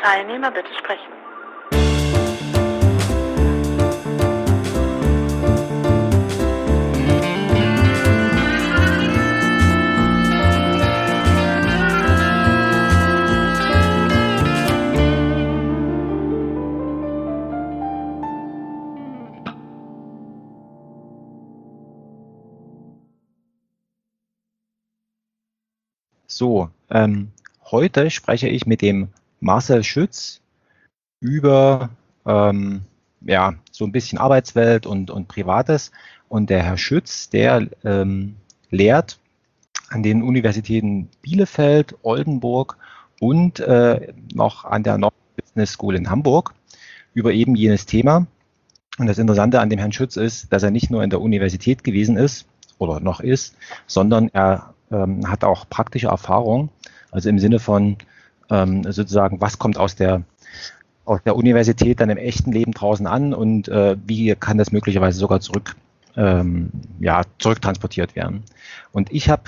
Teilnehmer bitte sprechen. So, heute spreche ich mit dem Marcel Schütz über so ein bisschen Arbeitswelt und Privates. Und der Herr Schütz, der lehrt an den Universitäten Bielefeld, Oldenburg und noch an der Nord Business School in Hamburg über eben jenes Thema. Und das Interessante an dem Herrn Schütz ist, dass er nicht nur in der Universität gewesen ist oder noch ist, sondern er hat auch praktische Erfahrung, also im Sinne von sozusagen, was kommt aus der Universität dann im echten Leben draußen an und wie kann das möglicherweise sogar zurücktransportiert werden. Und ich habe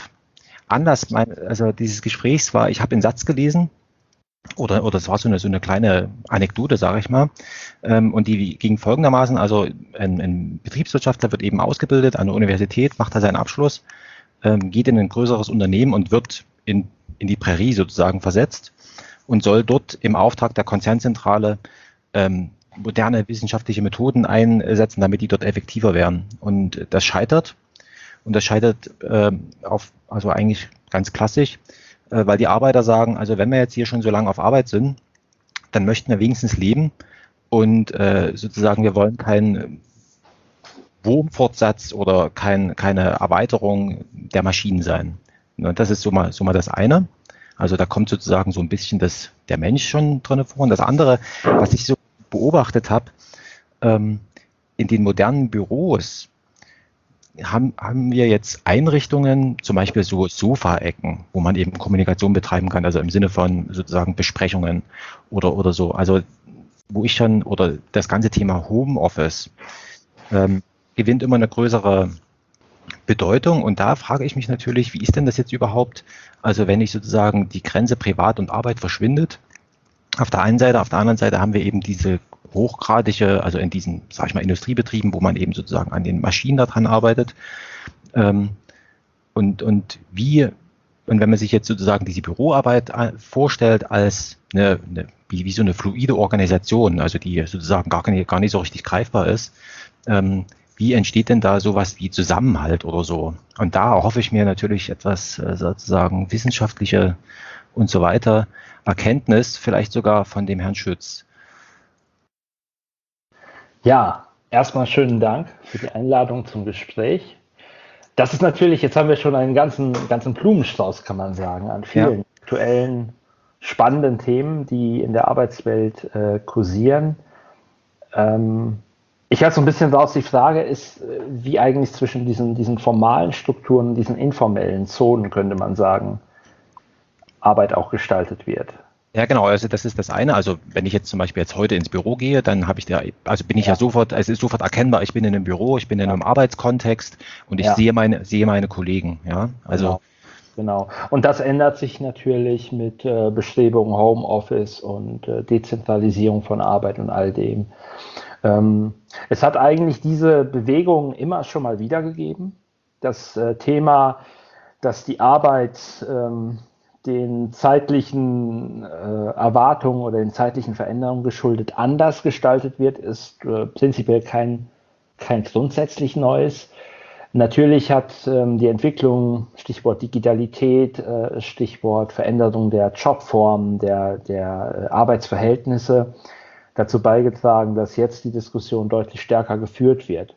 dieses Gesprächs war, ich habe einen Satz gelesen, oder es war so eine kleine Anekdote, sage ich mal, und die ging folgendermaßen, also ein Betriebswirtschaftler wird eben ausgebildet an der Universität, macht da seinen Abschluss, geht in ein größeres Unternehmen und wird in die Prärie sozusagen versetzt und soll dort im Auftrag der Konzernzentrale moderne wissenschaftliche Methoden einsetzen, damit die dort effektiver werden. Und das scheitert. Und das scheitert also eigentlich ganz klassisch, weil die Arbeiter sagen, also wenn wir jetzt hier schon so lange auf Arbeit sind, dann möchten wir wenigstens leben und sozusagen wir wollen keinen Wurmfortsatz oder keine Erweiterung der Maschinen sein. Und das ist so mal das eine. Also da kommt sozusagen so ein bisschen der Mensch schon drin vor. Und das andere, was ich so beobachtet habe, in den modernen Büros haben wir jetzt Einrichtungen, zum Beispiel so Sofaecken, wo man eben Kommunikation betreiben kann, also im Sinne von sozusagen Besprechungen oder so. Also oder das ganze Thema Homeoffice gewinnt immer eine größere Bedeutung. Und da frage ich mich natürlich, wie ist denn das jetzt überhaupt, also wenn nicht sozusagen die Grenze Privat und Arbeit verschwindet, auf der einen Seite, auf der anderen Seite haben wir eben diese hochgradige, also in diesen, sag ich mal, Industriebetrieben, wo man eben sozusagen an den Maschinen daran arbeitet. Und wenn man sich jetzt sozusagen diese Büroarbeit vorstellt als wie so eine fluide Organisation, also die sozusagen gar nicht so richtig greifbar ist, wie entsteht denn da sowas wie Zusammenhalt oder so? Und da hoffe ich mir natürlich etwas sozusagen wissenschaftliche und so weiter Erkenntnis, vielleicht sogar von dem Herrn Schütz. Ja, erstmal schönen Dank für die Einladung zum Gespräch. Das ist natürlich, jetzt haben wir schon einen ganzen Blumenstrauß, kann man sagen, an vielen aktuellen, spannenden Themen, die in der Arbeitswelt kursieren. Ich halte so ein bisschen raus, die Frage ist, wie eigentlich zwischen diesen formalen Strukturen, diesen informellen Zonen, könnte man sagen, Arbeit auch gestaltet wird. Ja, genau, also das ist das eine. Also wenn ich jetzt zum Beispiel heute ins Büro gehe, dann bin ich sofort, es ist sofort erkennbar, ich bin in einem Büro, ich bin in einem Arbeitskontext und ich sehe meine Kollegen. Ja, also genau. Und das ändert sich natürlich mit Bestrebungen Homeoffice und Dezentralisierung von Arbeit und all dem. Es hat eigentlich diese Bewegung immer schon mal wiedergegeben. Das Thema, dass die Arbeit den zeitlichen Erwartungen oder den zeitlichen Veränderungen geschuldet anders gestaltet wird, ist prinzipiell kein grundsätzlich Neues. Natürlich hat die Entwicklung, Stichwort Digitalität, Stichwort Veränderung der Jobformen, der Arbeitsverhältnisse, dazu beigetragen, dass jetzt die Diskussion deutlich stärker geführt wird.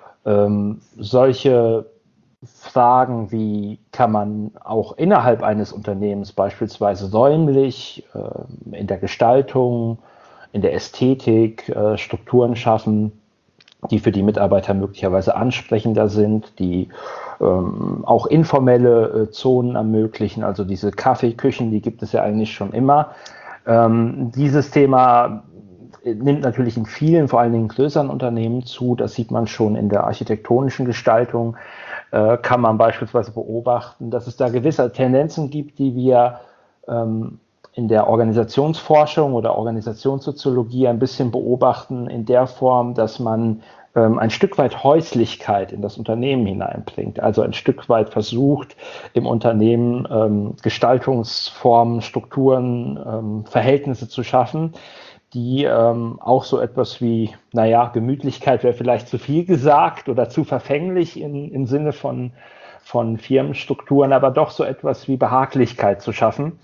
Solche Fragen wie, kann man auch innerhalb eines Unternehmens beispielsweise räumlich, in der Gestaltung, in der Ästhetik Strukturen schaffen, die für die Mitarbeiter möglicherweise ansprechender sind, die auch informelle Zonen ermöglichen, also diese Kaffeeküchen, die gibt es ja eigentlich schon immer. Dieses Thema nimmt natürlich in vielen, vor allen Dingen größeren Unternehmen zu. Das sieht man schon in der architektonischen Gestaltung. Kann man beispielsweise beobachten, dass es da gewisse Tendenzen gibt, die wir in der Organisationsforschung oder Organisationssoziologie ein bisschen beobachten in der Form, dass man ein Stück weit Häuslichkeit in das Unternehmen hineinbringt, also ein Stück weit versucht, im Unternehmen Gestaltungsformen, Strukturen, Verhältnisse zu schaffen, die auch so etwas wie, naja, Gemütlichkeit wäre vielleicht zu viel gesagt oder zu verfänglich im Sinne von Firmenstrukturen, aber doch so etwas wie Behaglichkeit zu schaffen.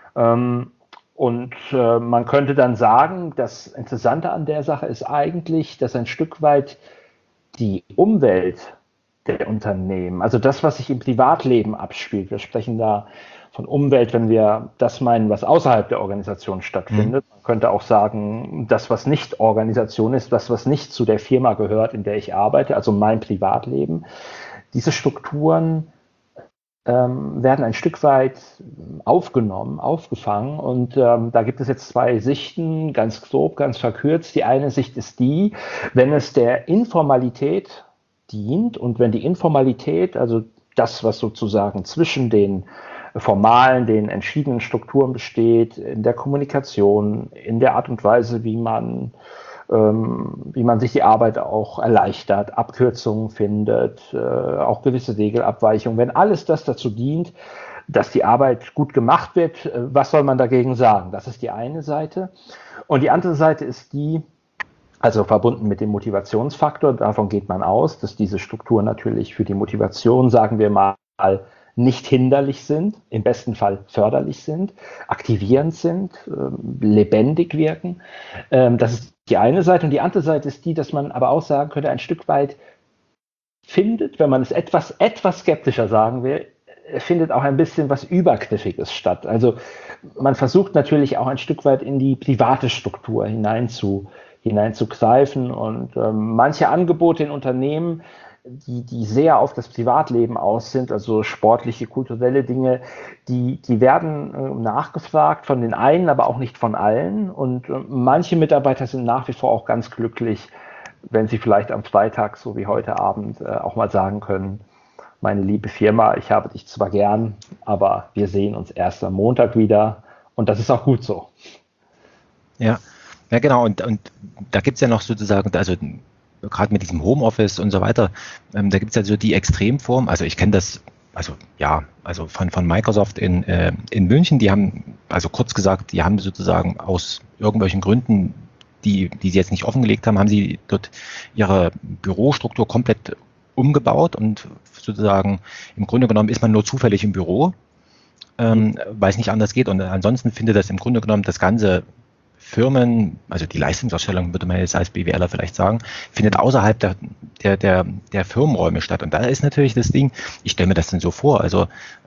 Man könnte dann sagen, das Interessante an der Sache ist eigentlich, dass ein Stück weit die Umwelt der Unternehmen, also das, was sich im Privatleben abspielt, wir sprechen da von Umwelt, wenn wir das meinen, was außerhalb der Organisation stattfindet. Man könnte auch sagen, das, was nicht Organisation ist, das, was nicht zu der Firma gehört, in der ich arbeite, also mein Privatleben. Diese Strukturen werden ein Stück weit aufgenommen, aufgefangen und da gibt es jetzt zwei Sichten, ganz grob, ganz verkürzt. Die eine Sicht ist die, wenn es der Informalität dient und wenn die Informalität, also das, was sozusagen zwischen den formalen, den entschiedenen Strukturen besteht, in der Kommunikation, in der Art und Weise, wie man sich die Arbeit auch erleichtert, Abkürzungen findet, auch gewisse Regelabweichungen. Wenn alles das dazu dient, dass die Arbeit gut gemacht wird, was soll man dagegen sagen? Das ist die eine Seite. Und die andere Seite ist die, also verbunden mit dem Motivationsfaktor, davon geht man aus, dass diese Strukturen natürlich für die Motivation, sagen wir mal, nicht hinderlich sind, im besten Fall förderlich sind, aktivierend sind, lebendig wirken. Das ist die eine Seite. Und die andere Seite ist die, dass man aber auch sagen könnte, ein Stück weit findet, wenn man es etwas skeptischer sagen will, findet auch ein bisschen was Übergriffiges statt. Also man versucht natürlich auch ein Stück weit in die private Struktur hineinzugreifen und manche Angebote in Unternehmen, die sehr auf das Privatleben aus sind, also sportliche, kulturelle Dinge, die werden nachgefragt von den einen, aber auch nicht von allen. Und manche Mitarbeiter sind nach wie vor auch ganz glücklich, wenn sie vielleicht am Freitag, so wie heute Abend, auch mal sagen können, meine liebe Firma, ich habe dich zwar gern, aber wir sehen uns erst am Montag wieder. Und das ist auch gut so. Ja, ja genau. Und da gibt es ja noch sozusagen, also gerade mit diesem Homeoffice und so weiter, da gibt es ja so die Extremform, also ich kenne das, also von Microsoft in München, die haben, also kurz gesagt, die haben sozusagen aus irgendwelchen Gründen, die sie jetzt nicht offengelegt haben, haben sie dort ihre Bürostruktur komplett umgebaut und sozusagen im Grunde genommen ist man nur zufällig im Büro, weil es nicht anders geht und ansonsten findet das im Grunde genommen das ganze Firmen, also die Leistungserstellung würde man jetzt als BWLer vielleicht sagen, findet außerhalb der Firmenräume statt. Und da ist natürlich das Ding, ich stelle mir das dann so vor, also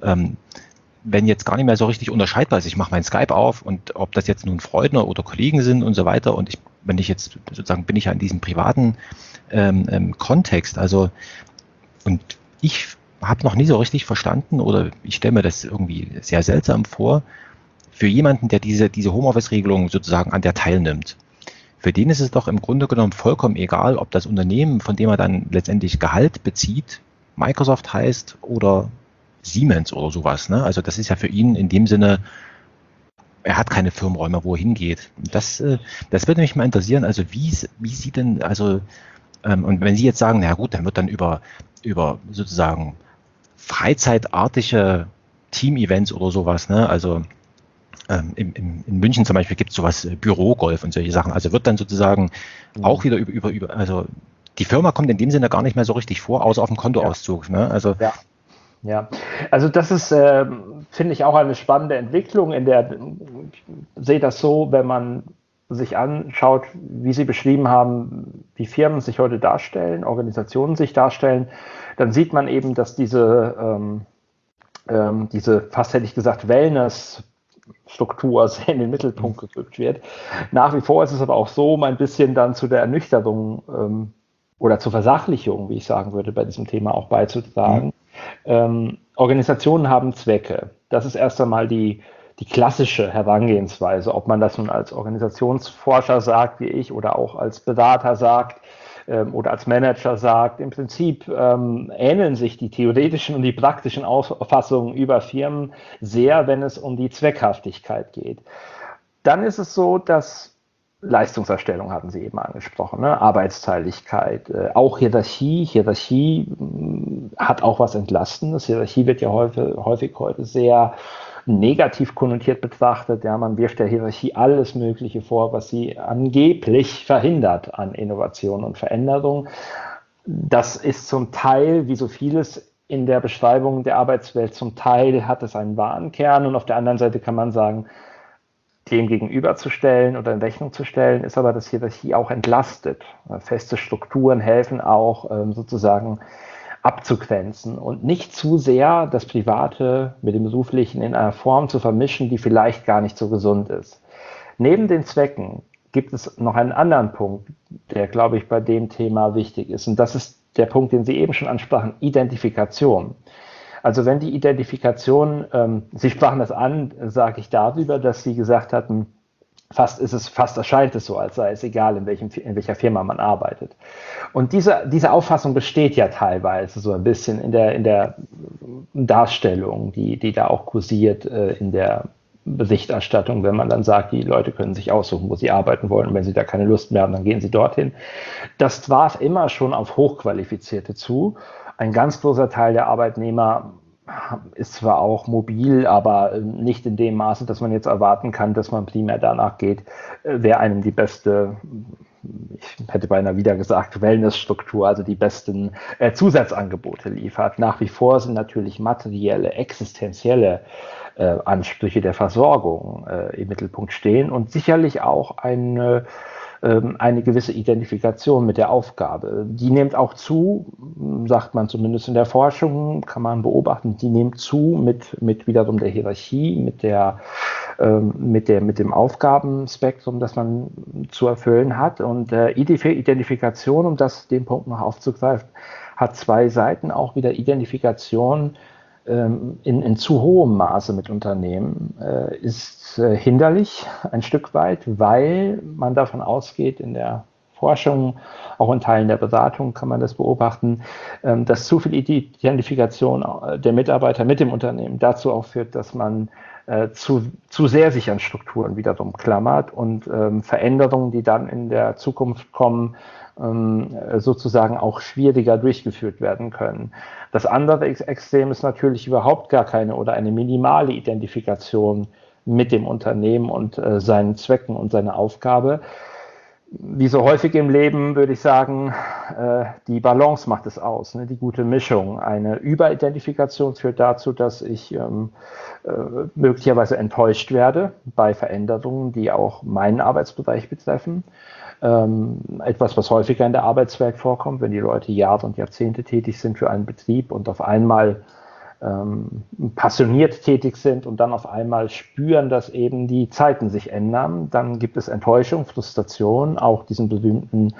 wenn jetzt gar nicht mehr so richtig unterscheidbar ist, ich mache mein Skype auf und ob das jetzt nun Freunde oder Kollegen sind und so weiter und wenn ich jetzt sozusagen bin ich ja in diesem privaten Kontext, also und ich habe noch nie so richtig verstanden oder ich stelle mir das irgendwie sehr seltsam vor, für jemanden, der diese Homeoffice-Regelung sozusagen an der teilnimmt, für den ist es doch im Grunde genommen vollkommen egal, ob das Unternehmen, von dem er dann letztendlich Gehalt bezieht, Microsoft heißt oder Siemens oder sowas. Ne? Also das ist ja für ihn in dem Sinne, er hat keine Firmenräume, wo er hingeht. Das würde mich mal interessieren, also wie sieht denn, also und wenn Sie jetzt sagen, na gut, dann wird dann über sozusagen freizeitartige Team-Events oder sowas, ne? Also in München zum Beispiel gibt es sowas, Bürogolf und solche Sachen. Also wird dann sozusagen auch wieder über also die Firma kommt in dem Sinne gar nicht mehr so richtig vor, außer auf dem Kontoauszug. Ne? Also ja, also das ist, finde ich, auch eine spannende Entwicklung, ich sehe das so, wenn man sich anschaut, wie Sie beschrieben haben, wie Firmen sich heute darstellen, Organisationen sich darstellen, dann sieht man eben, dass diese fast hätte ich gesagt, Wellness-Struktur sehr in den Mittelpunkt gerückt wird. Nach wie vor ist es aber auch so, um ein bisschen dann zu der Ernüchterung oder zur Versachlichung, wie ich sagen würde, bei diesem Thema auch beizutragen. Organisationen haben Zwecke. Das ist erst einmal die klassische Herangehensweise, ob man das nun als Organisationsforscher sagt, wie ich, oder auch als Berater sagt. oder als Manager sagt, im Prinzip ähneln sich die theoretischen und die praktischen Auffassungen über Firmen sehr, wenn es um die Zweckhaftigkeit geht. Dann ist es so, dass Leistungserstellung hatten Sie eben angesprochen, ne? Arbeitsteiligkeit, auch Hierarchie. Hierarchie hat auch was Entlastendes. Hierarchie wird ja häufig heute sehr negativ konnotiert betrachtet. Ja, man wirft der Hierarchie alles Mögliche vor, was sie angeblich verhindert an Innovation und Veränderung. Das ist zum Teil, wie so vieles in der Beschreibung der Arbeitswelt, zum Teil hat es einen wahren Kern und auf der anderen Seite kann man sagen, dem gegenüberzustellen oder in Rechnung zu stellen, ist aber das Hierarchie auch entlastet. Feste Strukturen helfen auch sozusagen abzugrenzen und nicht zu sehr das Private mit dem Beruflichen in einer Form zu vermischen, die vielleicht gar nicht so gesund ist. Neben den Zwecken gibt es noch einen anderen Punkt, der, glaube ich, bei dem Thema wichtig ist. Und das ist der Punkt, den Sie eben schon ansprachen, Identifikation. Also wenn die Identifikation, Sie sprachen das an, sage ich darüber, dass Sie gesagt hatten, fast erscheint es so, als sei es egal, in welcher Firma man arbeitet. Und diese Auffassung besteht ja teilweise so ein bisschen in der Darstellung, die da auch kursiert in der Berichterstattung, wenn man dann sagt, die Leute können sich aussuchen, wo sie arbeiten wollen, und wenn sie da keine Lust mehr haben, dann gehen sie dorthin. Das traf immer schon auf Hochqualifizierte zu. Ein ganz großer Teil der Arbeitnehmer ist zwar auch mobil, aber nicht in dem Maße, dass man jetzt erwarten kann, dass man primär danach geht, wer einem die beste, ich hätte beinahe wieder gesagt, Wellnessstruktur, also die besten Zusatzangebote liefert. Nach wie vor sind natürlich materielle, existenzielle Ansprüche der Versorgung im Mittelpunkt stehen und sicherlich auch eine gewisse Identifikation mit der Aufgabe. Die nimmt auch zu, sagt man zumindest in der Forschung, kann man beobachten, die nimmt zu mit wiederum der Hierarchie, mit dem Aufgabenspektrum, das man zu erfüllen hat. Und Identifikation, um den Punkt noch aufzugreifen, hat zwei Seiten, auch wieder Identifikation in zu hohem Maße mit Unternehmen ist hinderlich ein Stück weit, weil man davon ausgeht, in der Forschung, auch in Teilen der Beratung kann man das beobachten, dass zu viel Identifikation der Mitarbeiter mit dem Unternehmen dazu auch führt, dass man zu sehr sich an Strukturen wiederum klammert und Veränderungen, die dann in der Zukunft kommen, sozusagen auch schwieriger durchgeführt werden können. Das andere Extrem ist natürlich überhaupt gar keine oder eine minimale Identifikation mit dem Unternehmen und seinen Zwecken und seiner Aufgabe. Wie so häufig im Leben würde ich sagen, die Balance macht es aus, ne? Die gute Mischung. Eine Überidentifikation führt dazu, dass ich möglicherweise enttäuscht werde bei Veränderungen, die auch meinen Arbeitsbereich betreffen. Etwas, was häufiger in der Arbeitswelt vorkommt, wenn die Leute Jahre und Jahrzehnte tätig sind für einen Betrieb und auf einmal passioniert tätig sind und dann auf einmal spüren, dass eben die Zeiten sich ändern, dann gibt es Enttäuschung, Frustration, auch diese berühmte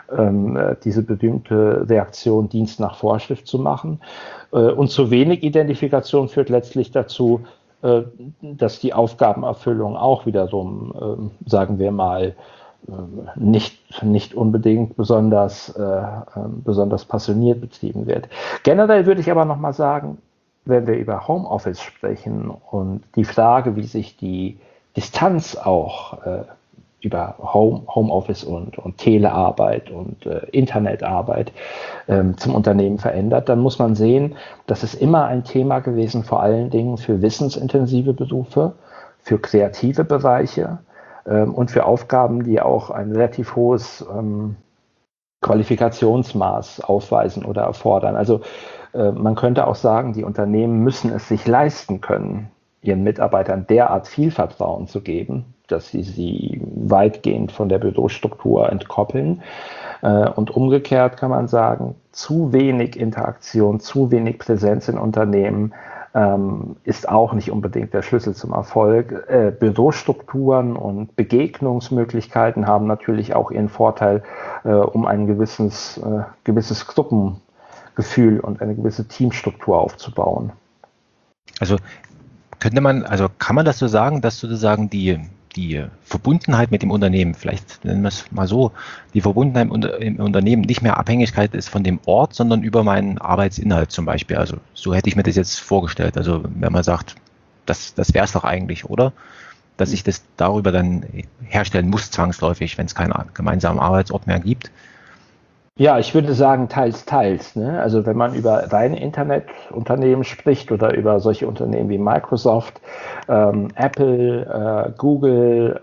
Reaktion, Dienst nach Vorschrift zu machen. Und zu wenig Identifikation führt letztlich dazu, dass die Aufgabenerfüllung auch wiederum, sagen wir mal, nicht unbedingt besonders passioniert betrieben wird. Generell würde ich aber nochmal sagen, wenn wir über Homeoffice sprechen und die Frage, wie sich die Distanz auch über Homeoffice und Telearbeit und Internetarbeit zum Unternehmen verändert, dann muss man sehen, das ist immer ein Thema gewesen, vor allen Dingen für wissensintensive Berufe, für kreative Bereiche, und für Aufgaben, die auch ein relativ hohes Qualifikationsmaß aufweisen oder erfordern. Also man könnte auch sagen, die Unternehmen müssen es sich leisten können, ihren Mitarbeitern derart viel Vertrauen zu geben, dass sie weitgehend von der Bürostruktur entkoppeln. Und umgekehrt kann man sagen, zu wenig Interaktion, zu wenig Präsenz in Unternehmen ist auch nicht unbedingt der Schlüssel zum Erfolg. Bürostrukturen und Begegnungsmöglichkeiten haben natürlich auch ihren Vorteil, um ein gewisses Gruppengefühl und eine gewisse Teamstruktur aufzubauen. Also kann man das so sagen, dass sozusagen die die Verbundenheit mit dem Unternehmen, vielleicht nennen wir es mal so, die Verbundenheit im Unternehmen nicht mehr Abhängigkeit ist von dem Ort, sondern über meinen Arbeitsinhalt zum Beispiel. Also so hätte ich mir das jetzt vorgestellt. Also wenn man sagt, das wäre es doch eigentlich, oder? Dass ich das darüber dann herstellen muss, zwangsläufig, wenn es keinen gemeinsamen Arbeitsort mehr gibt. Ja, ich würde sagen, teils, teils. Ne? Also wenn man über reine Internetunternehmen spricht oder über solche Unternehmen wie Microsoft, Apple, Google,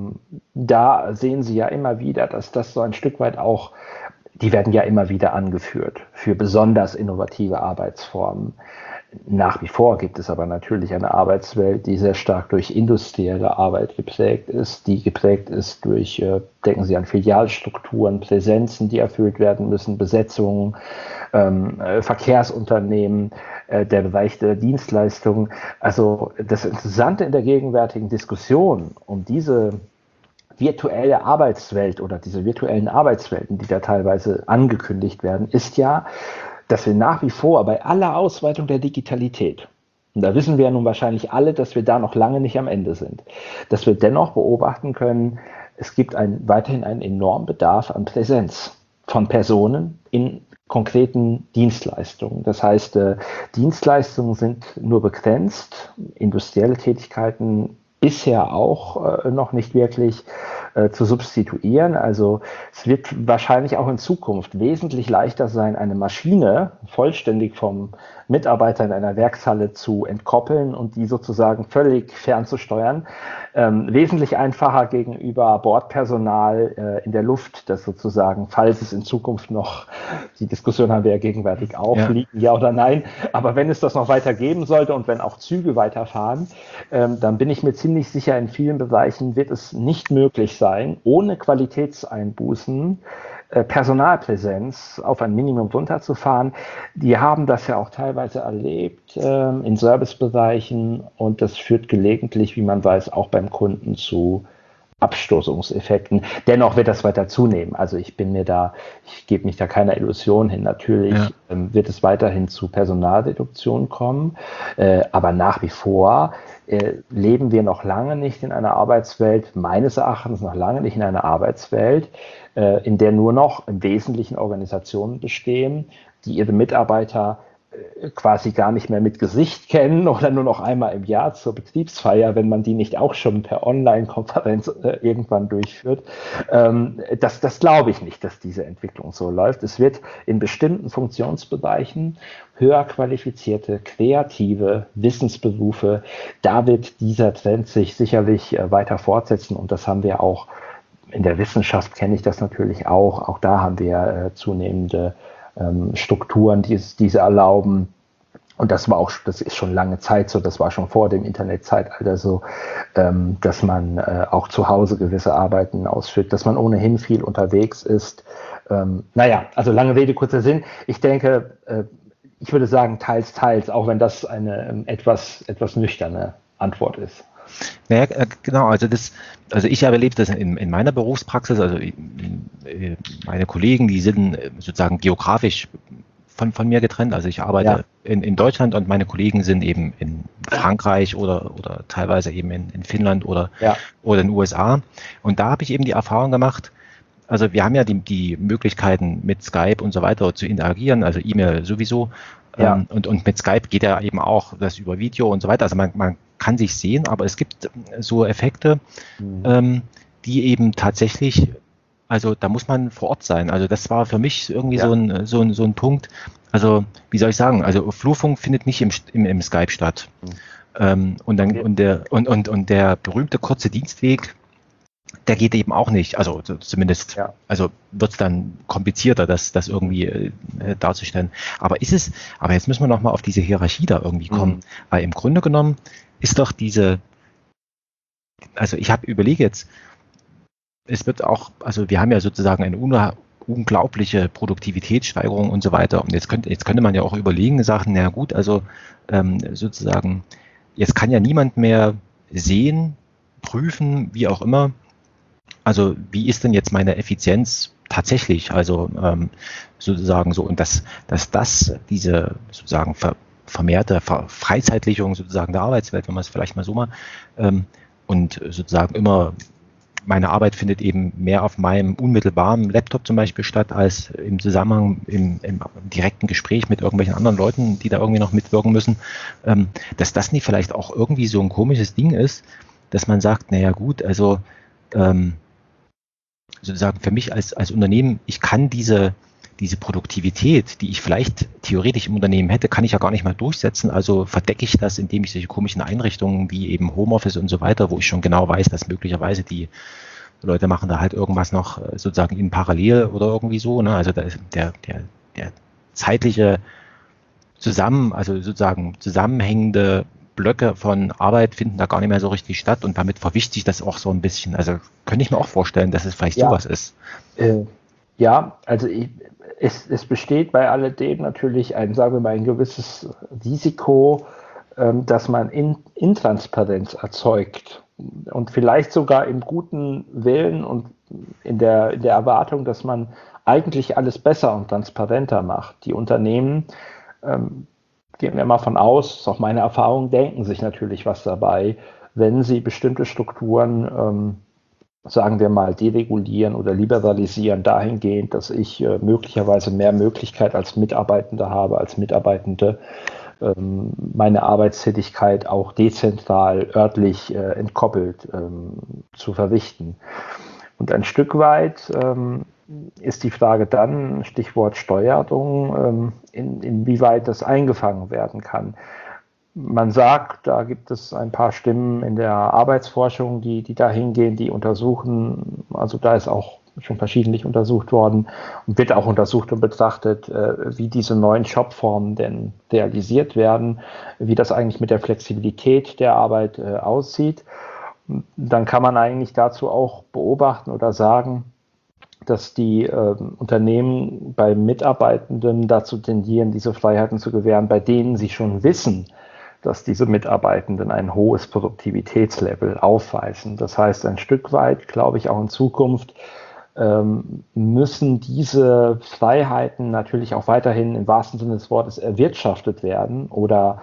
da sehen Sie ja immer wieder, dass das so ein Stück weit auch, die werden ja immer wieder angeführt für besonders innovative Arbeitsformen. Nach wie vor gibt es aber natürlich eine Arbeitswelt, die sehr stark durch industrielle Arbeit geprägt ist, die geprägt ist durch, denken Sie an Filialstrukturen, Präsenzen, die erfüllt werden müssen, Besetzungen, Verkehrsunternehmen, der Bereich der Dienstleistungen. Also das Interessante in der gegenwärtigen Diskussion um diese virtuelle Arbeitswelt oder diese virtuellen Arbeitswelten, die da teilweise angekündigt werden, ist ja, dass wir nach wie vor bei aller Ausweitung der Digitalität, und da wissen wir ja nun wahrscheinlich alle, dass wir da noch lange nicht am Ende sind, dass wir dennoch beobachten können, es gibt weiterhin einen enormen Bedarf an Präsenz von Personen in konkreten Dienstleistungen. Das heißt, Dienstleistungen sind nur begrenzt, industrielle Tätigkeiten bisher auch noch nicht wirklich zu substituieren. Also es wird wahrscheinlich auch in Zukunft wesentlich leichter sein, eine Maschine vollständig vom Mitarbeiter in einer Werkshalle zu entkoppeln und die sozusagen völlig fernzusteuern. Wesentlich einfacher gegenüber Bordpersonal in der Luft, das sozusagen, falls es in Zukunft noch, die Diskussion haben wir ja gegenwärtig auch, fliegen, ja oder nein, aber wenn es das noch weiter geben sollte und wenn auch Züge weiterfahren, dann bin ich mir ziemlich sicher, in vielen Bereichen wird es nicht möglich sein, ohne Qualitätseinbußen Personalpräsenz auf ein Minimum runterzufahren. Die haben das ja auch teilweise erlebt in Servicebereichen und das führt gelegentlich, wie man weiß, auch beim Kunden zu Abstoßungseffekten. Dennoch wird das weiter zunehmen. Also ich gebe mich da keiner Illusion hin. Natürlich wird es weiterhin zu Personalreduktion kommen, aber nach wie vor leben wir noch lange nicht in einer Arbeitswelt, meines Erachtens noch lange nicht in einer Arbeitswelt, in der nur noch im Wesentlichen Organisationen bestehen, die ihre Mitarbeiter quasi gar nicht mehr mit Gesicht kennen oder nur noch einmal im Jahr zur Betriebsfeier, wenn man die nicht auch schon per Online-Konferenz irgendwann durchführt. Das glaube ich nicht, dass diese Entwicklung so läuft. Es wird in bestimmten Funktionsbereichen höher qualifizierte, kreative Wissensberufe, da wird dieser Trend sich sicherlich weiter fortsetzen und das haben wir auch in der Wissenschaft, kenne ich das natürlich auch. Auch da haben wir zunehmende Strukturen, die diese erlauben. Und das ist schon lange Zeit so, das war schon vor dem Internetzeitalter so, dass man auch zu Hause gewisse Arbeiten ausführt, dass man ohnehin viel unterwegs ist. Also lange Rede, kurzer Sinn. Ich denke, ich würde sagen, teils, teils, auch wenn das eine etwas nüchterne Antwort ist. Naja, genau, also ich erlebe das in meiner Berufspraxis, also meine Kollegen, die sind sozusagen geografisch von mir getrennt, also ich arbeite in Deutschland und meine Kollegen sind eben in Frankreich oder teilweise eben in Finnland oder in den USA und da habe ich eben die Erfahrung gemacht, also wir haben ja die Möglichkeiten mit Skype und so weiter zu interagieren, also E-Mail sowieso und mit Skype geht ja eben auch das über Video und so weiter, also man kann sich sehen, aber es gibt so Effekte, die eben tatsächlich, also da muss man vor Ort sein. Also das war für mich irgendwie so ein Punkt. Also wie soll ich sagen? Also Flurfunk findet nicht im Skype statt. Und der berühmte kurze Dienstweg, der geht eben auch nicht. Also zumindest, also wird es dann komplizierter, das irgendwie darzustellen. Aber jetzt müssen wir noch mal auf diese Hierarchie da irgendwie kommen, weil im Grunde genommen ist doch also ich überlege jetzt, es wird auch, also wir haben ja sozusagen eine unglaubliche Produktivitätssteigerung und so weiter. Und jetzt könnte man ja auch überlegen, sagen, na gut, also sozusagen, jetzt kann ja niemand mehr sehen, prüfen, wie auch immer, also wie ist denn jetzt meine Effizienz tatsächlich, also sozusagen so, und dass diese sozusagen vermehrte Freizeitlichung sozusagen der Arbeitswelt, wenn man es vielleicht mal so mal, und sozusagen immer meine Arbeit findet eben mehr auf meinem unmittelbaren Laptop zum Beispiel statt, als im Zusammenhang, im direkten Gespräch mit irgendwelchen anderen Leuten, die da irgendwie noch mitwirken müssen, dass das nicht vielleicht auch irgendwie so ein komisches Ding ist, dass man sagt, naja gut, also sozusagen für mich als Unternehmen, ich kann diese Produktivität, die ich vielleicht theoretisch im Unternehmen hätte, kann ich ja gar nicht mal durchsetzen. Also verdecke ich das, indem ich solche komischen Einrichtungen wie eben Homeoffice und so weiter, wo ich schon genau weiß, dass möglicherweise die Leute machen da halt irgendwas noch sozusagen in Parallel oder irgendwie so. Ne? Also da ist der zeitliche also sozusagen zusammenhängende Blöcke von Arbeit finden da gar nicht mehr so richtig statt und damit verwischt sich das auch so ein bisschen. Also könnte ich mir auch vorstellen, dass es vielleicht sowas ist. Ja, also es besteht bei alledem natürlich sagen wir mal, ein gewisses Risiko, dass man Intransparenz erzeugt und vielleicht sogar im guten Willen und in der Erwartung, dass man eigentlich alles besser und transparenter macht. Die Unternehmen, gehen wir mal von aus, ist auch meine Erfahrung, denken sich natürlich was dabei, wenn sie bestimmte Strukturen sagen wir mal, deregulieren oder liberalisieren dahingehend, dass ich möglicherweise mehr Möglichkeit als Mitarbeitende habe, als Mitarbeitende meine Arbeitstätigkeit auch dezentral, örtlich entkoppelt zu verrichten. Und ein Stück weit ist die Frage dann, Stichwort Steuerung, inwieweit das eingefangen werden kann. Man sagt, da gibt es ein paar Stimmen in der Arbeitsforschung, die dahin gehen, die untersuchen, also da ist auch schon verschiedentlich untersucht worden und wird auch untersucht und betrachtet, wie diese neuen Jobformen denn realisiert werden, wie das eigentlich mit der Flexibilität der Arbeit aussieht. Dann kann man eigentlich dazu auch beobachten oder sagen, dass die Unternehmen bei Mitarbeitenden dazu tendieren, diese Freiheiten zu gewähren, bei denen sie schon wissen, dass diese Mitarbeitenden ein hohes Produktivitätslevel aufweisen. Das heißt, ein Stück weit, glaube ich, auch in Zukunft müssen diese Freiheiten natürlich auch weiterhin im wahrsten Sinne des Wortes erwirtschaftet werden oder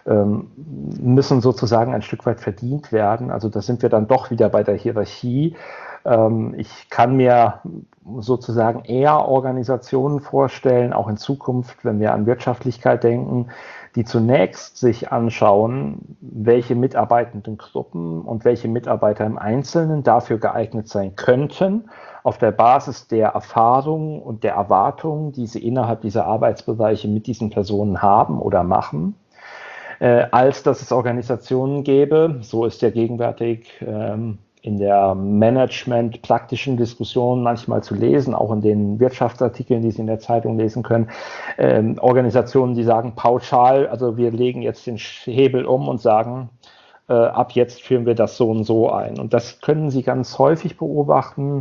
müssen sozusagen ein Stück weit verdient werden. Also da sind wir dann doch wieder bei der Hierarchie. Ich kann mir sozusagen eher Organisationen vorstellen, auch in Zukunft, wenn wir an Wirtschaftlichkeit denken, die zunächst sich anschauen, welche Mitarbeitendengruppen und welche Mitarbeiter im Einzelnen dafür geeignet sein könnten, auf der Basis der Erfahrungen und der Erwartungen, die sie innerhalb dieser Arbeitsbereiche mit diesen Personen haben oder machen, als dass es Organisationen gäbe, so ist ja gegenwärtig in der Management-praktischen Diskussion manchmal zu lesen, auch in den Wirtschaftsartikeln, die Sie in der Zeitung lesen können, Organisationen, die sagen pauschal, also wir legen jetzt den Hebel um und sagen, ab jetzt führen wir das so und so ein. Und das können Sie ganz häufig beobachten,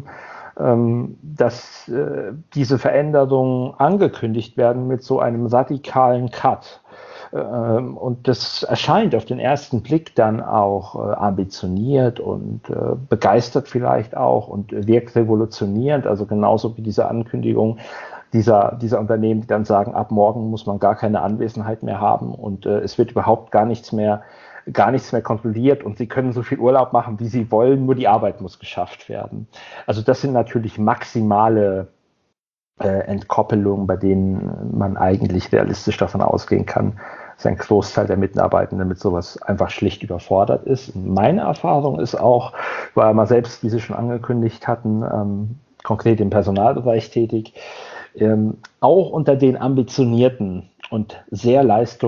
dass diese Veränderungen angekündigt werden mit so einem radikalen Cut. Und das erscheint auf den ersten Blick dann auch ambitioniert und begeistert vielleicht auch und wirkt revolutionierend, also genauso wie diese Ankündigung dieser Unternehmen, die dann sagen, ab morgen muss man gar keine Anwesenheit mehr haben und es wird überhaupt gar nichts mehr kontrolliert und sie können so viel Urlaub machen, wie sie wollen, nur die Arbeit muss geschafft werden. Also das sind natürlich maximale Entkoppelungen, bei denen man eigentlich realistisch davon ausgehen kann, dass ein Großteil der Mitarbeitenden mit sowas einfach schlicht überfordert ist. Meine Erfahrung ist auch, weil wir selbst, wie Sie schon angekündigt hatten, konkret im Personalbereich tätig, auch unter den ambitionierten und sehr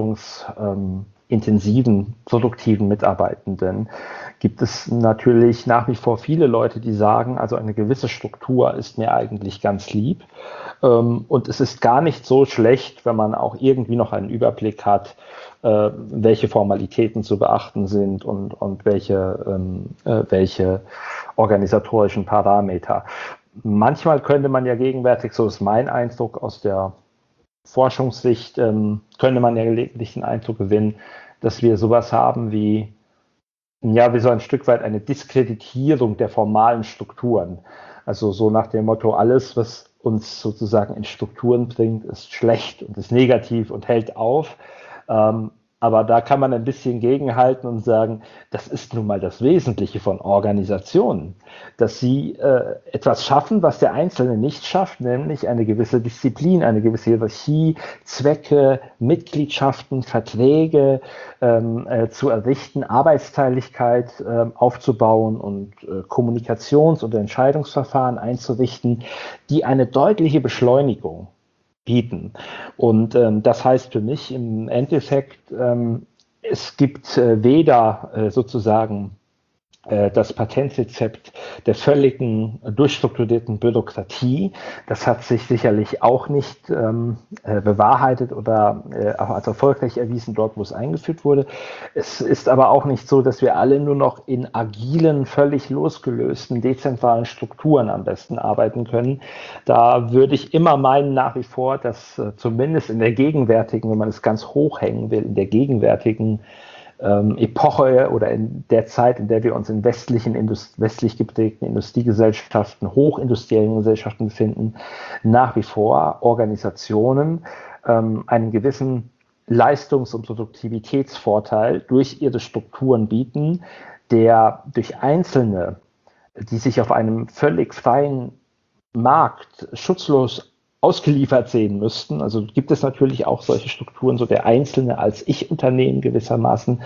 leistungsintensiven, produktiven Mitarbeitenden gibt es natürlich nach wie vor viele Leute, die sagen, also eine gewisse Struktur ist mir eigentlich ganz lieb. Und es ist gar nicht so schlecht, wenn man auch irgendwie noch einen Überblick hat, welche Formalitäten zu beachten sind und welche organisatorischen Parameter. Manchmal könnte man ja gegenwärtig, so ist mein Eindruck aus der Forschungssicht, könnte man ja gelegentlich den Eindruck gewinnen, dass wir sowas haben wie so ein Stück weit eine Diskreditierung der formalen Strukturen. Also so nach dem Motto, alles, was uns sozusagen in Strukturen bringt, ist schlecht und ist negativ und hält auf. Aber da kann man ein bisschen gegenhalten und sagen, das ist nun mal das Wesentliche von Organisationen, dass sie etwas schaffen, was der Einzelne nicht schafft, nämlich eine gewisse Disziplin, eine gewisse Hierarchie, Zwecke, Mitgliedschaften, Verträge zu errichten, Arbeitsteiligkeit aufzubauen und Kommunikations- und Entscheidungsverfahren einzurichten, die eine deutliche Beschleunigung bieten. Und das heißt für mich im Endeffekt, es gibt weder sozusagen das Patentrezept der völligen durchstrukturierten Bürokratie. Das hat sich sicherlich auch nicht bewahrheitet oder auch als erfolgreich erwiesen dort, wo es eingeführt wurde. Es ist aber auch nicht so, dass wir alle nur noch in agilen, völlig losgelösten, dezentralen Strukturen am besten arbeiten können. Da würde ich immer meinen nach wie vor, dass zumindest in der gegenwärtigen, wenn man es ganz hoch hängen will, in der gegenwärtigen Epoche oder in der Zeit, in der wir uns in westlich geprägten Industriegesellschaften, hochindustriellen Gesellschaften befinden, nach wie vor Organisationen einen gewissen Leistungs- und Produktivitätsvorteil durch ihre Strukturen bieten, der durch Einzelne, die sich auf einem völlig freien Markt schutzlos ausgeliefert sehen müssten. Also gibt es natürlich auch solche Strukturen, so der Einzelne als Ich-Unternehmen gewissermaßen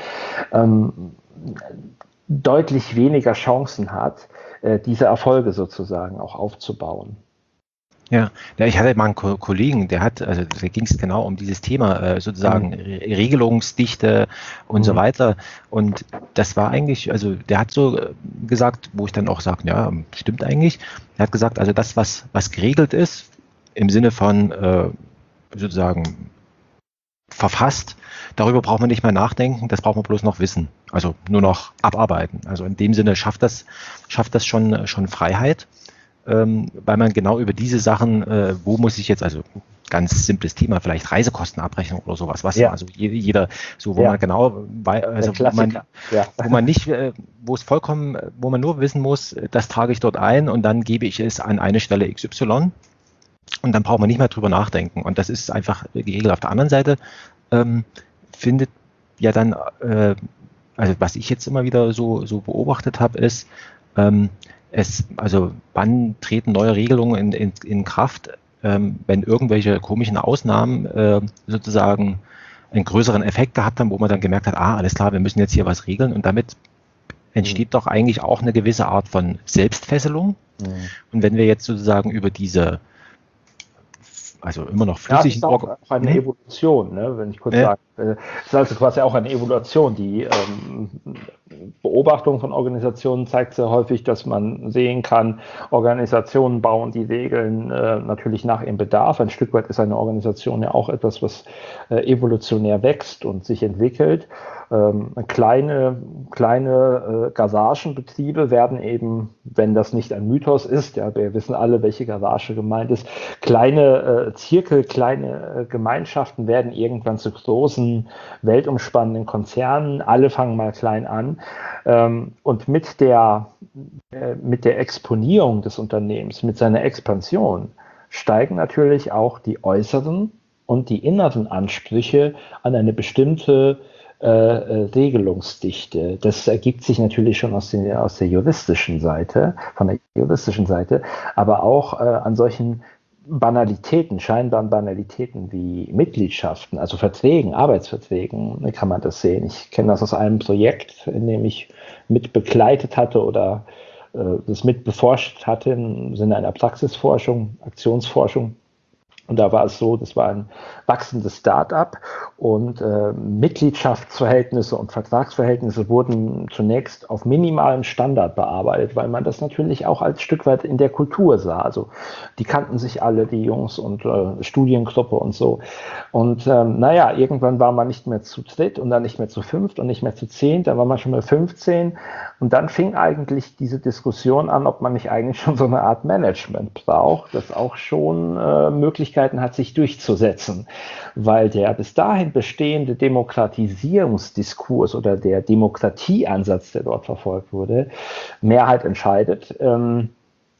deutlich weniger Chancen hat, diese Erfolge sozusagen auch aufzubauen. Ja, ich hatte mal einen Kollegen, da ging es genau um dieses Thema, sozusagen Regelungsdichte und so weiter. Und das war eigentlich, also der hat so gesagt, wo ich dann auch sage, ja, stimmt eigentlich. Er hat gesagt, also das, was geregelt ist, im Sinne von sozusagen verfasst, darüber braucht man nicht mehr nachdenken, das braucht man bloß noch wissen. Also nur noch abarbeiten. Also in dem Sinne schafft das schon Freiheit. Weil man genau über diese Sachen, wo muss ich jetzt, also ganz simples Thema, vielleicht Reisekostenabrechnung oder sowas, was also jeder, so wo man genau, also wo man nicht, wo es vollkommen, wo man nur wissen muss, das trage ich dort ein und dann gebe ich es an eine Stelle XY und dann braucht man nicht mehr drüber nachdenken und das ist einfach geregelt. Auf der anderen Seite findet ja dann, also was ich jetzt immer wieder so beobachtet habe, ist, also wann treten neue Regelungen in Kraft, wenn irgendwelche komischen Ausnahmen sozusagen einen größeren Effekt gehabt haben, wo man dann gemerkt hat, alles klar, wir müssen jetzt hier was regeln und damit entsteht doch eigentlich auch eine gewisse Art von Selbstfesselung. Und wenn wir jetzt sozusagen über diese, also immer noch flüssigen... Ja, das ist auch eine Evolution, ne? Wenn ich kurz sage. Das ist also quasi auch eine Evolution. Die Beobachtung von Organisationen zeigt sehr häufig, dass man sehen kann, Organisationen bauen die Regeln natürlich nach ihrem Bedarf. Ein Stück weit ist eine Organisation ja auch etwas, was evolutionär wächst und sich entwickelt. Kleine Garagenbetriebe werden eben, wenn das nicht ein Mythos ist, ja, wir wissen alle, welche Garage gemeint ist, kleine Zirkel, kleine Gemeinschaften werden irgendwann zu großen, weltumspannenden Konzernen. Alle fangen mal klein an. Und mit der Exponierung des Unternehmens, mit seiner Expansion, steigen natürlich auch die äußeren und die inneren Ansprüche an eine bestimmte Regelungsdichte. Das ergibt sich natürlich schon aus der juristischen Seite, von der juristischen Seite, aber auch an solchen Banalitäten, scheinbaren Banalitäten wie Mitgliedschaften, also Verträgen, Arbeitsverträgen, kann man das sehen. Ich kenne das aus einem Projekt, in dem ich mit begleitet hatte oder das mit beforscht hatte im Sinne einer Praxisforschung, Aktionsforschung. Und da war es so, das war ein wachsendes Start-up und Mitgliedschaftsverhältnisse und Vertragsverhältnisse wurden zunächst auf minimalem Standard bearbeitet, weil man das natürlich auch als Stück weit in der Kultur sah. Also die kannten sich alle, die Jungs und Studiengruppe und so. Und irgendwann war man nicht mehr zu dritt und dann nicht mehr zu fünft und nicht mehr zu 10, dann war man schon mal 15 und dann fing eigentlich diese Diskussion an, ob man nicht eigentlich schon so eine Art Management braucht, das auch schon Möglichkeiten hat, sich durchzusetzen, weil der bis dahin bestehende Demokratisierungsdiskurs oder der Demokratieansatz, der dort verfolgt wurde, Mehrheit entscheidet,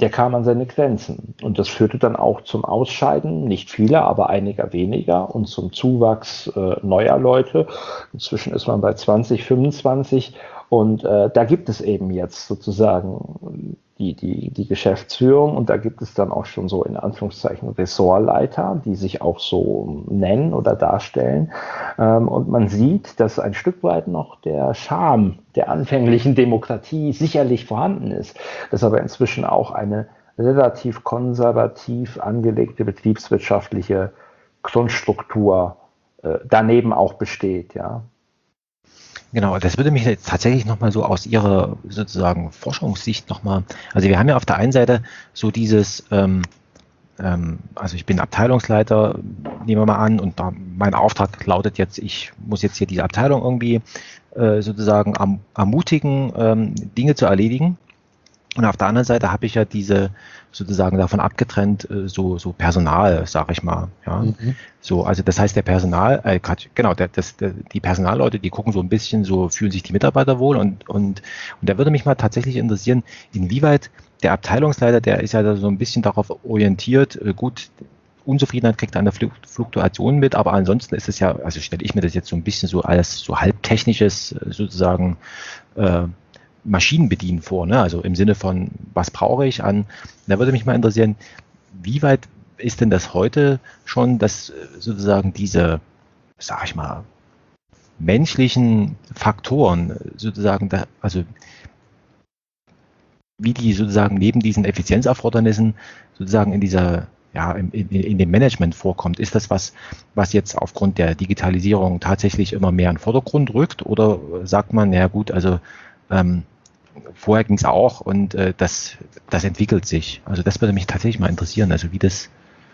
der kam an seine Grenzen. Und das führte dann auch zum Ausscheiden, nicht vieler, aber einiger weniger und zum Zuwachs neuer Leute. Inzwischen ist man bei 20, 25 und da gibt es eben jetzt sozusagen die Geschäftsführung und da gibt es dann auch schon so in Anführungszeichen Ressortleiter, die sich auch so nennen oder darstellen. Und man sieht, dass ein Stück weit noch der Charme der anfänglichen Demokratie sicherlich vorhanden ist, dass aber inzwischen auch eine relativ konservativ angelegte betriebswirtschaftliche Grundstruktur daneben auch besteht, ja. Genau, das würde mich jetzt tatsächlich nochmal so aus Ihrer sozusagen Forschungssicht nochmal, also wir haben ja auf der einen Seite so dieses, also ich bin Abteilungsleiter, nehmen wir mal an, und mein Auftrag lautet jetzt, ich muss jetzt hier diese Abteilung irgendwie sozusagen ermutigen, Dinge zu erledigen. Und auf der anderen Seite habe ich ja diese sozusagen davon abgetrennt, so Personal, sage ich mal. Ja. So, also das heißt, der Personal, genau, die Personalleute, die gucken so ein bisschen, so fühlen sich die Mitarbeiter wohl und da würde mich mal tatsächlich interessieren, inwieweit der Abteilungsleiter, der ist ja da so ein bisschen darauf orientiert, gut, Unzufriedenheit kriegt er an der Fluktuation mit, aber ansonsten ist es ja, also stelle ich mir das jetzt so ein bisschen so als so halbtechnisches sozusagen Maschinen bedienen vor, ne? Also im Sinne von, was brauche ich an, da würde mich mal interessieren, wie weit ist denn das heute schon, dass sozusagen diese, sag ich mal, menschlichen Faktoren sozusagen, also wie die sozusagen neben diesen Effizienzerfordernissen sozusagen in dieser, ja, in dem Management vorkommt. Ist das was jetzt aufgrund der Digitalisierung tatsächlich immer mehr in den Vordergrund rückt, oder sagt man, ja gut, also vorher ging es auch und das entwickelt sich. Also das würde mich tatsächlich mal interessieren, also wie das...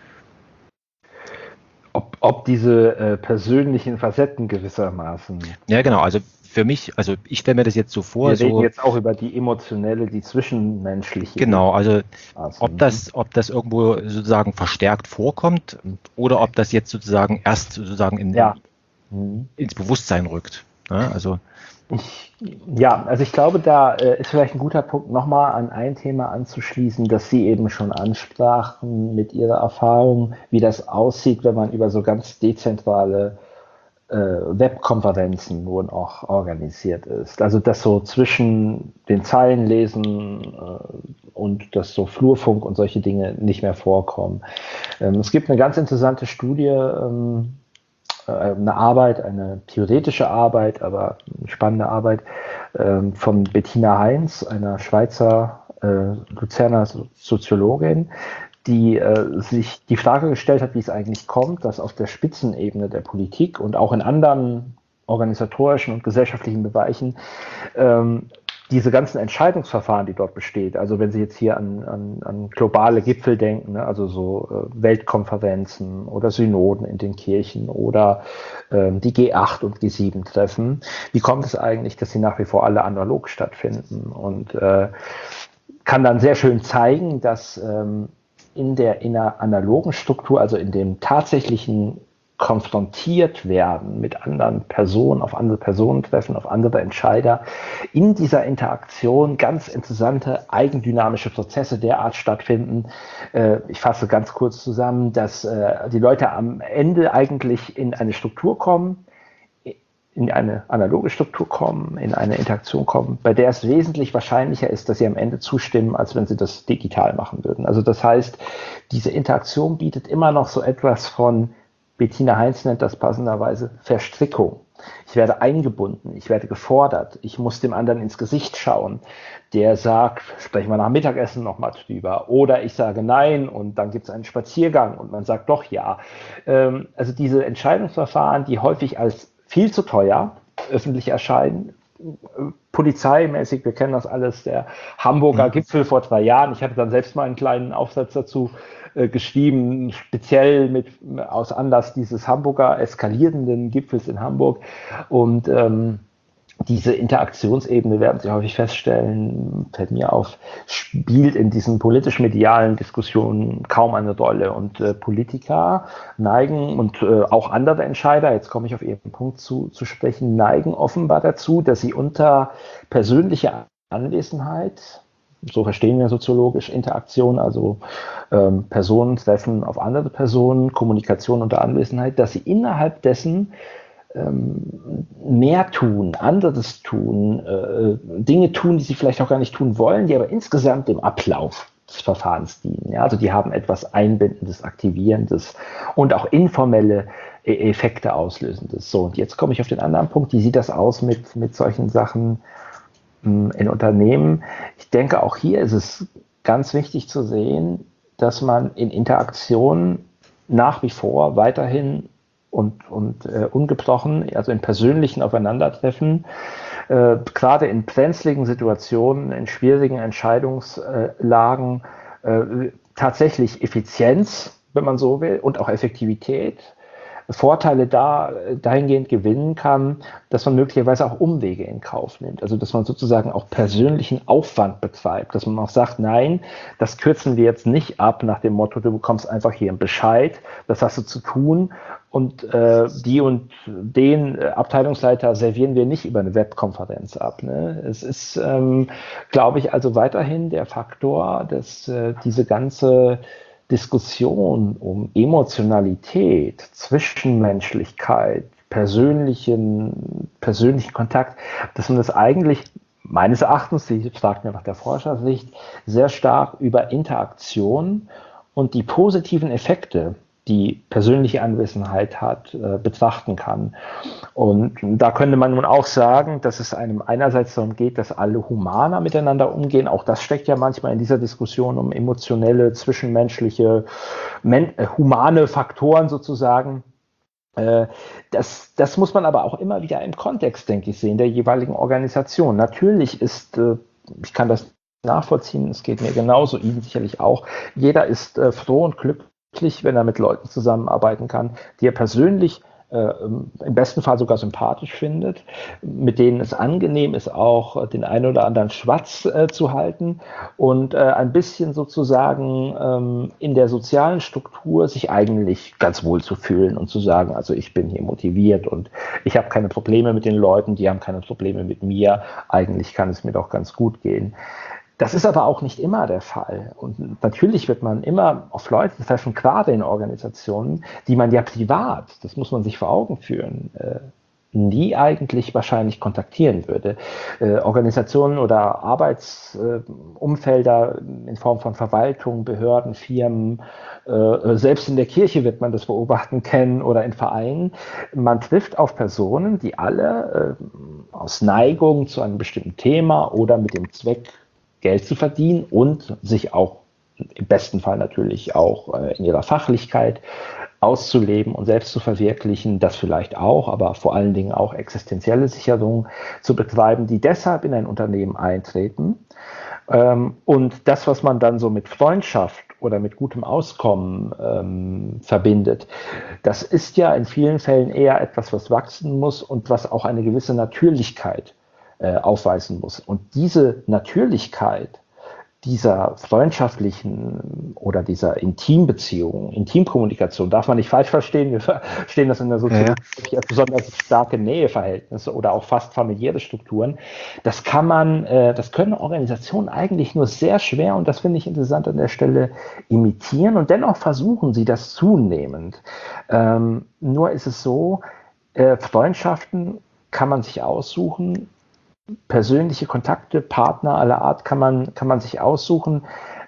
Ob diese persönlichen Facetten gewissermaßen... Ja, genau, also für mich, also ich stelle mir das jetzt so vor... Wir reden jetzt auch über die emotionelle, die zwischenmenschliche... Genau, also ob das irgendwo sozusagen verstärkt vorkommt oder ob das jetzt sozusagen erst sozusagen ins Bewusstsein rückt. Ja, also... also ich glaube, da ist vielleicht ein guter Punkt, nochmal an ein Thema anzuschließen, das Sie eben schon ansprachen mit Ihrer Erfahrung, wie das aussieht, wenn man über so ganz dezentrale Webkonferenzen nun auch organisiert ist. Also das so zwischen den Zeilen lesen und dass so Flurfunk und solche Dinge nicht mehr vorkommen. Es gibt eine ganz interessante Studie, eine Arbeit, eine theoretische Arbeit, aber eine spannende Arbeit von Bettina Heinz, einer Schweizer Luzerner Soziologin, die sich die Frage gestellt hat, wie es eigentlich kommt, dass auf der Spitzenebene der Politik und auch in anderen organisatorischen und gesellschaftlichen Bereichen diese ganzen Entscheidungsverfahren, die dort besteht, also wenn Sie jetzt hier an globale Gipfel denken, ne, also so Weltkonferenzen oder Synoden in den Kirchen oder die G8 und G7 Treffen, wie kommt es eigentlich, dass sie nach wie vor alle analog stattfinden, und kann dann sehr schön zeigen, dass in der analogen Struktur, also in dem tatsächlichen konfrontiert werden mit anderen Personen, auf andere Personen treffen, auf andere Entscheider, in dieser Interaktion ganz interessante eigendynamische Prozesse derart stattfinden. Ich fasse ganz kurz zusammen, dass die Leute am Ende eigentlich in eine Struktur kommen, in eine analoge Struktur kommen, in eine Interaktion kommen, bei der es wesentlich wahrscheinlicher ist, dass sie am Ende zustimmen, als wenn sie das digital machen würden. Also das heißt, diese Interaktion bietet immer noch so etwas von, Bettina Heinz nennt das passenderweise Verstrickung. Ich werde eingebunden, ich werde gefordert, ich muss dem anderen ins Gesicht schauen. Der sagt, sprechen wir nach Mittagessen nochmal drüber. Oder ich sage nein und dann gibt es einen Spaziergang und man sagt doch ja. Also diese Entscheidungsverfahren, die häufig als viel zu teuer öffentlich erscheinen, polizeimäßig, wir kennen das alles, der Hamburger Gipfel vor 2 Jahren. Ich hatte dann selbst mal einen kleinen Aufsatz dazu geschrieben, speziell aus Anlass dieses Hamburger eskalierenden Gipfels in Hamburg. Und diese Interaktionsebene, werden Sie häufig feststellen, fällt mir auf, spielt in diesen politisch-medialen Diskussionen kaum eine Rolle. Und Politiker neigen und auch andere Entscheider, jetzt komme ich auf Ihren Punkt zu sprechen, neigen offenbar dazu, dass sie unter persönlicher Anwesenheit so verstehen wir soziologisch Interaktion, also Personen treffen auf andere Personen, Kommunikation unter Anwesenheit, dass sie innerhalb dessen mehr tun, anderes tun, Dinge tun, die sie vielleicht auch gar nicht tun wollen, die aber insgesamt dem Ablauf des Verfahrens dienen. Ja? Also die haben etwas Einbindendes, Aktivierendes und auch informelle Effekte auslösendes. So, und jetzt komme ich auf den anderen Punkt. Wie sieht das aus mit solchen Sachen in Unternehmen? Ich denke, auch hier ist es ganz wichtig zu sehen, dass man in Interaktion nach wie vor weiterhin und ungebrochen, also in persönlichen Aufeinandertreffen, gerade in brenzligen Situationen, in schwierigen Entscheidungslagen, tatsächlich Effizienz, wenn man so will, und auch Effektivität, Vorteile dahingehend gewinnen kann, dass man möglicherweise auch Umwege in Kauf nimmt. Also dass man sozusagen auch persönlichen Aufwand betreibt, dass man auch sagt, nein, das kürzen wir jetzt nicht ab nach dem Motto, du bekommst einfach hier einen Bescheid, das hast du zu tun und die und den Abteilungsleiter servieren wir nicht über eine Webkonferenz ab. Ne? Es ist, glaube ich, also weiterhin der Faktor, dass diese ganze Diskussion um Emotionalität, Zwischenmenschlichkeit, persönlichen Kontakt, dass man das eigentlich meines Erachtens, Sie fragt mir nach der Forschersicht, sehr stark über Interaktion und die positiven Effekte, die persönliche Anwesenheit hat, betrachten kann. Und da könnte man nun auch sagen, dass es einem einerseits darum geht, dass alle humaner miteinander umgehen. Auch das steckt ja manchmal in dieser Diskussion um emotionelle, zwischenmenschliche, humane Faktoren sozusagen. Das muss man aber auch immer wieder im Kontext, denke ich, sehen, der jeweiligen Organisation. Natürlich ist, ich kann das nachvollziehen, es geht mir genauso, Ihnen sicherlich auch, jeder ist froh und glücklich, wenn er mit Leuten zusammenarbeiten kann, die er persönlich im besten Fall sogar sympathisch findet, mit denen es angenehm ist, auch den einen oder anderen Schwatz zu halten und ein bisschen sozusagen in der sozialen Struktur sich eigentlich ganz wohl zu fühlen und zu sagen, also ich bin hier motiviert und ich habe keine Probleme mit den Leuten, die haben keine Probleme mit mir, eigentlich kann es mir doch ganz gut gehen. Das ist aber auch nicht immer der Fall. Und natürlich wird man immer auf Leute treffen, gerade in Organisationen, die man ja privat, das muss man sich vor Augen führen, nie eigentlich wahrscheinlich kontaktieren würde. Organisationen oder Arbeitsumfelder in Form von Verwaltung, Behörden, Firmen, selbst in der Kirche wird man das beobachten können oder in Vereinen. Man trifft auf Personen, die alle aus Neigung zu einem bestimmten Thema oder mit dem Zweck, Geld zu verdienen und sich auch im besten Fall natürlich auch in ihrer Fachlichkeit auszuleben und selbst zu verwirklichen, das vielleicht auch, aber vor allen Dingen auch existenzielle Sicherung zu betreiben, die deshalb in ein Unternehmen eintreten. Und das, was man dann so mit Freundschaft oder mit gutem Auskommen verbindet, das ist ja in vielen Fällen eher etwas, was wachsen muss und was auch eine gewisse Natürlichkeit aufweisen muss. Und diese Natürlichkeit dieser freundschaftlichen oder dieser Intimbeziehung, Intimkommunikation, darf man nicht falsch verstehen, wir verstehen das in der Soziologie als besonders starke Näheverhältnisse oder auch fast familiäre Strukturen. Das können Organisationen eigentlich nur sehr schwer, und das finde ich interessant an der Stelle, imitieren, und dennoch versuchen sie das zunehmend. Nur ist es so, Freundschaften kann man sich aussuchen, persönliche Kontakte, Partner aller Art kann man sich aussuchen.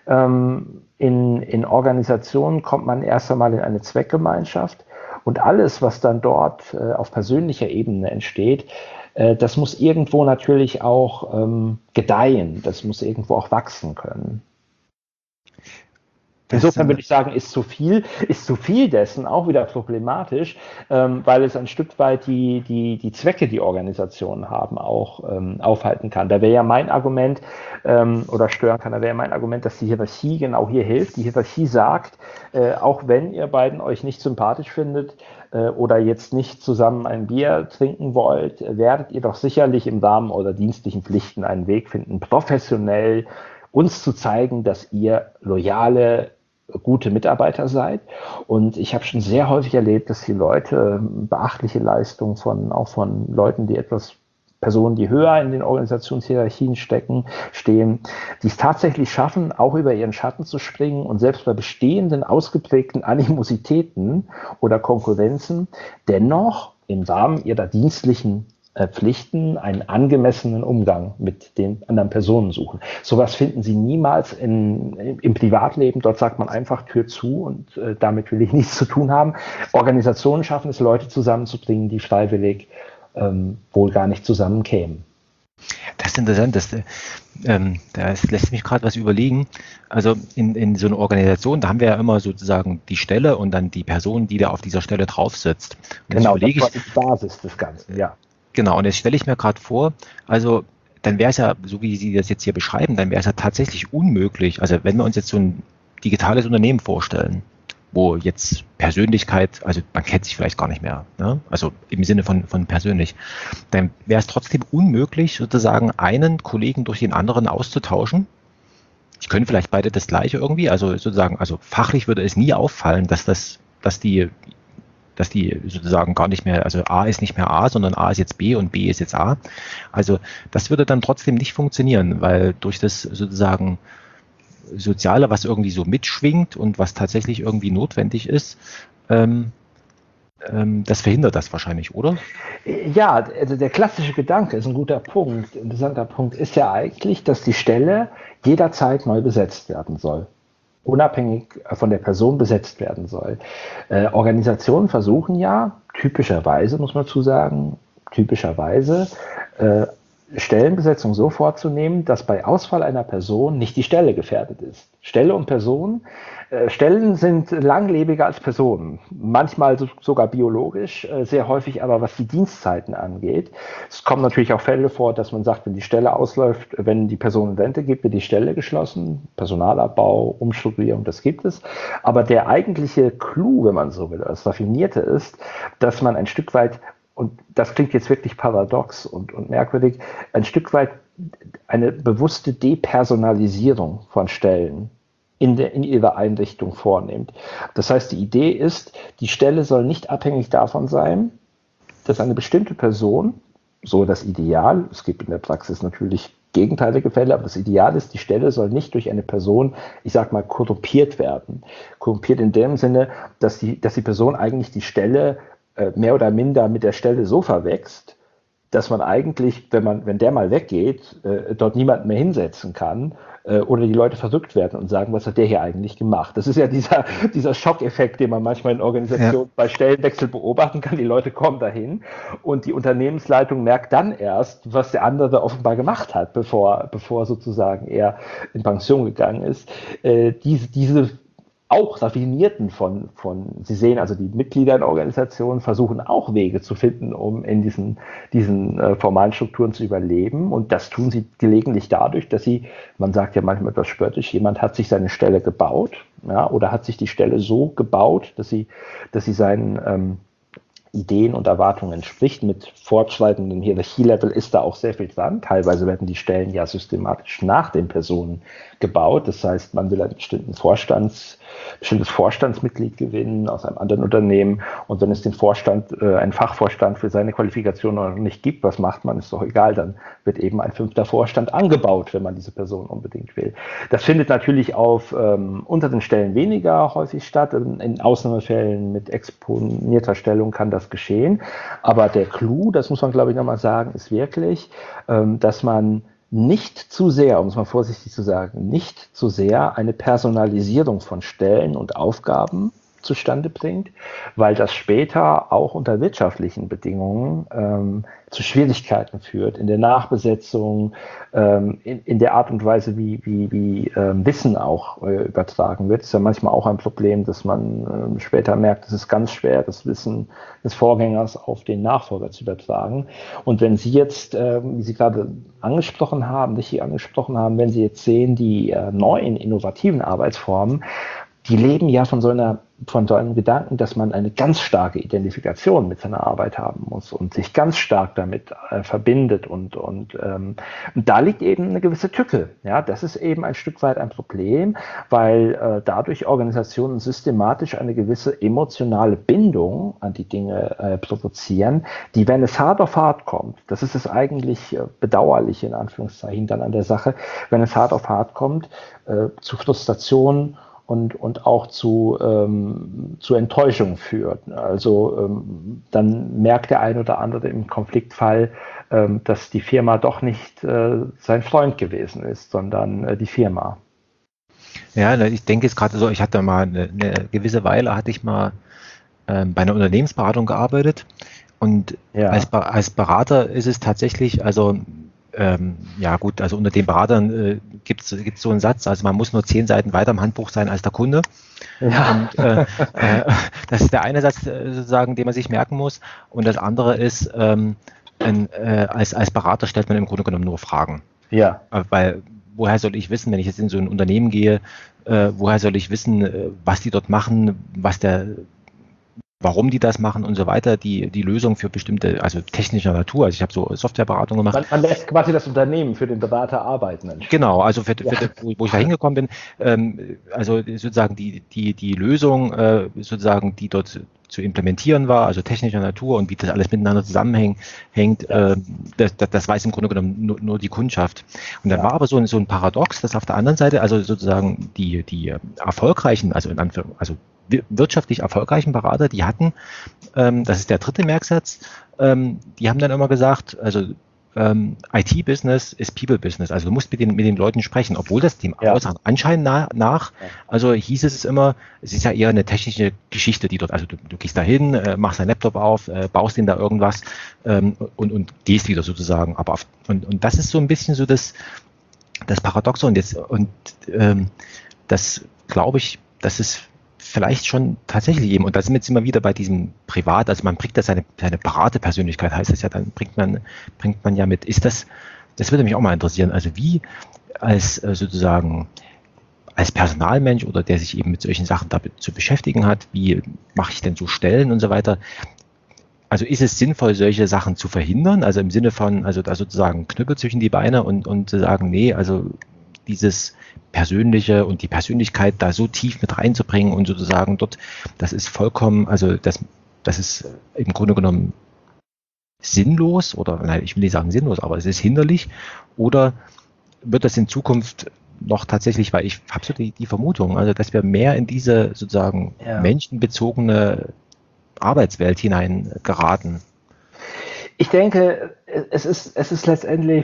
In Organisationen kommt man erst einmal in eine Zweckgemeinschaft, und alles, was dann dort auf persönlicher Ebene entsteht, das muss irgendwo natürlich auch gedeihen, das muss irgendwo auch wachsen können. Insofern würde ich sagen, ist zu viel dessen auch wieder problematisch, weil es ein Stück weit die Zwecke, die Organisationen haben, auch aufhalten kann. Da wäre ja mein Argument, oder stören kann, da wäre ja mein Argument, dass die Hierarchie genau hier hilft. Die Hierarchie sagt, auch wenn ihr beiden euch nicht sympathisch findet oder jetzt nicht zusammen ein Bier trinken wollt, werdet ihr doch sicherlich im Rahmen eurer dienstlichen Pflichten einen Weg finden, professionell uns zu zeigen, dass ihr loyale, gute Mitarbeiter seid. Und ich habe schon sehr häufig erlebt, dass die Leute beachtliche Leistungen auch von Leuten, die etwas Personen, die höher in den Organisationshierarchien stehen, die es tatsächlich schaffen, auch über ihren Schatten zu springen und selbst bei bestehenden, ausgeprägten Animositäten oder Konkurrenzen dennoch im Rahmen ihrer dienstlichen Pflichten einen angemessenen Umgang mit den anderen Personen suchen. Sowas finden Sie niemals im Privatleben. Dort sagt man einfach Tür zu und damit will ich nichts zu tun haben. Organisationen schaffen es, Leute zusammenzubringen, die freiwillig wohl gar nicht zusammenkämen. Das ist interessant, da lässt mich gerade was überlegen. Also in so einer Organisation, da haben wir ja immer sozusagen die Stelle und dann die Person, die da auf dieser Stelle drauf sitzt. Und genau, das war die Basis des Ganzen, ja. Genau, und jetzt stelle ich mir gerade vor, also dann wäre es ja, so wie Sie das jetzt hier beschreiben, dann wäre es ja tatsächlich unmöglich, also wenn wir uns jetzt so ein digitales Unternehmen vorstellen, wo jetzt Persönlichkeit, also man kennt sich vielleicht gar nicht mehr, ne? Also im Sinne von persönlich, dann wäre es trotzdem unmöglich, sozusagen einen Kollegen durch den anderen auszutauschen. Die können vielleicht beide das Gleiche irgendwie, also sozusagen, also fachlich würde es nie auffallen, dass die sozusagen gar nicht mehr, also A ist nicht mehr A, sondern A ist jetzt B und B ist jetzt A. Also das würde dann trotzdem nicht funktionieren, weil durch das sozusagen Soziale, was irgendwie so mitschwingt und was tatsächlich irgendwie notwendig ist, das verhindert das wahrscheinlich, oder? Ja, also der klassische Gedanke ist ein guter Punkt. Ein interessanter Punkt ist ja eigentlich, dass die Stelle jederzeit neu besetzt werden soll. Unabhängig von der Person besetzt werden soll. Organisationen versuchen ja, typischerweise, muss man dazu sagen, Stellenbesetzung so vorzunehmen, dass bei Ausfall einer Person nicht die Stelle gefährdet ist. Stelle und Person, Stellen sind langlebiger als Personen, manchmal sogar biologisch, sehr häufig aber was die Dienstzeiten angeht. Es kommen natürlich auch Fälle vor, dass man sagt, wenn die Stelle ausläuft, wenn die Person in Rente geht, wird die Stelle geschlossen. Personalabbau, Umstrukturierung, das gibt es. Aber der eigentliche Clou, wenn man so will, das Raffinierte ist, dass man ein Stück weit, und das klingt jetzt wirklich paradox und merkwürdig, ein Stück weit eine bewusste Depersonalisierung von Stellen in ihrer Einrichtung vornimmt. Das heißt, die Idee ist, die Stelle soll nicht abhängig davon sein, dass eine bestimmte Person, so das Ideal, es gibt in der Praxis natürlich gegenteilige Fälle, aber das Ideal ist, die Stelle soll nicht durch eine Person, ich sag mal, korrumpiert werden. Korrumpiert in dem Sinne, dass die Person eigentlich die Stelle mehr oder minder mit der Stelle so verwächst, dass man eigentlich, wenn der mal weggeht, dort niemanden mehr hinsetzen kann oder die Leute verrückt werden und sagen, was hat der hier eigentlich gemacht? Das ist ja dieser Schockeffekt, den man manchmal in Organisationen bei Stellenwechsel beobachten kann. Die Leute kommen dahin und die Unternehmensleitung merkt dann erst, was der andere offenbar gemacht hat, bevor sozusagen er in Pension gegangen ist. Diese auch Raffinierten Sie sehen also, die Mitglieder in Organisationen versuchen auch Wege zu finden, um in diesen formalen Strukturen zu überleben. Und das tun sie gelegentlich dadurch, dass man sagt ja manchmal etwas spöttisch, jemand hat sich seine Stelle gebaut, ja, oder hat sich die Stelle so gebaut, dass sie seinen Ideen und Erwartungen entspricht. Mit fortschreitendem Hierarchielevel ist da auch sehr viel dran. Teilweise werden die Stellen ja systematisch nach den Personen gebaut. Das heißt, man will ein bestimmtes Vorstandsmitglied gewinnen aus einem anderen Unternehmen. Und wenn es den einen Fachvorstand für seine Qualifikation noch nicht gibt, was macht man? Ist doch egal. Dann wird eben ein 5. Vorstand angebaut, wenn man diese Person unbedingt will. Das findet natürlich auf unteren Stellen weniger häufig statt. In Ausnahmefällen mit exponierter Stellung kann das geschehen. Aber der Clou, das muss man glaube ich nochmal sagen, ist wirklich, dass man nicht zu sehr, um es mal vorsichtig zu sagen, nicht zu sehr eine Personalisierung von Stellen und Aufgaben zustande bringt, weil das später auch unter wirtschaftlichen Bedingungen zu Schwierigkeiten führt, in der Nachbesetzung, in der Art und Weise, wie Wissen auch übertragen wird. Das ist ja manchmal auch ein Problem, dass man später merkt, es ist ganz schwer, das Wissen des Vorgängers auf den Nachfolger zu übertragen. Und wenn Sie jetzt, wie Sie gerade angesprochen haben, wenn Sie jetzt sehen, die neuen innovativen Arbeitsformen, die leben ja von so einer von so einem Gedanken, dass man eine ganz starke Identifikation mit seiner Arbeit haben muss und sich ganz stark damit verbindet und da liegt eben eine gewisse Tücke. Ja, das ist eben ein Stück weit ein Problem, weil dadurch Organisationen systematisch eine gewisse emotionale Bindung an die Dinge provozieren, die, wenn es hart auf hart kommt, das ist es eigentlich bedauerlich in Anführungszeichen dann an der Sache, wenn es hart auf hart kommt, zu Frustration und auch zu Enttäuschung führt. Also dann merkt der ein oder andere im Konfliktfall, dass die Firma doch nicht sein Freund gewesen ist, sondern die Firma. Ja, ich denke jetzt gerade so, ich hatte mal eine gewisse Weile, hatte ich mal bei einer Unternehmensberatung gearbeitet und Ja. als Berater ist es tatsächlich, also ja gut, also unter den Beratern gibt's so einen Satz, also man muss nur 10 Seiten weiter im Handbuch sein als der Kunde. Ja. Und das ist der eine Satz sozusagen, den man sich merken muss. Und das andere ist, als Berater stellt man im Grunde genommen nur Fragen. Ja. Weil woher soll ich wissen, wenn ich jetzt in so ein Unternehmen gehe, woher soll ich wissen, was die dort machen, warum die das machen und so weiter, die Lösung für bestimmte, also technischer Natur. Also ich habe so Softwareberatung gemacht. Man lässt quasi das Unternehmen für den Berater arbeiten. Genau, also wo ich da hingekommen bin, also sozusagen die Lösung, sozusagen, die dort zu implementieren war, also technischer Natur und wie das alles miteinander zusammenhängt, das weiß im Grunde genommen nur die Kundschaft. Und dann war aber so ein Paradox, dass auf der anderen Seite, also sozusagen die erfolgreichen, also wirtschaftlich erfolgreichen Berater, die hatten, das ist der dritte Merksatz, die haben dann immer gesagt, also IT-Business ist People-Business, also du musst mit den Leuten sprechen, obwohl das dem äußeren Anschein nach, also hieß es immer, es ist ja eher eine technische Geschichte, die dort, also du gehst da hin, machst deinen Laptop auf, baust den da irgendwas und gehst wieder sozusagen, und das ist so ein bisschen so das Paradoxon das glaube ich, das ist vielleicht schon tatsächlich eben, und da sind wir wieder bei diesem Privat, also man bringt da seine Beraterpersönlichkeit, heißt das ja, dann bringt man ja mit, das würde mich auch mal interessieren, also wie als sozusagen als Personalmensch oder der sich eben mit solchen Sachen damit zu beschäftigen hat, wie mache ich denn so Stellen und so weiter, also ist es sinnvoll, solche Sachen zu verhindern, also im Sinne von, also da sozusagen Knüppel zwischen die Beine und zu sagen, nee, also dieses Persönliche und die Persönlichkeit da so tief mit reinzubringen und sozusagen dort, das ist vollkommen, also das ist im Grunde genommen sinnlos oder, nein, ich will nicht sagen sinnlos, aber es ist hinderlich, oder wird das in Zukunft noch tatsächlich, weil ich habe so die Vermutung, also dass wir mehr in diese sozusagen menschenbezogene Arbeitswelt hinein geraten. Ich denke, es ist letztendlich,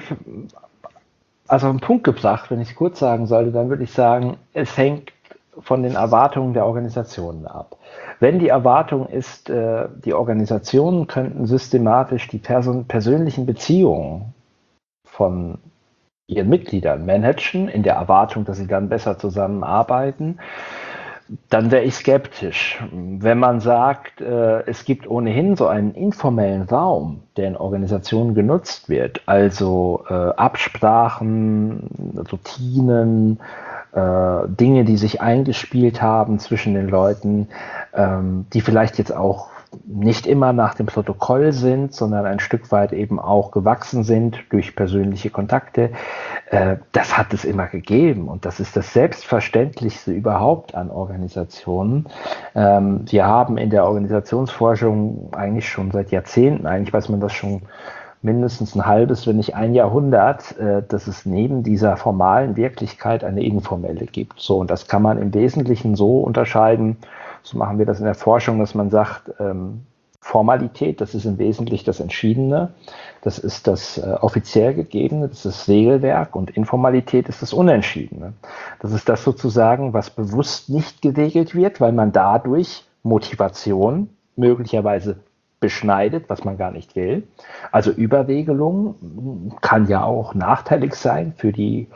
also ein Punkt gebracht, wenn ich es kurz sagen sollte, dann würde ich sagen, es hängt von den Erwartungen der Organisationen ab. Wenn die Erwartung ist, die Organisationen könnten systematisch die persönlichen Beziehungen von ihren Mitgliedern managen, in der Erwartung, dass sie dann besser zusammenarbeiten, dann wäre ich skeptisch. Wenn man sagt, es gibt ohnehin so einen informellen Raum, der in Organisationen genutzt wird, also Absprachen, Routinen, Dinge, die sich eingespielt haben zwischen den Leuten, die vielleicht jetzt auch nicht immer nach dem Protokoll sind, sondern ein Stück weit eben auch gewachsen sind durch persönliche Kontakte. Das hat es immer gegeben und das ist das Selbstverständlichste überhaupt an Organisationen. Wir haben in der Organisationsforschung eigentlich schon seit Jahrzehnten, eigentlich weiß man das schon mindestens ein halbes, wenn nicht ein Jahrhundert, dass es neben dieser formalen Wirklichkeit eine informelle gibt. So, und das kann man im Wesentlichen so unterscheiden, so machen wir das in der Forschung, dass man sagt, Formalität, das ist im Wesentlichen das Entschiedene, das ist das offiziell Gegebene, das ist das Regelwerk, und Informalität ist das Unentschiedene. Das ist das sozusagen, was bewusst nicht geregelt wird, weil man dadurch Motivation möglicherweise beschneidet, was man gar nicht will. Also Überregelung kann ja auch nachteilig sein für die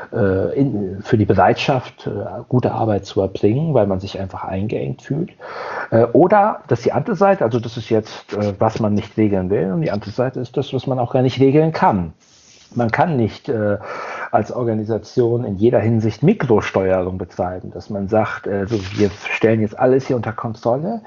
Bereitschaft, gute Arbeit zu erbringen, weil man sich einfach eingeengt fühlt. Oder, das ist die andere Seite, also das ist jetzt, was man nicht regeln will, und die andere Seite ist das, was man auch gar nicht regeln kann. Man kann nicht als Organisation in jeder Hinsicht Mikrosteuerung betreiben, dass man sagt, wir stellen jetzt alles hier unter Kontrolle.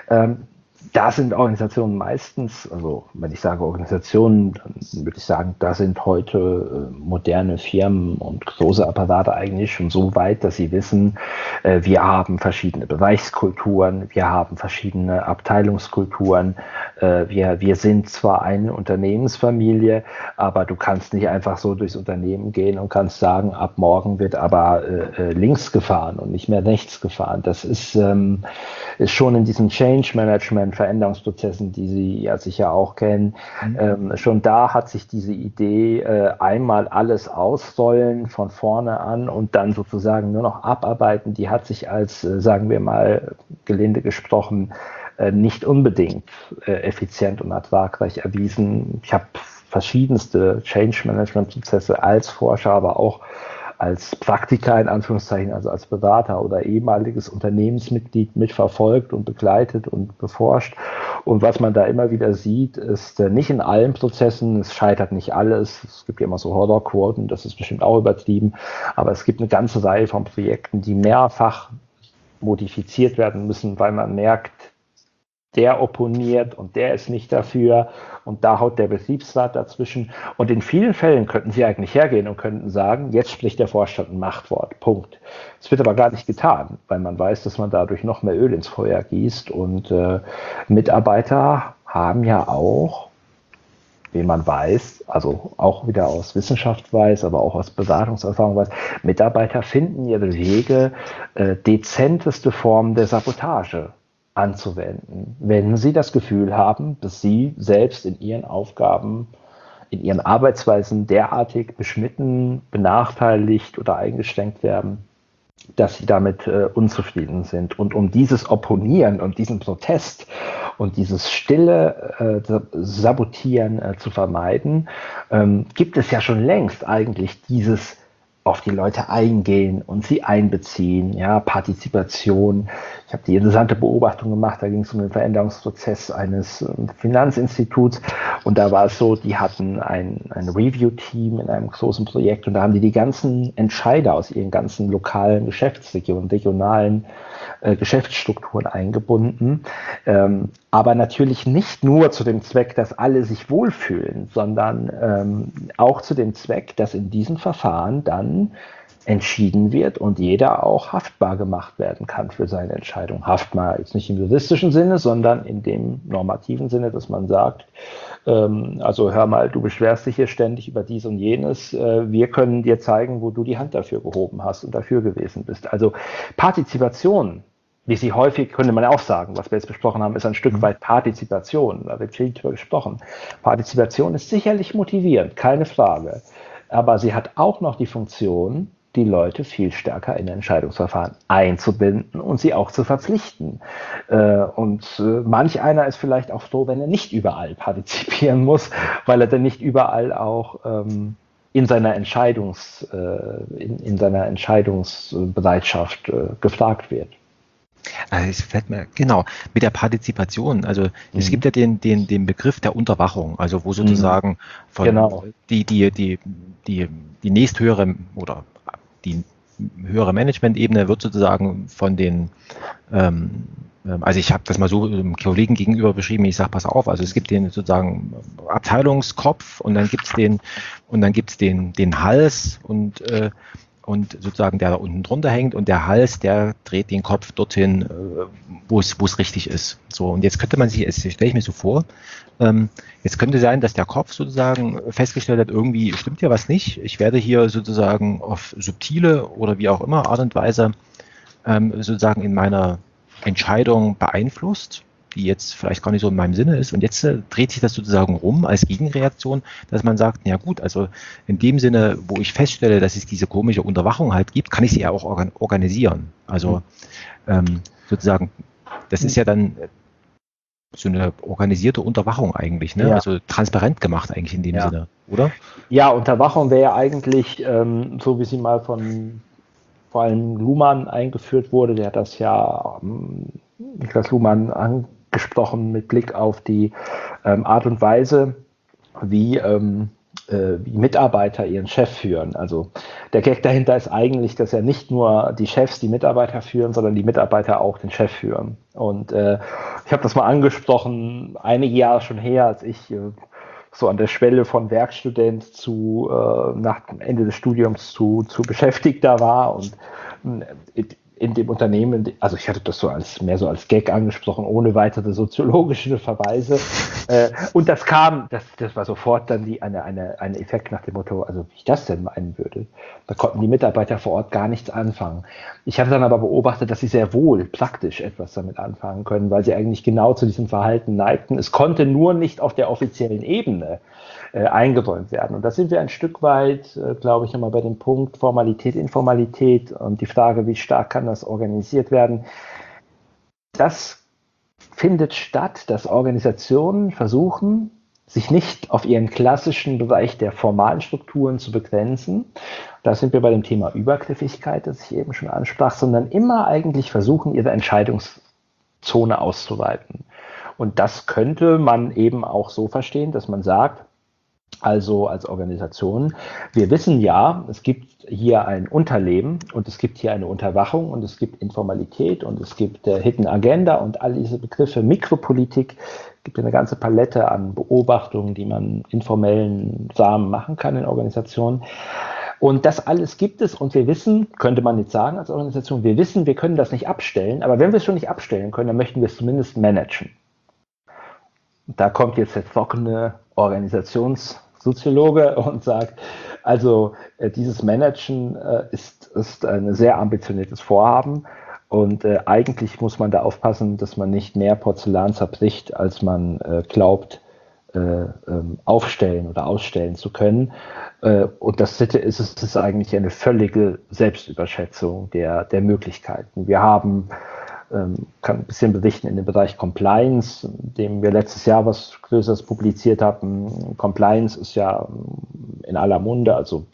Da sind Organisationen meistens, also wenn ich sage Organisationen, dann würde ich sagen, da sind heute moderne Firmen und große Apparate eigentlich schon so weit, dass sie wissen, wir haben verschiedene Bereichskulturen, wir haben verschiedene Abteilungskulturen, wir sind zwar eine Unternehmensfamilie, aber du kannst nicht einfach so durchs Unternehmen gehen und kannst sagen, ab morgen wird aber links gefahren und nicht mehr rechts gefahren. Das ist schon in diesem Change Management, Veränderungsprozessen, die Sie ja sicher auch kennen, schon da hat sich diese Idee, einmal alles ausrollen von vorne an und dann sozusagen nur noch abarbeiten, die hat sich als, sagen wir mal, gelinde gesprochen, nicht unbedingt effizient und ertragreich erwiesen. Ich habe verschiedenste Change-Management-Prozesse als Forscher, aber auch als Praktiker in Anführungszeichen, also als Berater oder ehemaliges Unternehmensmitglied mitverfolgt und begleitet und beforscht. Und was man da immer wieder sieht, ist nicht in allen Prozessen, es scheitert nicht alles, es gibt ja immer so Horrorquoten, das ist bestimmt auch übertrieben, aber es gibt eine ganze Reihe von Projekten, die mehrfach modifiziert werden müssen, weil man merkt, der opponiert und der ist nicht dafür und da haut der Betriebsrat dazwischen. Und in vielen Fällen könnten sie eigentlich hergehen und könnten sagen, jetzt spricht der Vorstand ein Machtwort, Punkt. Es wird aber gar nicht getan, weil man weiß, dass man dadurch noch mehr Öl ins Feuer gießt und Mitarbeiter haben ja auch, wie man weiß, also auch wieder aus Wissenschaft weiß, aber auch aus Beratungserfahrung weiß, Mitarbeiter finden ihre Wege, dezenteste Formen der Sabotage anzuwenden, wenn sie das Gefühl haben, dass sie selbst in ihren Aufgaben, in ihren Arbeitsweisen derartig beschnitten, benachteiligt oder eingeschränkt werden, dass sie damit unzufrieden sind. Und um dieses Opponieren und diesen Protest und dieses stille Sabotieren zu vermeiden, gibt es ja schon längst eigentlich dieses auf die Leute eingehen und sie einbeziehen, ja, Partizipation. Ich habe die interessante Beobachtung gemacht, da ging es um den Veränderungsprozess eines Finanzinstituts und da war es so, die hatten ein Review-Team in einem großen Projekt und da haben die ganzen Entscheider aus ihren ganzen lokalen Geschäftsregionen, regionalen Geschäftsstrukturen eingebunden, aber natürlich nicht nur zu dem Zweck, dass alle sich wohlfühlen, sondern auch zu dem Zweck, dass in diesen Verfahren dann entschieden wird und jeder auch haftbar gemacht werden kann für seine Entscheidung. Haftbar jetzt nicht im juristischen Sinne, sondern in dem normativen Sinne, dass man sagt, also hör mal, du beschwerst dich hier ständig über dies und jenes, wir können dir zeigen, wo du die Hand dafür gehoben hast und dafür gewesen bist. Also Partizipation, wie sie häufig, könnte man auch sagen, was wir jetzt besprochen haben, ist ein Stück weit Partizipation, da wird viel drüber gesprochen. Partizipation ist sicherlich motivierend, keine Frage, aber sie hat auch noch die Funktion, die Leute viel stärker in Entscheidungsverfahren einzubinden und sie auch zu verpflichten. Manch einer ist vielleicht auch froh, wenn er nicht überall partizipieren muss, weil er dann nicht überall auch in seiner Entscheidungsbereitschaft gefragt wird. Also es fällt mir, genau, mit der Partizipation, also es gibt ja den Begriff der Unterwachung, also wo sozusagen von die nächsthöhere oder die höhere Management-Ebene wird sozusagen von den, also ich habe das mal so einem Kollegen gegenüber beschrieben, ich sage, pass auf, also es gibt den sozusagen Abteilungskopf und dann gibt's den Hals und sozusagen der da unten drunter hängt und der Hals, der dreht den Kopf dorthin, wo es richtig ist. So, und jetzt könnte man sich, jetzt stelle ich mir so vor, jetzt könnte sein, dass der Kopf sozusagen festgestellt hat, irgendwie stimmt ja was nicht. Ich werde hier sozusagen auf subtile oder wie auch immer Art und Weise sozusagen in meiner Entscheidung beeinflusst, die jetzt vielleicht gar nicht so in meinem Sinne ist. Und jetzt dreht sich das sozusagen rum als Gegenreaktion, dass man sagt, ja gut, also in dem Sinne, wo ich feststelle, dass es diese komische Unterwachung halt gibt, kann ich sie ja auch organisieren. Also sozusagen, das ist ja dann so eine organisierte Unterwachung eigentlich, ne? Ja. Also transparent gemacht eigentlich in dem Sinne, oder? Ja, Unterwachung wäre ja eigentlich, so wie sie mal von vor allem Luhmann eingeführt wurde, der hat das ja Niklas Luhmann angesprochen mit Blick auf die Art und Weise, wie wie Mitarbeiter ihren Chef führen. Also der Gag dahinter ist eigentlich, dass ja nicht nur die Chefs die Mitarbeiter führen, sondern die Mitarbeiter auch den Chef führen. Und ich habe das mal angesprochen, einige Jahre schon her, als ich so an der Schwelle von Werkstudent zu nach dem Ende des Studiums zu Beschäftigter war und in dem Unternehmen, also ich hatte das mehr so als Gag angesprochen, ohne weitere soziologische Verweise. Und das war sofort dann ein Effekt nach dem Motto, also wie ich das denn meinen würde. Da konnten die Mitarbeiter vor Ort gar nichts anfangen. Ich habe dann aber beobachtet, dass sie sehr wohl praktisch etwas damit anfangen können, weil sie eigentlich genau zu diesem Verhalten neigten. Es konnte nur nicht auf der offiziellen Ebene eingeräumt werden. Und da sind wir ein Stück weit, glaube ich, nochmal bei dem Punkt Formalität, Informalität und die Frage, wie stark kann das organisiert werden. Das findet statt, dass Organisationen versuchen, sich nicht auf ihren klassischen Bereich der formalen Strukturen zu begrenzen. Da sind wir bei dem Thema Übergriffigkeit, das ich eben schon ansprach, sondern immer eigentlich versuchen, ihre Entscheidungszone auszuweiten. Und das könnte man eben auch so verstehen, dass man sagt, also als Organisation, wir wissen ja, es gibt hier ein Unterleben und es gibt hier eine Unterwachung und es gibt Informalität und es gibt Hidden Agenda und all diese Begriffe, Mikropolitik, gibt eine ganze Palette an Beobachtungen, die man informellen Rahmen machen kann in Organisationen. Und das alles gibt es und wir wissen, könnte man jetzt sagen als Organisation, wir wissen, wir können das nicht abstellen, aber wenn wir es schon nicht abstellen können, dann möchten wir es zumindest managen. Da kommt jetzt der trockene Organisationssoziologe und sagt, also dieses Managen ist ein sehr ambitioniertes Vorhaben und eigentlich muss man da aufpassen, dass man nicht mehr Porzellan zerbricht, als man glaubt, aufstellen oder ausstellen zu können. Und das Dritte ist eigentlich eine völlige Selbstüberschätzung der Möglichkeiten. Wir haben kann ein bisschen berichten in dem Bereich Compliance, in dem wir letztes Jahr was Größeres publiziert haben. Compliance ist ja in aller Munde, also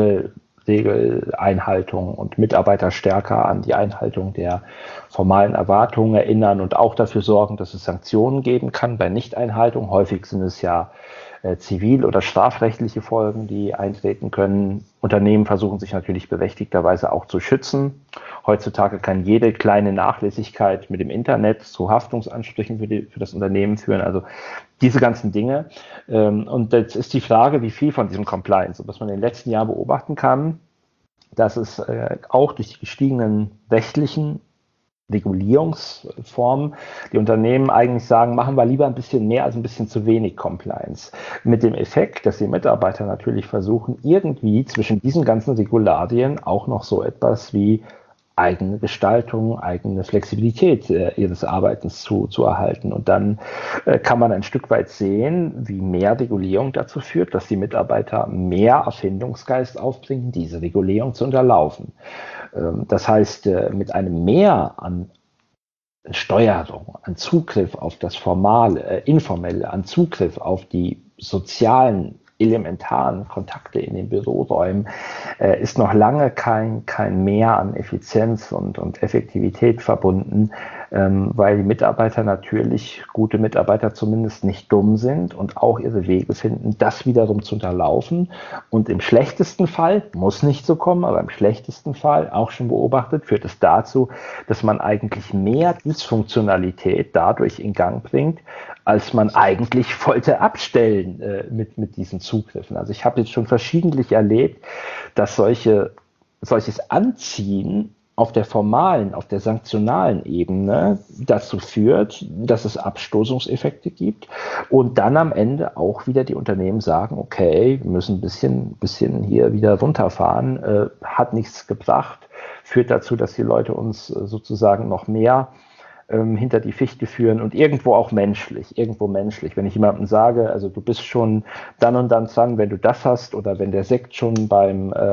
Regeleinhaltung und Mitarbeiter stärker an die Einhaltung der formalen Erwartungen erinnern und auch dafür sorgen, dass es Sanktionen geben kann bei Nichteinhaltung. Häufig sind es ja zivil- oder strafrechtliche Folgen, die eintreten können. Unternehmen versuchen sich natürlich berechtigterweise auch zu schützen. Heutzutage kann jede kleine Nachlässigkeit mit dem Internet zu Haftungsansprüchen für das Unternehmen führen. Also diese ganzen Dinge. Und jetzt ist die Frage, wie viel von diesem Compliance, und was man in den letzten Jahren beobachten kann, dass es auch durch die gestiegenen rechtlichen Regulierungsformen die Unternehmen eigentlich sagen, machen wir lieber ein bisschen mehr als ein bisschen zu wenig Compliance. Mit dem Effekt, dass die Mitarbeiter natürlich versuchen, irgendwie zwischen diesen ganzen Regularien auch noch so etwas wie eigene Gestaltung, eigene Flexibilität ihres Arbeitens zu erhalten. Und dann kann man ein Stück weit sehen, wie mehr Regulierung dazu führt, dass die Mitarbeiter mehr Erfindungsgeist aufbringen, diese Regulierung zu unterlaufen. Das heißt, mit einem Mehr an Steuerung, an Zugriff auf das Formale, Informelle, an Zugriff auf die sozialen elementaren Kontakte in den Büroräumen ist noch lange kein Mehr an Effizienz und Effektivität verbunden, weil die Mitarbeiter natürlich, gute Mitarbeiter zumindest, nicht dumm sind und auch ihre Wege finden, das wiederum zu unterlaufen. Und im schlechtesten Fall, muss nicht so kommen, aber im schlechtesten Fall, auch schon beobachtet, führt es dazu, dass man eigentlich mehr Dysfunktionalität dadurch in Gang bringt, als man eigentlich wollte abstellen mit diesen Zugriffen. Also ich habe jetzt schon verschiedentlich erlebt, dass solches Anziehen auf der formalen, auf der sanktionalen Ebene dazu führt, dass es Abstoßungseffekte gibt und dann am Ende auch wieder die Unternehmen sagen, okay, wir müssen ein bisschen hier wieder runterfahren, hat nichts gebracht, führt dazu, dass die Leute uns sozusagen noch mehr hinter die Fichte führen und irgendwo menschlich. Wenn ich jemandem sage, also du bist schon dann und dann dran, wenn du das hast oder wenn der Sekt schon bei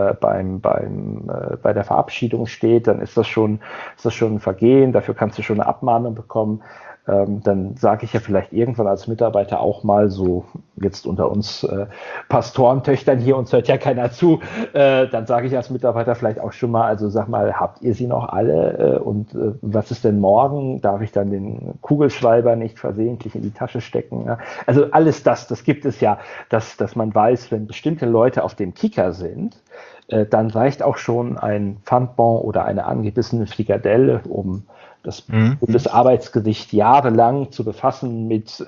der Verabschiedung steht, dann ist das schon ein Vergehen, dafür kannst du schon eine Abmahnung bekommen. dann sage ich ja vielleicht irgendwann als Mitarbeiter auch mal so, jetzt unter uns Pastorentöchtern hier, uns hört ja keiner zu, dann sage ich als Mitarbeiter vielleicht auch schon mal, also sag mal, habt ihr sie noch alle und was ist denn morgen? Darf ich dann den Kugelschreiber nicht versehentlich in die Tasche stecken? Ja? Also alles das gibt es ja, dass man weiß, wenn bestimmte Leute auf dem Kicker sind, dann reicht auch schon ein Pfandbon oder eine angebissene Frikadelle, um das Bundesarbeitsgericht jahrelang zu befassen mit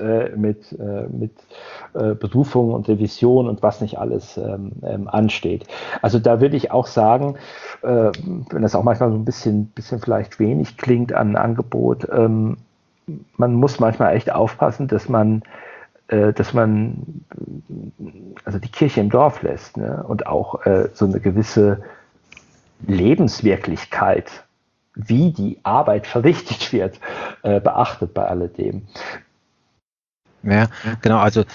Berufung und Revision und was nicht alles ansteht. Also da würde ich auch sagen, wenn das auch manchmal so ein bisschen vielleicht wenig klingt an Angebot, man muss manchmal echt aufpassen, dass man also die Kirche im Dorf lässt, ne? Und auch so eine gewisse Lebenswirklichkeit, wie die Arbeit verrichtet wird, beachtet bei alledem. Ja, genau, also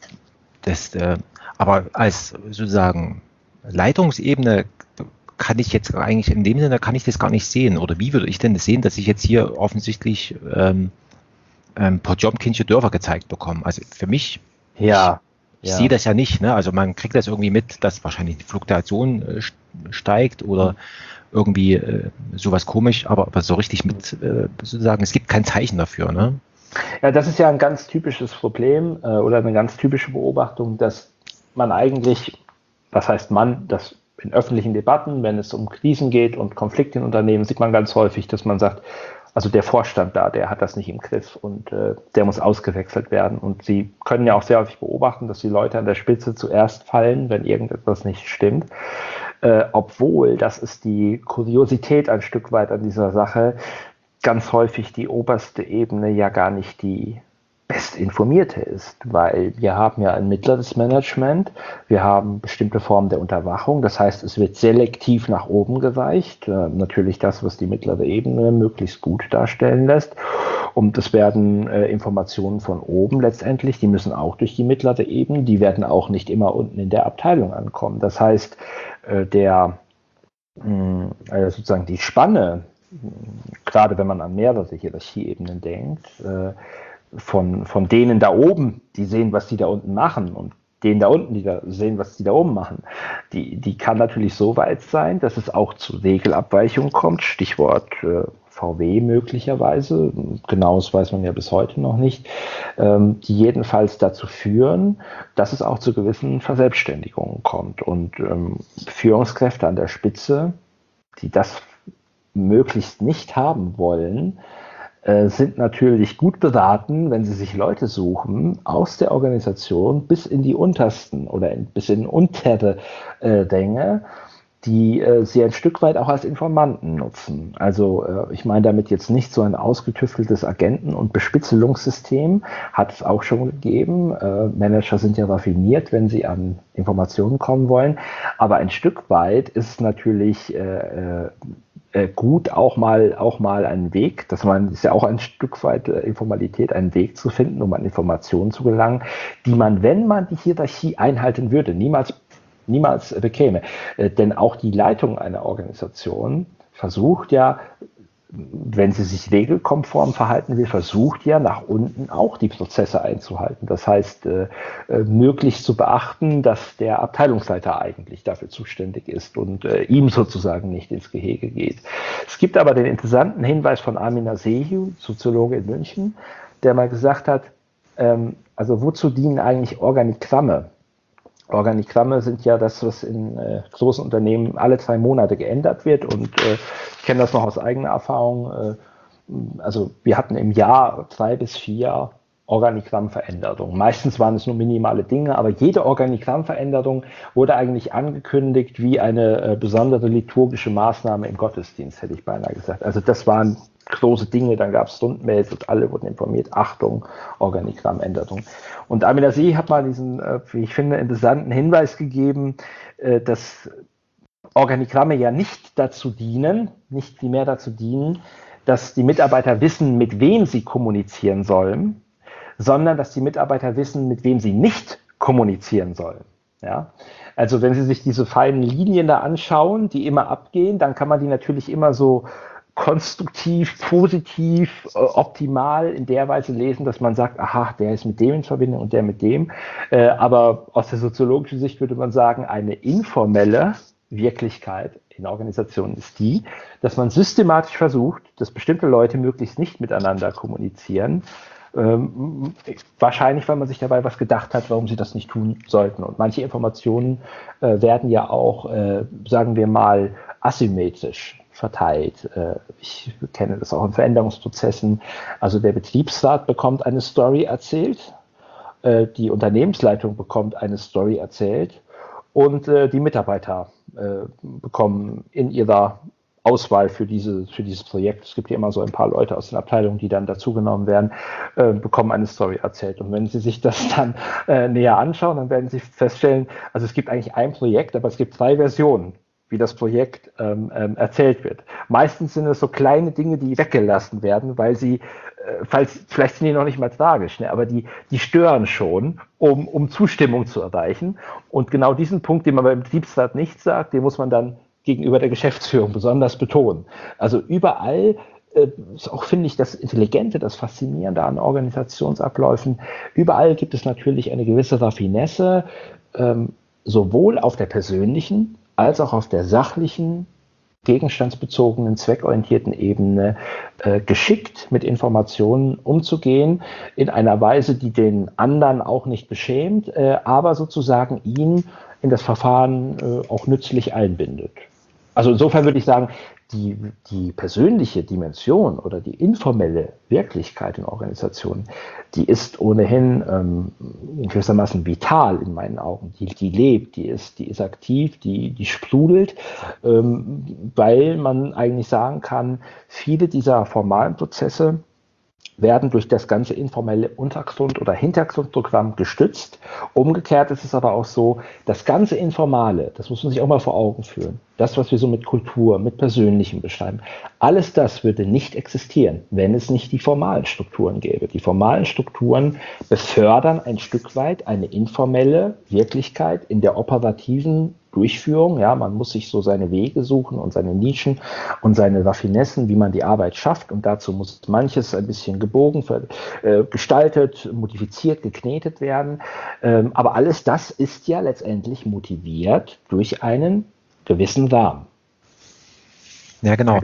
aber als sozusagen Leitungsebene kann ich jetzt eigentlich in dem Sinne, kann ich das gar nicht sehen. Oder wie würde ich denn das sehen, dass ich jetzt hier offensichtlich Potemkinsche Dörfer gezeigt bekommen? Also für mich, ich sehe das ja nicht. Ne? Also man kriegt das irgendwie mit, dass wahrscheinlich die Fluktuation steigt oder irgendwie sowas komisch, aber so richtig mit sozusagen, es gibt kein Zeichen dafür. Ne? Ja, das ist ja ein ganz typisches Problem oder eine ganz typische Beobachtung, dass man eigentlich, was heißt man, dass in öffentlichen Debatten, wenn es um Krisen geht und Konflikte in Unternehmen, sieht man ganz häufig, dass man sagt, also der Vorstand da, der hat das nicht im Griff und der muss ausgewechselt werden. Und Sie können ja auch sehr häufig beobachten, dass die Leute an der Spitze zuerst fallen, wenn irgendetwas nicht stimmt. Obwohl, das ist die Kuriosität ein Stück weit an dieser Sache, ganz häufig die oberste Ebene ja gar nicht die bestinformierte ist, weil wir haben ja ein mittleres Management, wir haben bestimmte Formen der Unterwachung, das heißt, es wird selektiv nach oben geweicht, natürlich das, was die mittlere Ebene möglichst gut darstellen lässt, und es werden Informationen von oben letztendlich, die müssen auch durch die mittlere Ebene, die werden auch nicht immer unten in der Abteilung ankommen, das heißt, sozusagen die Spanne, gerade wenn man an mehrere Hierarchieebenen denkt, von denen da oben, die sehen, was die da unten machen, und denen da unten, die da sehen, was die da oben machen, die kann natürlich so weit sein, dass es auch zu Regelabweichungen kommt, Stichwort VW möglicherweise, genaues weiß man ja bis heute noch nicht, die jedenfalls dazu führen, dass es auch zu gewissen Verselbstständigungen kommt. Und Führungskräfte an der Spitze, die das möglichst nicht haben wollen, sind natürlich gut beraten, wenn sie sich Leute suchen aus der Organisation bis in die untersten oder bis in untere Ränge, die sie ein Stück weit auch als Informanten nutzen. Also ich meine damit jetzt nicht so ein ausgetüfteltes Agenten- und Bespitzelungssystem, hat es auch schon gegeben. Manager sind ja raffiniert, wenn sie an Informationen kommen wollen, aber ein Stück weit ist natürlich gut auch mal einen Weg, ist ja auch ein Stück weit Informalität, einen Weg zu finden, um an Informationen zu gelangen, die man, wenn man die Hierarchie einhalten würde, niemals bekäme. Denn auch die Leitung einer Organisation versucht ja, wenn sie sich regelkonform verhalten will, versucht ja nach unten auch die Prozesse einzuhalten. Das heißt, möglichst zu beachten, dass der Abteilungsleiter eigentlich dafür zuständig ist und ihm sozusagen nicht ins Gehege geht. Es gibt aber den interessanten Hinweis von Amina Sehiu, Soziologe in München, der mal gesagt hat, also wozu dienen eigentlich Organigramme? Organigramme sind ja das, was in großen Unternehmen alle 2 Monate geändert wird, und ich kenne das noch aus eigener Erfahrung. Also wir hatten im Jahr 3 bis 4 Organigrammveränderungen. Meistens waren es nur minimale Dinge, aber jede Organigrammveränderung wurde eigentlich angekündigt wie eine besondere liturgische Maßnahme im Gottesdienst, hätte ich beinahe gesagt. Also das waren große Dinge, dann gab es Rundmails und alle wurden informiert, Achtung, Organigrammänderung. Und Amina See hat mal diesen, wie ich finde, interessanten Hinweis gegeben, dass Organigramme ja nicht primär dazu dienen, dass die Mitarbeiter wissen, mit wem sie kommunizieren sollen, sondern dass die Mitarbeiter wissen, mit wem sie nicht kommunizieren sollen. Ja? Also wenn Sie sich diese feinen Linien da anschauen, die immer abgehen, dann kann man die natürlich immer so konstruktiv, positiv, optimal in der Weise lesen, dass man sagt, aha, der ist mit dem in Verbindung und der mit dem. Aber aus der soziologischen Sicht würde man sagen, eine informelle Wirklichkeit in Organisationen ist die, dass man systematisch versucht, dass bestimmte Leute möglichst nicht miteinander kommunizieren. Wahrscheinlich, weil man sich dabei was gedacht hat, warum sie das nicht tun sollten. Und manche Informationen werden ja auch, sagen wir mal, asymmetrisch verteilt. Ich kenne das auch in Veränderungsprozessen. Also der Betriebsrat bekommt eine Story erzählt, die Unternehmensleitung bekommt eine Story erzählt und die Mitarbeiter bekommen in ihrer Auswahl für dieses Projekt, es gibt ja immer so ein paar Leute aus den Abteilungen, die dann dazugenommen werden, bekommen eine Story erzählt. Und wenn Sie sich das dann näher anschauen, dann werden Sie feststellen, also es gibt eigentlich ein Projekt, aber es gibt 2 Versionen, wie das Projekt erzählt wird. Meistens sind es so kleine Dinge, die weggelassen werden, weil sie, vielleicht sind die noch nicht mal tragisch, ne, aber die stören schon, um Zustimmung zu erreichen. Und genau diesen Punkt, den man beim Betriebsrat nicht sagt, den muss man dann gegenüber der Geschäftsführung besonders betonen. Also überall ist auch, finde ich, das Intelligente, das Faszinierende an Organisationsabläufen. Überall gibt es natürlich eine gewisse Raffinesse, sowohl auf der persönlichen als auch auf der sachlichen, gegenstandsbezogenen, zweckorientierten Ebene geschickt mit Informationen umzugehen, in einer Weise, die den anderen auch nicht beschämt, aber sozusagen ihn in das Verfahren auch nützlich einbindet. Also insofern würde ich sagen, die persönliche Dimension oder die informelle Wirklichkeit in Organisationen, die ist ohnehin gewissermaßen vital in meinen Augen. Die lebt, die ist aktiv, die sprudelt, weil man eigentlich sagen kann, viele dieser formalen Prozesse werden durch das ganze informelle Untergrund- oder Hintergrundprogramm gestützt. Umgekehrt ist es aber auch so, das ganze Informale, das muss man sich auch mal vor Augen führen, das, was wir so mit Kultur, mit Persönlichem beschreiben, alles das würde nicht existieren, wenn es nicht die formalen Strukturen gäbe. Die formalen Strukturen befördern ein Stück weit eine informelle Wirklichkeit in der operativen Durchführung. Ja, man muss sich so seine Wege suchen und seine Nischen und seine Raffinessen, wie man die Arbeit schafft. Und dazu muss manches ein bisschen gebogen, gestaltet, modifiziert, geknetet werden. Aber alles das ist ja letztendlich motiviert durch einen gewissen Rahmen. Ja, genau.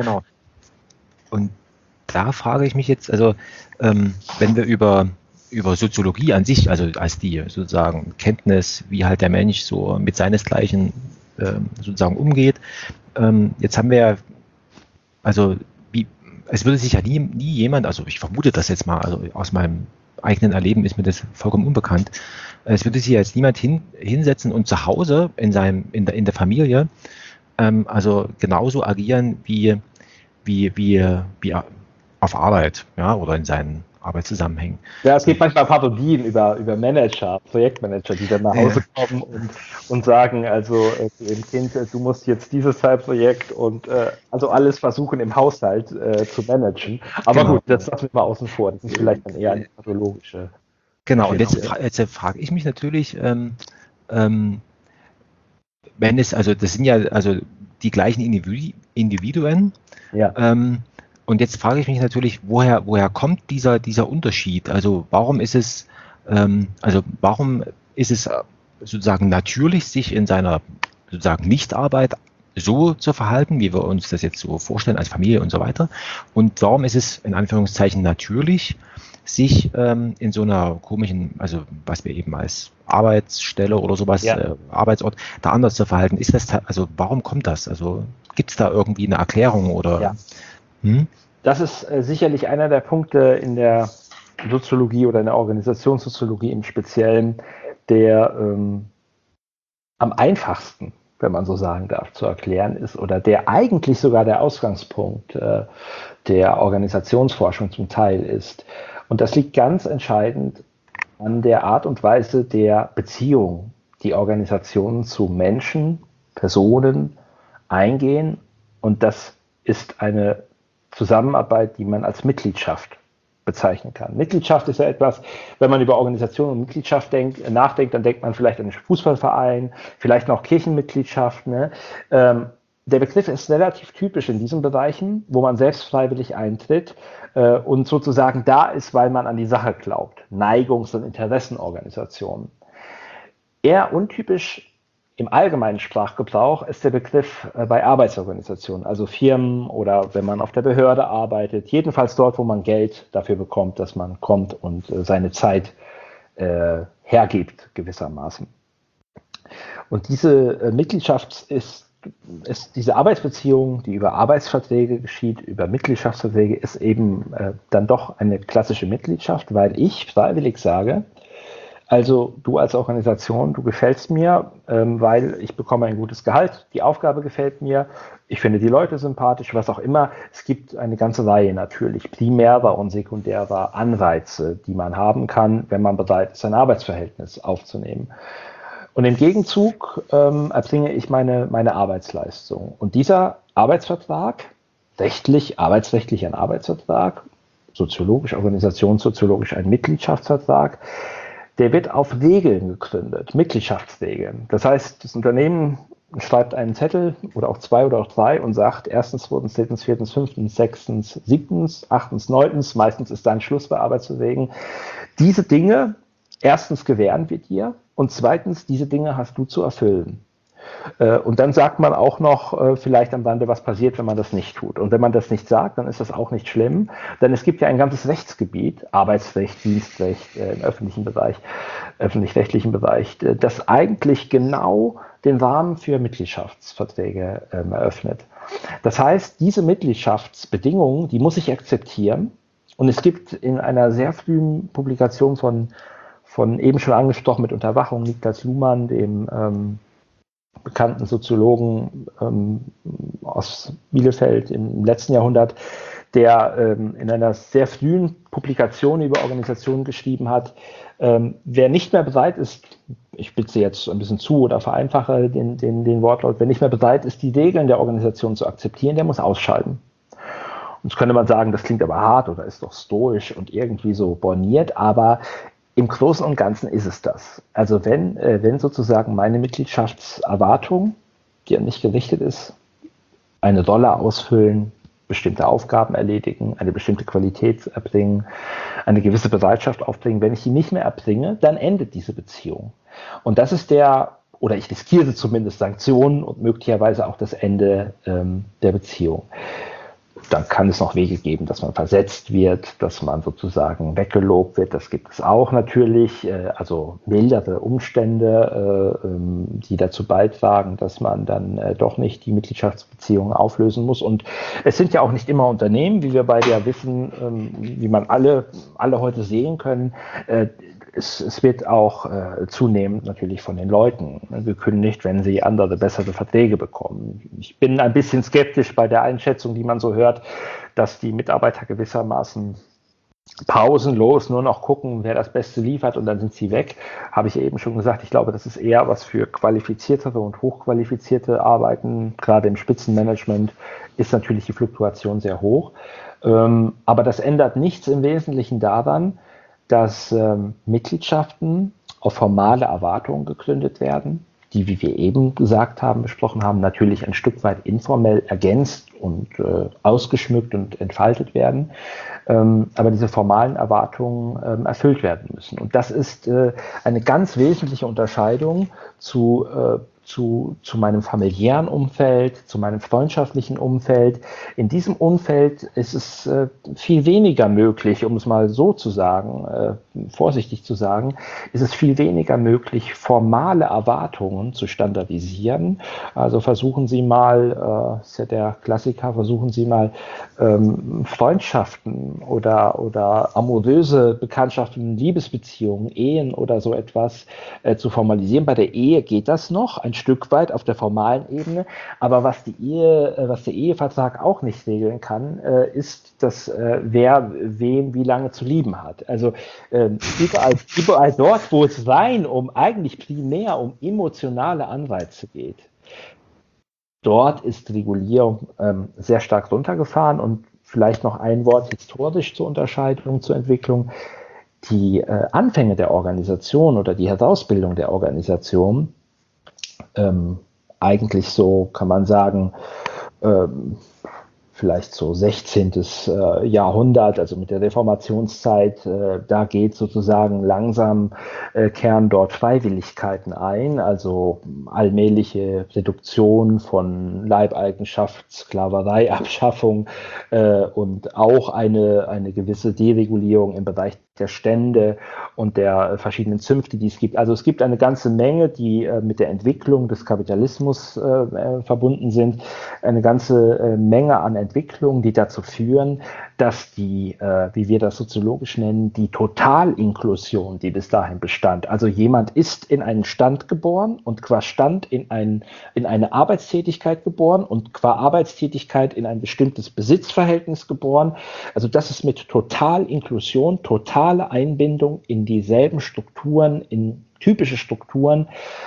Und da frage ich mich jetzt, also wenn wir über Soziologie an sich, also als die sozusagen Kenntnis, wie halt der Mensch so mit seinesgleichen sozusagen umgeht. Jetzt haben wir ja, also es würde sich ja nie jemand, also ich vermute das jetzt mal, also aus meinem eigenen Erleben ist mir das vollkommen unbekannt, es würde sich jetzt niemand hinsetzen und zu Hause in der Familie also genauso agieren wie auf Arbeit, ja, oder in seinen Arbeitszusammenhängen. Ja, es gibt manchmal Parodien über Manager, Projektmanager, die dann nach Hause kommen und sagen, also zu dem Kind, du musst jetzt dieses Teilprojekt und also alles versuchen im Haushalt zu managen. Aber gut, das lassen wir mal außen vor. Das ist vielleicht dann eher eine pathologische. Genau, und jetzt frage ich mich natürlich, wenn es, also das sind ja also die gleichen Individuen, ja. Und jetzt frage ich mich natürlich, woher kommt dieser Unterschied? Also warum ist es sozusagen natürlich, sich in seiner sozusagen Nichtarbeit so zu verhalten, wie wir uns das jetzt so vorstellen als Familie und so weiter? Und warum ist es in Anführungszeichen natürlich, sich in so einer komischen, also was wir eben als Arbeitsstelle oder sowas, Arbeitsort, da anders zu verhalten? Ist das, also warum kommt das? Also gibt es da irgendwie eine Erklärung oder? Ja. Das ist sicherlich einer der Punkte in der Soziologie oder in der Organisationssoziologie im Speziellen, der am einfachsten, wenn man so sagen darf, zu erklären ist oder der eigentlich sogar der Ausgangspunkt der Organisationsforschung zum Teil ist. Und das liegt ganz entscheidend an der Art und Weise der Beziehung, die Organisationen zu Menschen, Personen eingehen. Und das ist eine Zusammenarbeit, die man als Mitgliedschaft bezeichnen kann. Mitgliedschaft ist ja etwas, wenn man über Organisation und Mitgliedschaft nachdenkt, dann denkt man vielleicht an einen Fußballverein, vielleicht noch Kirchenmitgliedschaft. Ne? der Begriff ist relativ typisch in diesen Bereichen, wo man selbst freiwillig eintritt und sozusagen da ist, weil man an die Sache glaubt. Neigungs- und Interessenorganisationen. Eher untypisch im allgemeinen Sprachgebrauch ist der Begriff bei Arbeitsorganisationen, also Firmen oder wenn man auf der Behörde arbeitet, jedenfalls dort, wo man Geld dafür bekommt, dass man kommt und seine Zeit hergibt, gewissermaßen. Und diese Mitgliedschaft ist diese Arbeitsbeziehung, die über Arbeitsverträge geschieht, über Mitgliedschaftsverträge, ist eben dann doch eine klassische Mitgliedschaft, weil ich freiwillig sage, also du als Organisation, du gefällst mir, weil ich bekomme ein gutes Gehalt, die Aufgabe gefällt mir, ich finde die Leute sympathisch, was auch immer. Es gibt eine ganze Reihe natürlich primärer und sekundärer Anreize, die man haben kann, wenn man bereit ist, ein Arbeitsverhältnis aufzunehmen. Und im Gegenzug erbringe ich meine Arbeitsleistung. Und dieser Arbeitsvertrag, arbeitsrechtlich ein Arbeitsvertrag, soziologisch, organisationssoziologisch ein Mitgliedschaftsvertrag, der wird auf Regeln gegründet, Mitgliedschaftsregeln. Das heißt, das Unternehmen schreibt einen Zettel oder auch 2 oder auch 3 und sagt 1., 2., 3., 4., 5., 6., 7., 8., 9., meistens ist dann Schluss bei Arbeitsverträgen. Diese Dinge, erstens gewähren wir dir und zweitens, diese Dinge hast du zu erfüllen. Und dann sagt man auch noch vielleicht am Rande, was passiert, wenn man das nicht tut. Und wenn man das nicht sagt, dann ist das auch nicht schlimm, denn es gibt ja ein ganzes Rechtsgebiet, Arbeitsrecht, Dienstrecht im öffentlichen Bereich, öffentlich-rechtlichen Bereich, das eigentlich genau den Rahmen für Mitgliedschaftsverträge eröffnet. Das heißt, diese Mitgliedschaftsbedingungen, die muss ich akzeptieren. Und es gibt in einer sehr frühen Publikation von eben schon angesprochen mit Unterwachung, Niklas Luhmann, dem bekannten Soziologen aus Bielefeld im letzten Jahrhundert, der in einer sehr frühen Publikation über Organisationen geschrieben hat, wer nicht mehr bereit ist, ich spitze jetzt ein bisschen zu oder vereinfache den Wortlaut, wer nicht mehr bereit ist, die Regeln der Organisation zu akzeptieren, der muss ausscheiden. Und jetzt könnte man sagen, das klingt aber hart oder ist doch stoisch und irgendwie so borniert, aber im Großen und Ganzen ist es das. Also wenn sozusagen meine Mitgliedschaftserwartung, die an mich gerichtet ist, eine Rolle ausfüllen, bestimmte Aufgaben erledigen, eine bestimmte Qualität erbringen, eine gewisse Bereitschaft aufbringen, wenn ich die nicht mehr erbringe, dann endet diese Beziehung. Und das ist oder ich riskiere zumindest Sanktionen und möglicherweise auch das Ende der Beziehung. Dann kann es noch Wege geben, dass man versetzt wird, dass man sozusagen weggelobt wird. Das gibt es auch natürlich, also mildere Umstände, die dazu beitragen, dass man dann doch nicht die Mitgliedschaftsbeziehungen auflösen muss. Und es sind ja auch nicht immer Unternehmen, wie wir beide ja wissen, wie man alle heute sehen können. Es wird auch zunehmend natürlich von den Leuten gekündigt, wenn sie andere, bessere Verträge bekommen. Ich bin ein bisschen skeptisch bei der Einschätzung, die man so hört, dass die Mitarbeiter gewissermaßen pausenlos nur noch gucken, wer das Beste liefert und dann sind sie weg. Habe ich eben schon gesagt, ich glaube, das ist eher was für qualifiziertere und hochqualifizierte Arbeiten. Gerade im Spitzenmanagement ist natürlich die Fluktuation sehr hoch. Aber das ändert nichts im Wesentlichen daran, dass Mitgliedschaften auf formale Erwartungen gegründet werden, die, wie wir eben besprochen haben, natürlich ein Stück weit informell ergänzt und ausgeschmückt und entfaltet werden, aber diese formalen Erwartungen erfüllt werden müssen. Und das ist eine ganz wesentliche Unterscheidung zu meinem familiären Umfeld, zu meinem freundschaftlichen Umfeld. In diesem Umfeld ist es viel weniger möglich, um es mal so zu sagen, vorsichtig zu sagen, ist es viel weniger möglich, formale Erwartungen zu standardisieren. Also versuchen Sie mal, ist ja der Klassiker, versuchen Sie mal Freundschaften oder amoröse Bekanntschaften, Liebesbeziehungen, Ehen oder so etwas zu formalisieren. Bei der Ehe geht das noch, ein Stück weit auf der formalen Ebene, aber was der Ehevertrag auch nicht regeln kann, ist, dass wer wen wie lange zu lieben hat. Also überall dort, wo es eigentlich primär um emotionale Anreize geht, dort ist Regulierung sehr stark runtergefahren. Und vielleicht noch ein Wort historisch zur Unterscheidung, zur Entwicklung. Die Anfänge der Organisation oder die Herausbildung der Organisation eigentlich so, kann man sagen, vielleicht so 16. Jahrhundert, also mit der Reformationszeit, da geht sozusagen langsam, kehren dort Freiwilligkeiten ein, also allmähliche Reduktion von Leibeigenschaft, Sklaverei, Abschaffung und auch eine gewisse Deregulierung im Bereich der Stände und der verschiedenen Zünfte, die es gibt. Also es gibt eine ganze Menge, die mit der Entwicklung des Kapitalismus verbunden sind, eine ganze Menge an Entwicklungen, die dazu führen, dass die, wie wir das soziologisch nennen, die Totalinklusion, die bis dahin bestand, also jemand ist in einen Stand geboren und qua Stand in eine Arbeitstätigkeit geboren und qua Arbeitstätigkeit in ein bestimmtes Besitzverhältnis geboren, also das ist mit Totalinklusion, totale Einbindung in dieselben Strukturen, in typische Strukturen,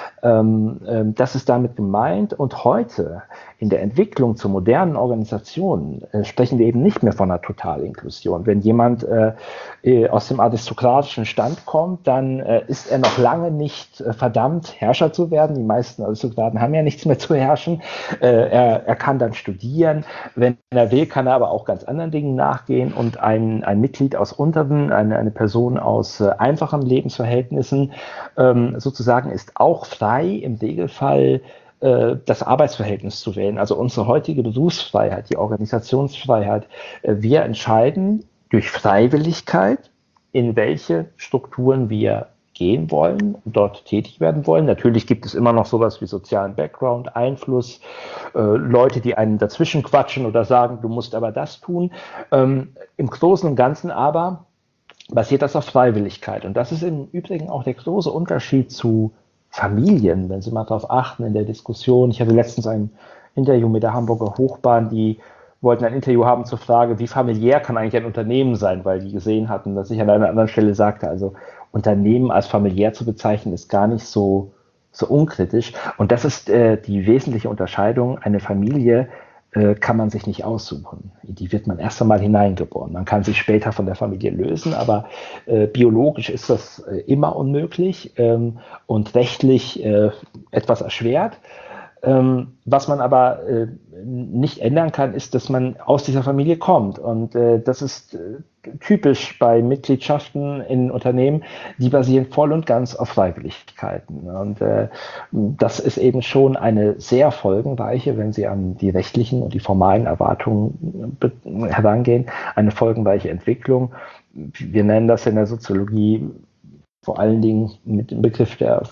das ist damit gemeint. Und heute in der Entwicklung zu modernen Organisationen sprechen wir eben nicht mehr von einer Totalinklusion. Wenn jemand aus dem aristokratischen Stand kommt, dann ist er noch lange nicht verdammt, Herrscher zu werden. Die meisten Aristokraten haben ja nichts mehr zu herrschen. Er kann dann studieren. Wenn er will, kann er aber auch ganz anderen Dingen nachgehen. Und ein Mitglied aus unteren, eine Person aus einfachen Lebensverhältnissen sozusagen ist auch frei, im Regelfall das Arbeitsverhältnis zu wählen. Also unsere heutige Berufsfreiheit, die Organisationsfreiheit. Wir entscheiden durch Freiwilligkeit, in welche Strukturen wir gehen wollen und dort tätig werden wollen. Natürlich gibt es immer noch sowas wie sozialen Background, Einfluss, Leute, die einen dazwischen quatschen oder sagen, du musst aber das tun. Im Großen und Ganzen aber basiert das auf Freiwilligkeit. Und das ist im Übrigen auch der große Unterschied zu Familien, wenn Sie mal darauf achten in der Diskussion. Ich hatte letztens ein Interview mit der Hamburger Hochbahn, die wollten ein Interview haben zur Frage, wie familiär kann eigentlich ein Unternehmen sein, weil die gesehen hatten, dass ich an einer anderen Stelle sagte, also Unternehmen als familiär zu bezeichnen, ist gar nicht so unkritisch. Und das ist die wesentliche Unterscheidung. Eine Familie kann man sich nicht aussuchen. Die wird man erst einmal hineingeboren. Man kann sich später von der Familie lösen, aber biologisch ist das immer unmöglich und rechtlich etwas erschwert. Was man aber nicht ändern kann, ist, dass man aus dieser Familie kommt. Und das ist typisch bei Mitgliedschaften in Unternehmen, die basieren voll und ganz auf Freiwilligkeiten. Und das ist eben schon eine sehr folgenreiche, wenn Sie an die rechtlichen und die formalen Erwartungen herangehen, eine folgenreiche Entwicklung. Wir nennen das in der Soziologie vor allen Dingen mit dem Begriff der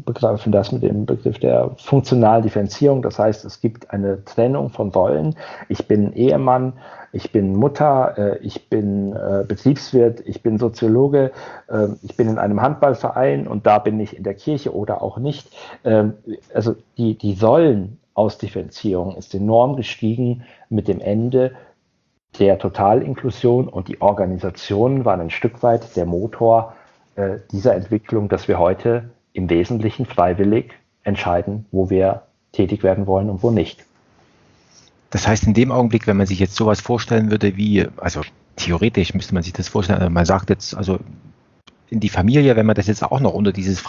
funktionalen Differenzierung. Das heißt, es gibt eine Trennung von Rollen. Ich bin Ehemann, ich bin Mutter, ich bin Betriebswirt, ich bin Soziologe, ich bin in einem Handballverein und da bin ich in der Kirche oder auch nicht. Also die Rollenausdifferenzierung ist enorm gestiegen mit dem Ende der Totalinklusion und die Organisationen waren ein Stück weit der Motor dieser Entwicklung, dass wir heute im Wesentlichen freiwillig entscheiden, wo wir tätig werden wollen und wo nicht. Das heißt, in dem Augenblick, wenn man sich jetzt sowas vorstellen würde wie, also theoretisch müsste man sich das vorstellen, also man sagt jetzt, also in die Familie, wenn man das jetzt auch noch unter dieses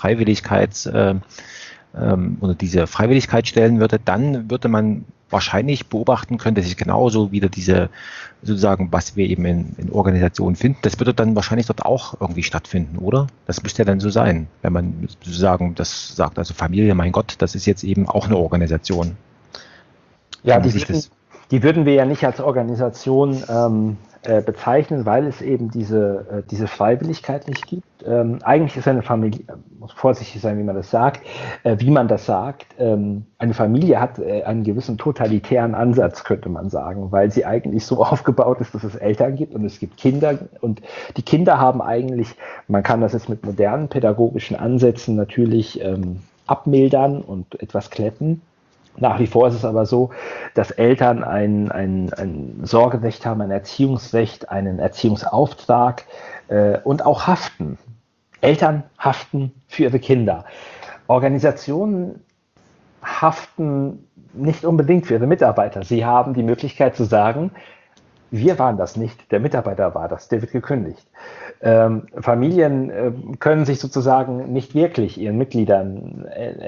unter diese Freiwilligkeit stellen würde, dann würde man wahrscheinlich beobachten können, dass sich genauso wieder diese, sozusagen, was wir eben in Organisationen finden, das würde dann wahrscheinlich dort auch irgendwie stattfinden, oder? Das müsste ja dann so sein, wenn man sozusagen das sagt, also Familie, mein Gott, das ist jetzt eben auch eine Organisation. Ja, die würden wir ja nicht als Organisation bezeichnen, weil es eben diese Freiwilligkeit nicht gibt. Eigentlich ist eine Familie, muss vorsichtig sein, wie man das sagt, eine Familie hat einen gewissen totalitären Ansatz, könnte man sagen, weil sie eigentlich so aufgebaut ist, dass es Eltern gibt und es gibt Kinder und die Kinder haben eigentlich, man kann das jetzt mit modernen pädagogischen Ansätzen natürlich abmildern und etwas glätten. Nach wie vor ist es aber so, dass Eltern ein Sorgerecht haben, ein Erziehungsrecht, einen Erziehungsauftrag und auch haften. Eltern haften für ihre Kinder. Organisationen haften nicht unbedingt für ihre Mitarbeiter. Sie haben die Möglichkeit zu sagen, Wir waren das nicht, der Mitarbeiter war das, der wird gekündigt. Familien können sich sozusagen nicht wirklich ihren Mitgliedern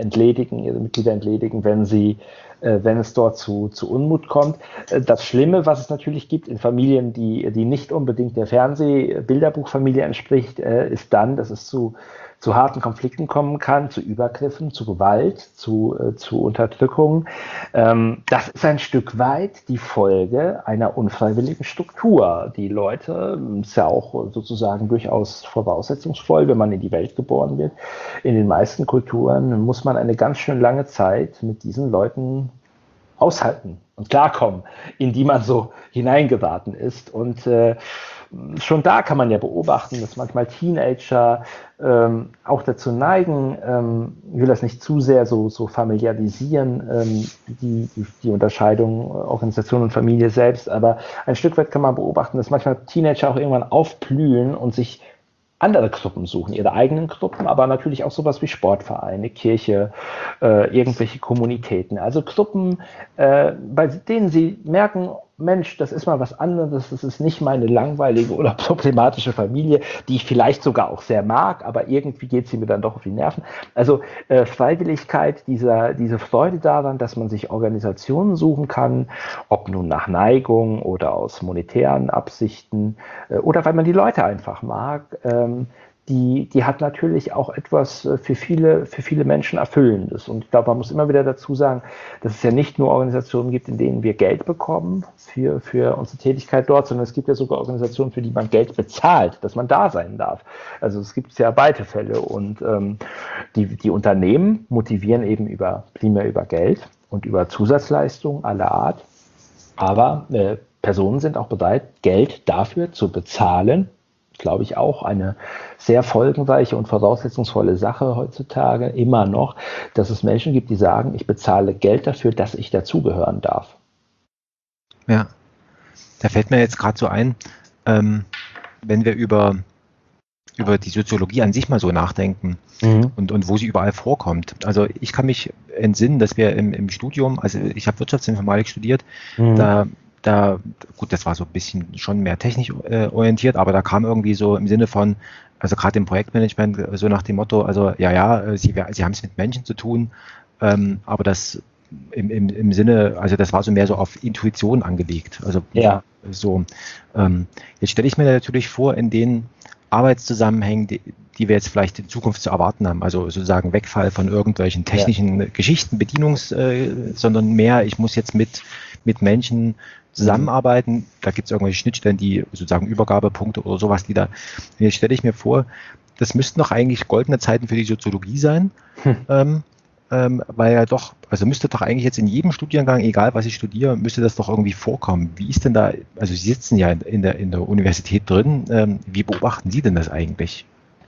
entledigen, wenn es dort zu Unmut kommt. Das Schlimme, was es natürlich gibt in Familien, die nicht unbedingt der Fernseh-Bilderbuchfamilie entspricht, ist dann, dass es zu harten Konflikten kommen kann, zu Übergriffen, zu Gewalt, zu Unterdrückung. Das ist ein Stück weit die Folge einer unfreiwilligen Struktur. Die Leute, ist ja auch sozusagen durchaus voraussetzungsvoll, wenn man in die Welt geboren wird. In den meisten Kulturen muss man eine ganz schön lange Zeit mit diesen Leuten aushalten und klarkommen, in die man so hineingeraten ist. Und schon da kann man ja beobachten, dass manchmal Teenager auch dazu neigen, ich will das nicht zu sehr so familiarisieren, die Unterscheidung Organisation und Familie selbst, aber ein Stück weit kann man beobachten, dass manchmal Teenager auch irgendwann aufblühen und sich andere Gruppen suchen, ihre eigenen Gruppen, aber natürlich auch sowas wie Sportvereine, Kirche, irgendwelche Kommunitäten. Also Gruppen, bei denen sie merken, Mensch, das ist mal was anderes, das ist nicht meine langweilige oder problematische Familie, die ich vielleicht sogar auch sehr mag, aber irgendwie geht sie mir dann doch auf die Nerven. Also Freiwilligkeit, diese Freude daran, dass man sich Organisationen suchen kann, ob nun nach Neigung oder aus monetären Absichten oder weil man die Leute einfach mag, die hat natürlich auch etwas für viele Menschen Erfüllendes. Und ich glaube, man muss immer wieder dazu sagen, dass es ja nicht nur Organisationen gibt, in denen wir Geld bekommen für unsere Tätigkeit dort, sondern es gibt ja sogar Organisationen, für die man Geld bezahlt, dass man da sein darf. Also es gibt ja beide Fälle. Und die Unternehmen motivieren eben primär über Geld und über Zusatzleistungen aller Art. Aber Personen sind auch bereit, Geld dafür zu bezahlen, glaube ich, auch eine sehr folgenreiche und voraussetzungsvolle Sache heutzutage, immer noch, dass es Menschen gibt, die sagen, ich bezahle Geld dafür, dass ich dazugehören darf. Ja, da fällt mir jetzt gerade so ein, wenn wir über die Soziologie an sich mal so nachdenken und wo sie überall vorkommt. Also ich kann mich entsinnen, dass wir im Studium, also ich habe Wirtschaftsinformatik studiert, gut, das war so ein bisschen schon mehr technisch orientiert, aber da kam irgendwie so im Sinne von, also gerade im Projektmanagement, so nach dem Motto, also Sie haben es mit Menschen zu tun, aber das im Sinne, also das war so mehr so auf Intuition angelegt. Also ja. So, jetzt stelle ich mir natürlich vor, in den Arbeitszusammenhängen, die wir jetzt vielleicht in Zukunft zu erwarten haben, also sozusagen Wegfall von irgendwelchen technischen Geschichten, sondern mehr, ich muss jetzt mit Menschen zusammenarbeiten, da gibt es irgendwelche Schnittstellen, die sozusagen Übergabepunkte oder sowas, jetzt stelle ich mir vor, das müssten doch eigentlich goldene Zeiten für die Soziologie sein, weil ja doch, also müsste doch eigentlich jetzt in jedem Studiengang, egal was ich studiere, müsste das doch irgendwie vorkommen. Wie ist denn da, also Sie sitzen ja in der Universität drin, wie beobachten Sie denn das eigentlich?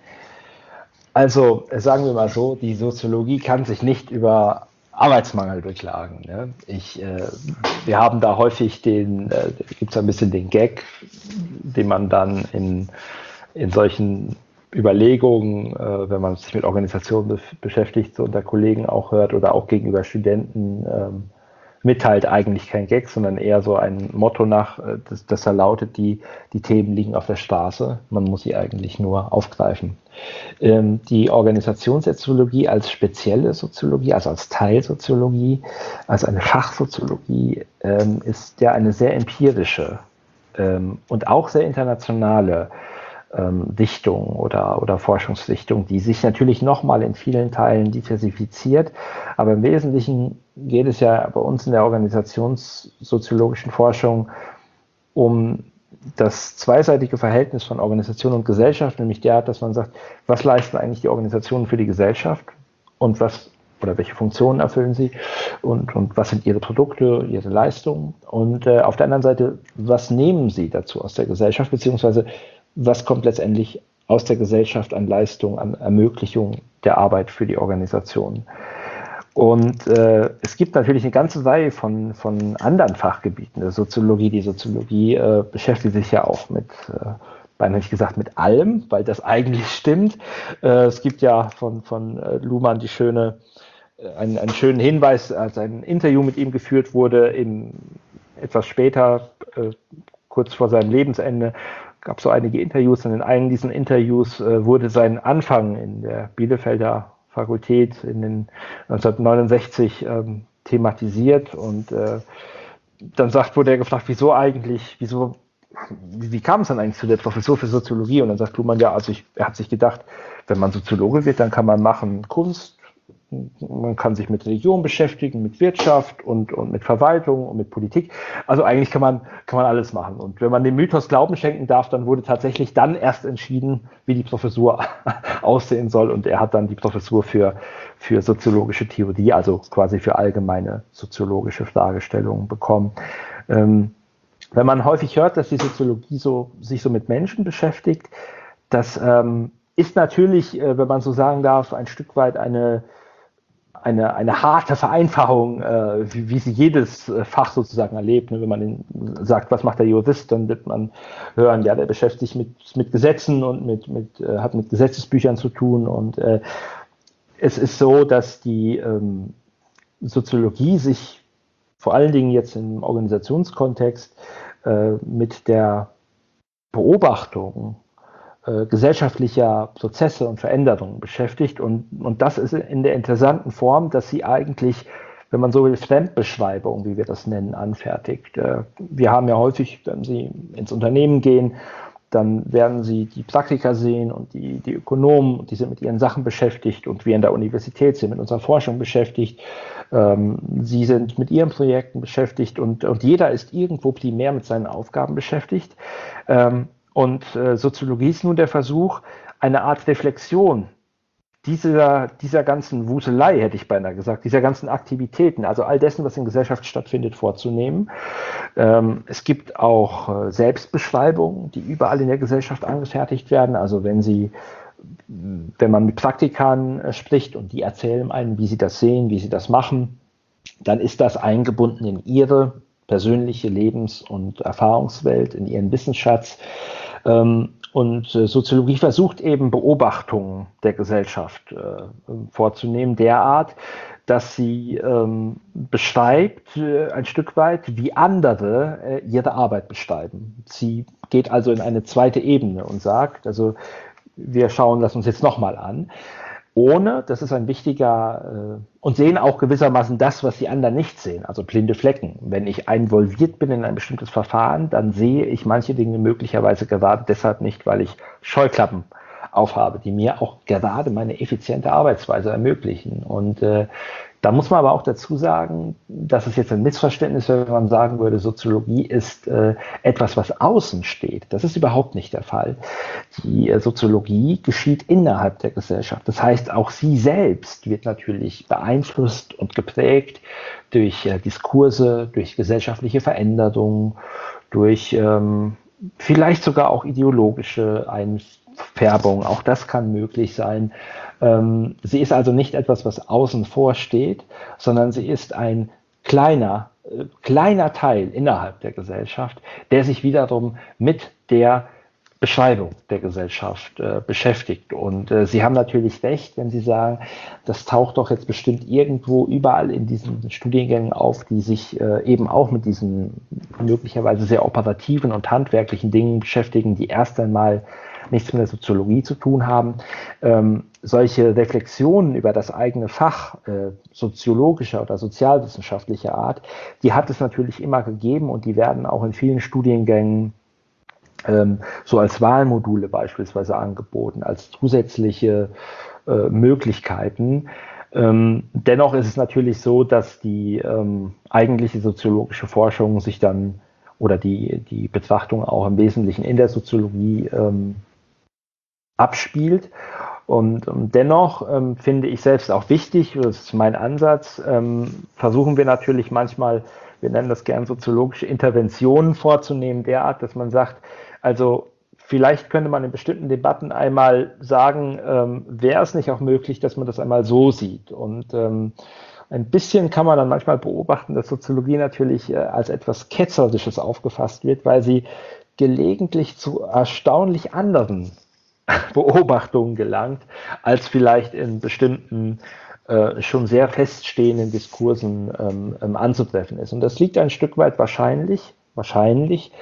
Also sagen wir mal so, die Soziologie kann sich nicht über Arbeitsmangel beklagen. Ne? Wir haben da häufig gibt es ein bisschen den Gag, den man dann in solchen Überlegungen, wenn man sich mit Organisationen beschäftigt, so unter Kollegen auch hört oder auch gegenüber Studenten mitteilt, eigentlich kein Gag, sondern eher so ein Motto das da lautet, die Themen liegen auf der Straße, man muss sie eigentlich nur aufgreifen. Die Organisationssoziologie als spezielle Soziologie, also als Teilsoziologie, als eine Fachsoziologie, ist ja eine sehr empirische und auch sehr internationale Dichtung oder Forschungsrichtung, die sich natürlich nochmal in vielen Teilen diversifiziert, aber im Wesentlichen geht es ja bei uns in der organisationssoziologischen Forschung um das zweiseitige Verhältnis von Organisation und Gesellschaft, nämlich der Art, dass man sagt, was leisten eigentlich die Organisationen für die Gesellschaft und welche Funktionen erfüllen sie und was sind ihre Produkte, ihre Leistungen und auf der anderen Seite, was nehmen sie dazu aus der Gesellschaft, beziehungsweise was kommt letztendlich aus der Gesellschaft an Leistung, an Ermöglichung der Arbeit für die Organisation. Und es gibt natürlich eine ganze Reihe von anderen Fachgebieten der Soziologie. Die Soziologie beschäftigt sich ja auch beinahe nicht gesagt mit allem, weil das eigentlich stimmt. Es gibt ja von Luhmann einen schönen Hinweis, als ein Interview mit ihm geführt wurde, etwas später, kurz vor seinem Lebensende, gab es so einige Interviews und in einem diesen Interviews wurde sein Anfang in der Bielefelder Fakultät in den 1969 thematisiert und dann wurde er gefragt, wie kam es dann eigentlich zu der Professur für Soziologie? Und dann sagt Luhmann, ja, also er hat sich gedacht, wenn man Soziologe wird, dann kann man machen Kunst, man kann sich mit Religion beschäftigen, mit Wirtschaft und mit Verwaltung und mit Politik. Also eigentlich kann man alles machen. Und wenn man dem Mythos Glauben schenken darf, dann wurde tatsächlich dann erst entschieden, wie die Professur aussehen soll. Und er hat dann die Professur für soziologische Theorie, also quasi für allgemeine soziologische Fragestellungen bekommen. Wenn man häufig hört, dass die Soziologie sich so mit Menschen beschäftigt, das ist natürlich, wenn man so sagen darf, ein Stück weit eine harte Vereinfachung, wie sie jedes Fach sozusagen erlebt. Wenn man sagt, was macht der Jurist, dann wird man hören, ja, der beschäftigt sich mit Gesetzen und hat mit Gesetzesbüchern zu tun. Und es ist so, dass die Soziologie sich vor allen Dingen jetzt im Organisationskontext mit der Beobachtung gesellschaftlicher Prozesse und Veränderungen beschäftigt und das ist in der interessanten Form, dass sie eigentlich, wenn man so will, Fremdbeschreibung, wie wir das nennen, anfertigt. Wir haben ja häufig, wenn Sie ins Unternehmen gehen, dann werden Sie die Praktiker sehen und die Ökonomen, die sind mit ihren Sachen beschäftigt und wir in der Universität sind mit unserer Forschung beschäftigt. Sie sind mit ihren Projekten beschäftigt und jeder ist irgendwo primär mit seinen Aufgaben beschäftigt. Und Soziologie ist nun der Versuch, eine Art Reflexion dieser ganzen Wuselei, hätte ich beinahe gesagt, dieser ganzen Aktivitäten, also all dessen, was in Gesellschaft stattfindet, vorzunehmen. Es gibt auch Selbstbeschreibungen, die überall in der Gesellschaft angefertigt werden. Also wenn man mit Praktikern spricht und die erzählen einem, wie sie das sehen, wie sie das machen, dann ist das eingebunden in ihre persönliche Lebens- und Erfahrungswelt, in ihren Wissensschatz. Und Soziologie versucht eben Beobachtungen der Gesellschaft vorzunehmen, derart, dass sie beschreibt ein Stück weit, wie andere ihre Arbeit beschreiben. Sie geht also in eine zweite Ebene und sagt, also wir schauen das uns jetzt nochmal an, ohne, das ist ein wichtiger, und sehen auch gewissermaßen das, was die anderen nicht sehen, also blinde Flecken. Wenn ich involviert bin in ein bestimmtes Verfahren, dann sehe ich manche Dinge möglicherweise gerade deshalb nicht, weil ich Scheuklappen aufhabe, die mir auch gerade meine effiziente Arbeitsweise ermöglichen. Und da muss man aber auch dazu sagen, dass es jetzt ein Missverständnis wäre, wenn man sagen würde, Soziologie ist etwas, was außen steht. Das ist überhaupt nicht der Fall. Die Soziologie geschieht innerhalb der Gesellschaft. Das heißt, auch sie selbst wird natürlich beeinflusst und geprägt durch Diskurse, durch gesellschaftliche Veränderungen, durch vielleicht sogar auch ideologische Einfärbungen. Auch das kann möglich sein. Sie ist also nicht etwas, was außen vor steht, sondern sie ist ein kleiner Teil innerhalb der Gesellschaft, der sich wiederum mit der Beschreibung der Gesellschaft beschäftigt. Und Sie haben natürlich recht, wenn Sie sagen, das taucht doch jetzt bestimmt irgendwo überall in diesen Studiengängen auf, die sich eben auch mit diesen möglicherweise sehr operativen und handwerklichen Dingen beschäftigen, die erst einmal nichts mit der Soziologie zu tun haben. Solche Reflexionen über das eigene Fach soziologischer oder sozialwissenschaftlicher Art, die hat es natürlich immer gegeben und die werden auch in vielen Studiengängen so als Wahlmodule beispielsweise angeboten, als zusätzliche Möglichkeiten. Dennoch ist es natürlich so, dass die eigentliche soziologische Forschung sich dann oder die Betrachtung auch im Wesentlichen in der Soziologie abspielt. Und dennoch finde ich selbst auch wichtig, das ist mein Ansatz, versuchen wir natürlich manchmal, wir nennen das gern soziologische Interventionen vorzunehmen, derart, dass man sagt, also vielleicht könnte man in bestimmten Debatten einmal sagen, wäre es nicht auch möglich, dass man das einmal so sieht. Und ein bisschen kann man dann manchmal beobachten, dass Soziologie natürlich als etwas Ketzerisches aufgefasst wird, weil sie gelegentlich zu erstaunlich anderen Beobachtungen gelangt, als vielleicht in bestimmten schon sehr feststehenden Diskursen anzutreffen ist. Und das liegt ein Stück weit wahrscheinlich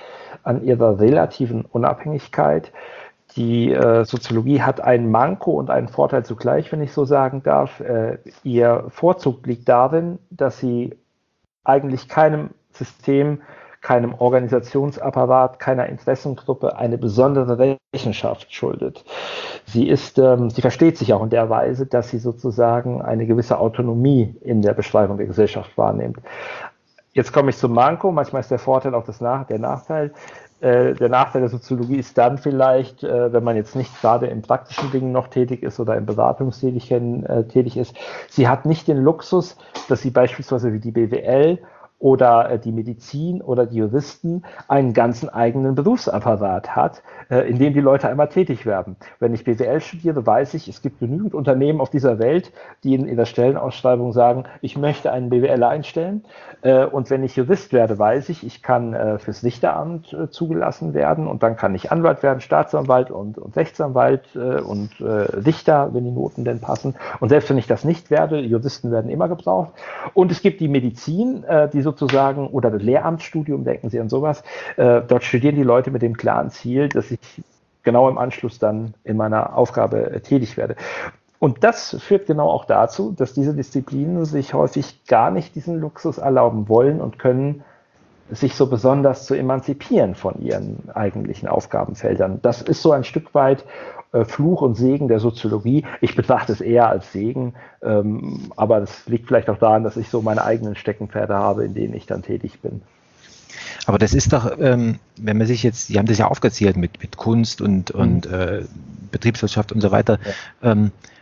an ihrer relativen Unabhängigkeit. Die Soziologie hat ein Manko und einen Vorteil zugleich, wenn ich so sagen darf. Ihr Vorzug liegt darin, dass sie eigentlich keinem System, keinem Organisationsapparat, keiner Interessengruppe eine besondere Rechenschaft schuldet. Sie versteht sich auch in der Weise, dass sie sozusagen eine gewisse Autonomie in der Beschreibung der Gesellschaft wahrnimmt. Jetzt komme ich zum Manko. Manchmal ist der Vorteil auch der Nachteil. Der Nachteil der Soziologie ist dann vielleicht, wenn man jetzt nicht gerade in praktischen Dingen noch tätig ist oder in Beratungstätigkeiten tätig ist, sie hat nicht den Luxus, dass sie beispielsweise wie die BWL oder die Medizin oder die Juristen einen ganzen eigenen Berufsapparat hat, in dem die Leute einmal tätig werden. Wenn ich BWL studiere, weiß ich, es gibt genügend Unternehmen auf dieser Welt, die in der Stellenausschreibung sagen, ich möchte einen BWLer einstellen. Und wenn ich Jurist werde, weiß ich, ich kann fürs Richteramt zugelassen werden und dann kann ich Anwalt werden, Staatsanwalt und Rechtsanwalt und Richter, wenn die Noten denn passen. Und selbst wenn ich das nicht werde, Juristen werden immer gebraucht. Und es gibt die Medizin, die sozusagen, oder das Lehramtsstudium, denken Sie an sowas, dort studieren die Leute mit dem klaren Ziel, dass ich genau im Anschluss dann in meiner Aufgabe tätig werde. Und das führt genau auch dazu, dass diese Disziplinen sich häufig gar nicht diesen Luxus erlauben wollen und können, sich so besonders zu emanzipieren von ihren eigentlichen Aufgabenfeldern. Das ist so ein Stück weit Fluch und Segen der Soziologie. Ich betrachte es eher als Segen, aber das liegt vielleicht auch daran, dass ich so meine eigenen Steckenpferde habe, in denen ich dann tätig bin. Aber das ist doch, wenn man sich jetzt, Sie haben das ja aufgezählt mit Kunst und Betriebswirtschaft und so weiter, ja.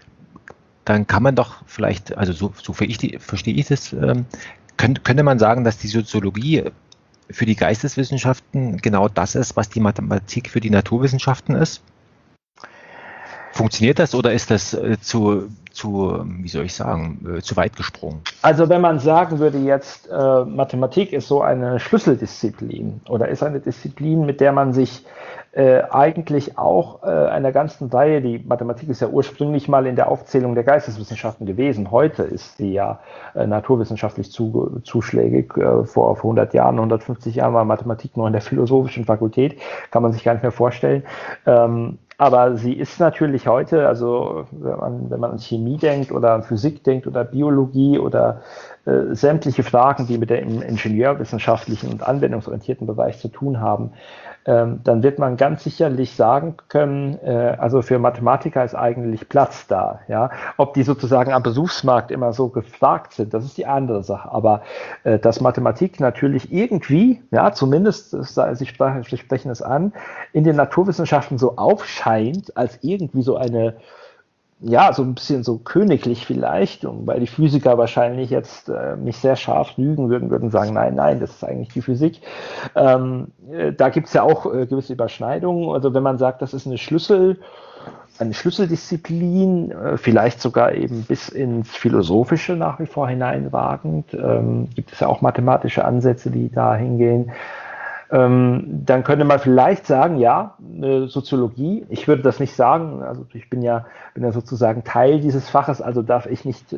Dann kann man doch vielleicht, also so verstehe ich das, könnte man sagen, dass die Soziologie für die Geisteswissenschaften genau das ist, was die Mathematik für die Naturwissenschaften ist? Funktioniert das oder ist das wie soll ich sagen, zu weit gesprungen? Also wenn man sagen würde jetzt, Mathematik ist so eine Schlüsseldisziplin oder ist eine Disziplin, mit der man sich eigentlich auch einer ganzen Reihe, die Mathematik ist ja ursprünglich mal in der Aufzählung der Geisteswissenschaften gewesen, heute ist sie ja naturwissenschaftlich zuschlägig, vor 100 Jahren, 150 Jahren war Mathematik nur in der philosophischen Fakultät, kann man sich gar nicht mehr vorstellen. Aber sie ist natürlich heute, also wenn man an Chemie denkt oder an Physik denkt oder Biologie oder sämtliche Fragen, die mit dem ingenieurwissenschaftlichen und anwendungsorientierten Bereich zu tun haben, dann wird man ganz sicherlich sagen können, also für Mathematiker ist eigentlich Platz da. Ja? Ob die sozusagen am Berufsmarkt immer so gefragt sind, das ist die andere Sache. Aber dass Mathematik natürlich irgendwie, ja, zumindest, Sie sprechen es an, in den Naturwissenschaften so aufscheint, als irgendwie so eine, ja, so ein bisschen so königlich vielleicht, weil die Physiker wahrscheinlich jetzt nicht sehr scharf lügen würden sagen, nein, das ist eigentlich die Physik. Da gibt es ja auch gewisse Überschneidungen. Also wenn man sagt, das ist eine Schlüsseldisziplin, vielleicht sogar eben bis ins Philosophische nach wie vor hineinragend, gibt es ja auch mathematische Ansätze, die da hingehen. Dann könnte man vielleicht sagen, ja, Soziologie, ich würde das nicht sagen, also ich bin ja sozusagen Teil dieses Faches, also darf ich nicht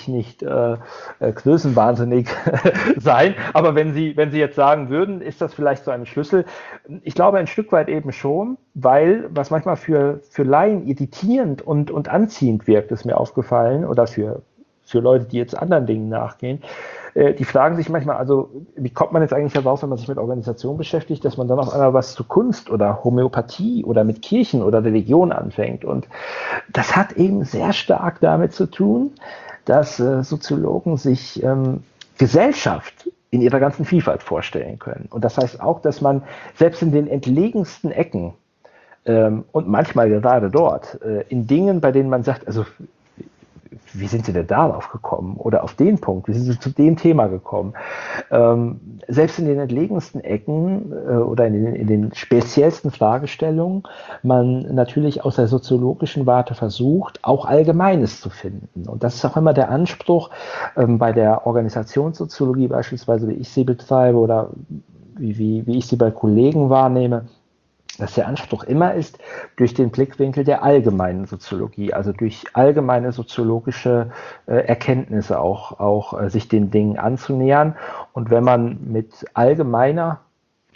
größenwahnsinnig sein, aber wenn Sie jetzt sagen würden, ist das vielleicht so ein Schlüssel? Ich glaube ein Stück weit eben schon, weil, was manchmal für Laien irritierend und anziehend wirkt, ist mir aufgefallen, oder für Leute, die jetzt anderen Dingen nachgehen, die fragen sich manchmal, also wie kommt man jetzt eigentlich darauf, wenn man sich mit Organisation beschäftigt, dass man dann auf einmal was zu Kunst oder Homöopathie oder mit Kirchen oder Religion anfängt. Und das hat eben sehr stark damit zu tun, dass Soziologen sich Gesellschaft in ihrer ganzen Vielfalt vorstellen können. Und das heißt auch, dass man selbst in den entlegensten Ecken und manchmal gerade dort, in Dingen, bei denen man sagt, also wie sind Sie denn darauf gekommen? Oder auf den Punkt, wie sind Sie zu dem Thema gekommen? Selbst in den entlegensten Ecken oder in den speziellsten Fragestellungen man natürlich aus der soziologischen Warte versucht, auch Allgemeines zu finden. Und das ist auch immer der Anspruch bei der Organisationssoziologie beispielsweise, wie ich sie betreibe oder wie ich sie bei Kollegen wahrnehme, dass der Anspruch immer ist, durch den Blickwinkel der allgemeinen Soziologie, also durch allgemeine soziologische Erkenntnisse auch sich den Dingen anzunähern. Und wenn man mit allgemeiner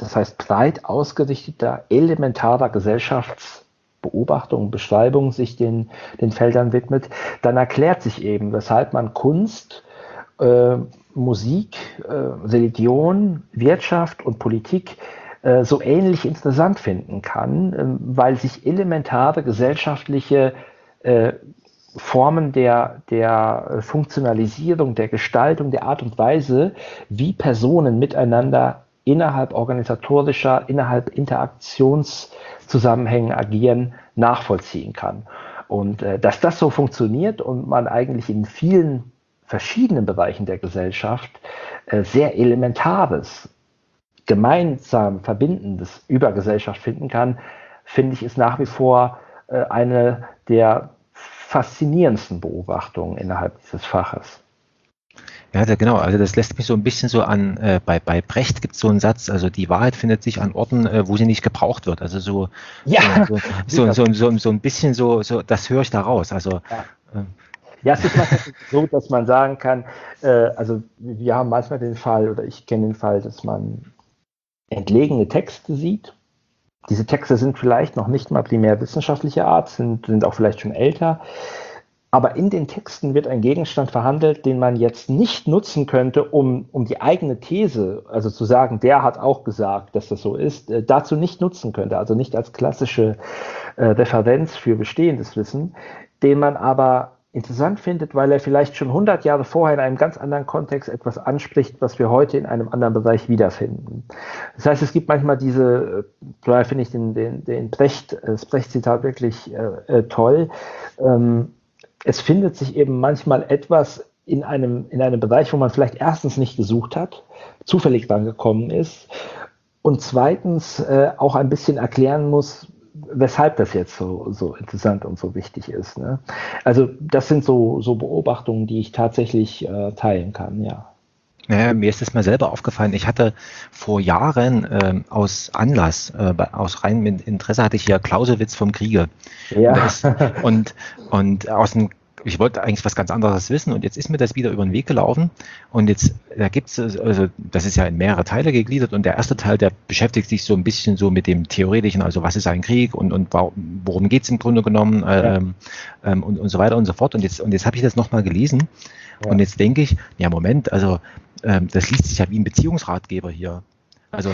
das heißt breit ausgerichteter, elementarer Gesellschaftsbeobachtung, Beschreibung sich den Feldern widmet, dann erklärt sich eben, weshalb man Kunst, Musik, Religion, Wirtschaft und Politik so ähnlich interessant finden kann, weil sich elementare gesellschaftliche Formen der Funktionalisierung, der Gestaltung, der Art und Weise, wie Personen miteinander innerhalb organisatorischer, innerhalb Interaktionszusammenhängen agieren, nachvollziehen kann. Und dass das so funktioniert und man eigentlich in vielen verschiedenen Bereichen der Gesellschaft sehr Elementares, gemeinsam Verbindendes über Gesellschaft finden kann, finde ich, ist nach wie vor eine der faszinierendsten Beobachtungen innerhalb dieses Faches. Ja, genau. Also das lässt mich so ein bisschen so an, bei Brecht gibt es so einen Satz, also die Wahrheit findet sich an Orten, wo sie nicht gebraucht wird. Also so ein bisschen so, das höre ich da raus. Also ja, es ist manchmal so, dass man sagen kann, also wir haben manchmal den Fall, oder ich kenne den Fall, dass man entlegene Texte sieht. Diese Texte sind vielleicht noch nicht mal primär wissenschaftlicher Art, sind auch vielleicht schon älter. Aber in den Texten wird ein Gegenstand verhandelt, den man jetzt nicht nutzen könnte, um die eigene These, also zu sagen, der hat auch gesagt, dass das so ist, dazu nicht nutzen könnte, also nicht als klassische Referenz für bestehendes Wissen, den man aber interessant findet, weil er vielleicht schon 100 Jahre vorher in einem ganz anderen Kontext etwas anspricht, was wir heute in einem anderen Bereich wiederfinden. Das heißt, es gibt manchmal diese, daher finde ich das Brecht-Zitat wirklich toll, es findet sich eben manchmal etwas in einem Bereich, wo man vielleicht erstens nicht gesucht hat, zufällig dran gekommen ist und zweitens auch ein bisschen erklären muss, weshalb das jetzt so interessant und so wichtig ist. Ne? Also das sind so Beobachtungen, die ich tatsächlich teilen kann, ja. Naja, mir ist das mal selber aufgefallen. Ich hatte vor Jahren aus Anlass, aus reinem Interesse hatte ich hier Clausewitz vom Kriege. Ja. Und ich wollte eigentlich was ganz anderes wissen und jetzt ist mir das wieder über den Weg gelaufen und jetzt, da gibt's, also das ist ja in mehrere Teile gegliedert und der erste Teil, der beschäftigt sich so ein bisschen so mit dem Theoretischen, also was ist ein Krieg und worum geht's im Grunde genommen und so weiter und so fort und jetzt habe ich das nochmal gelesen und jetzt denke ich, ja Moment, also das liest sich ja wie ein Beziehungsratgeber hier. Also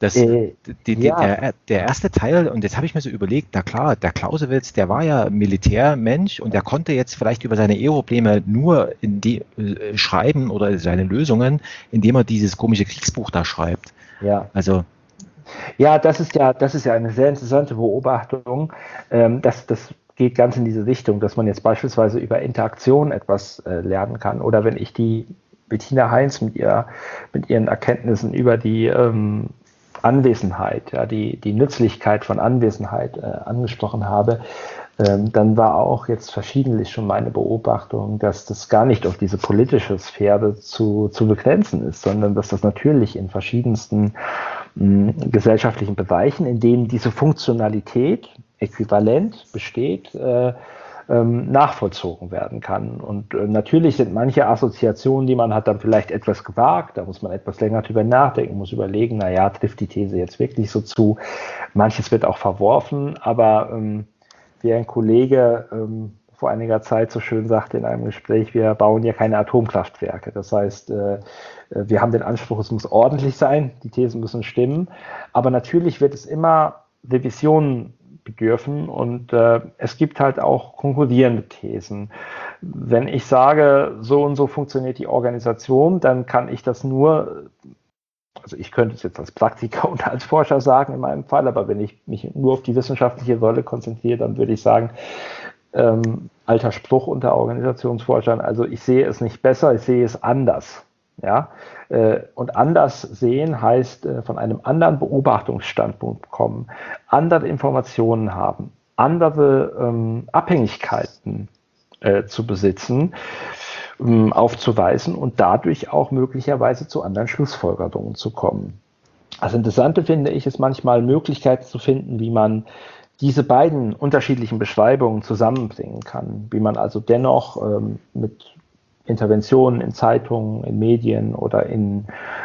der erste Teil, und jetzt habe ich mir so überlegt, na klar, der Clausewitz, der war ja Militärmensch und der konnte jetzt vielleicht über seine Eheprobleme nur schreiben oder seine Lösungen, indem er dieses komische Kriegsbuch da schreibt. Ja. Also ja, das ist ja eine sehr interessante Beobachtung. Das geht ganz in diese Richtung, dass man jetzt beispielsweise über Interaktion etwas lernen kann. Oder wenn ich die Bettina Heinz mit ihren Erkenntnissen über die Anwesenheit, ja, die Nützlichkeit von Anwesenheit angesprochen habe, dann war auch jetzt verschiedentlich schon meine Beobachtung, dass das gar nicht auf diese politische Sphäre zu begrenzen ist, sondern dass das natürlich in verschiedensten gesellschaftlichen Bereichen, in denen diese Funktionalität äquivalent besteht, nachvollzogen werden kann. Und natürlich sind manche Assoziationen, die man hat, dann vielleicht etwas gewagt, da muss man etwas länger drüber nachdenken, muss überlegen, naja, trifft die These jetzt wirklich so zu? Manches wird auch verworfen, aber wie ein Kollege vor einiger Zeit so schön sagte in einem Gespräch, wir bauen ja keine Atomkraftwerke. Das heißt, wir haben den Anspruch, es muss ordentlich sein, die Thesen müssen stimmen, aber natürlich wird es immer Revisionen bedürfen und es gibt halt auch konkurrierende Thesen. Wenn ich sage, so und so funktioniert die Organisation, dann kann ich das nur, also ich könnte es jetzt als Praktiker und als Forscher sagen in meinem Fall, aber wenn ich mich nur auf die wissenschaftliche Rolle konzentriere, dann würde ich sagen, alter Spruch unter Organisationsforschern, also ich sehe es nicht besser, ich sehe es anders. Ja? Und anders sehen heißt von einem anderen Beobachtungsstandpunkt kommen, andere Informationen haben, andere Abhängigkeiten zu besitzen, aufzuweisen und dadurch auch möglicherweise zu anderen Schlussfolgerungen zu kommen. Das Interessante finde ich, ist manchmal Möglichkeiten zu finden, wie man diese beiden unterschiedlichen Beschreibungen zusammenbringen kann, wie man also dennoch mit Interventionen in Zeitungen, in Medien oder in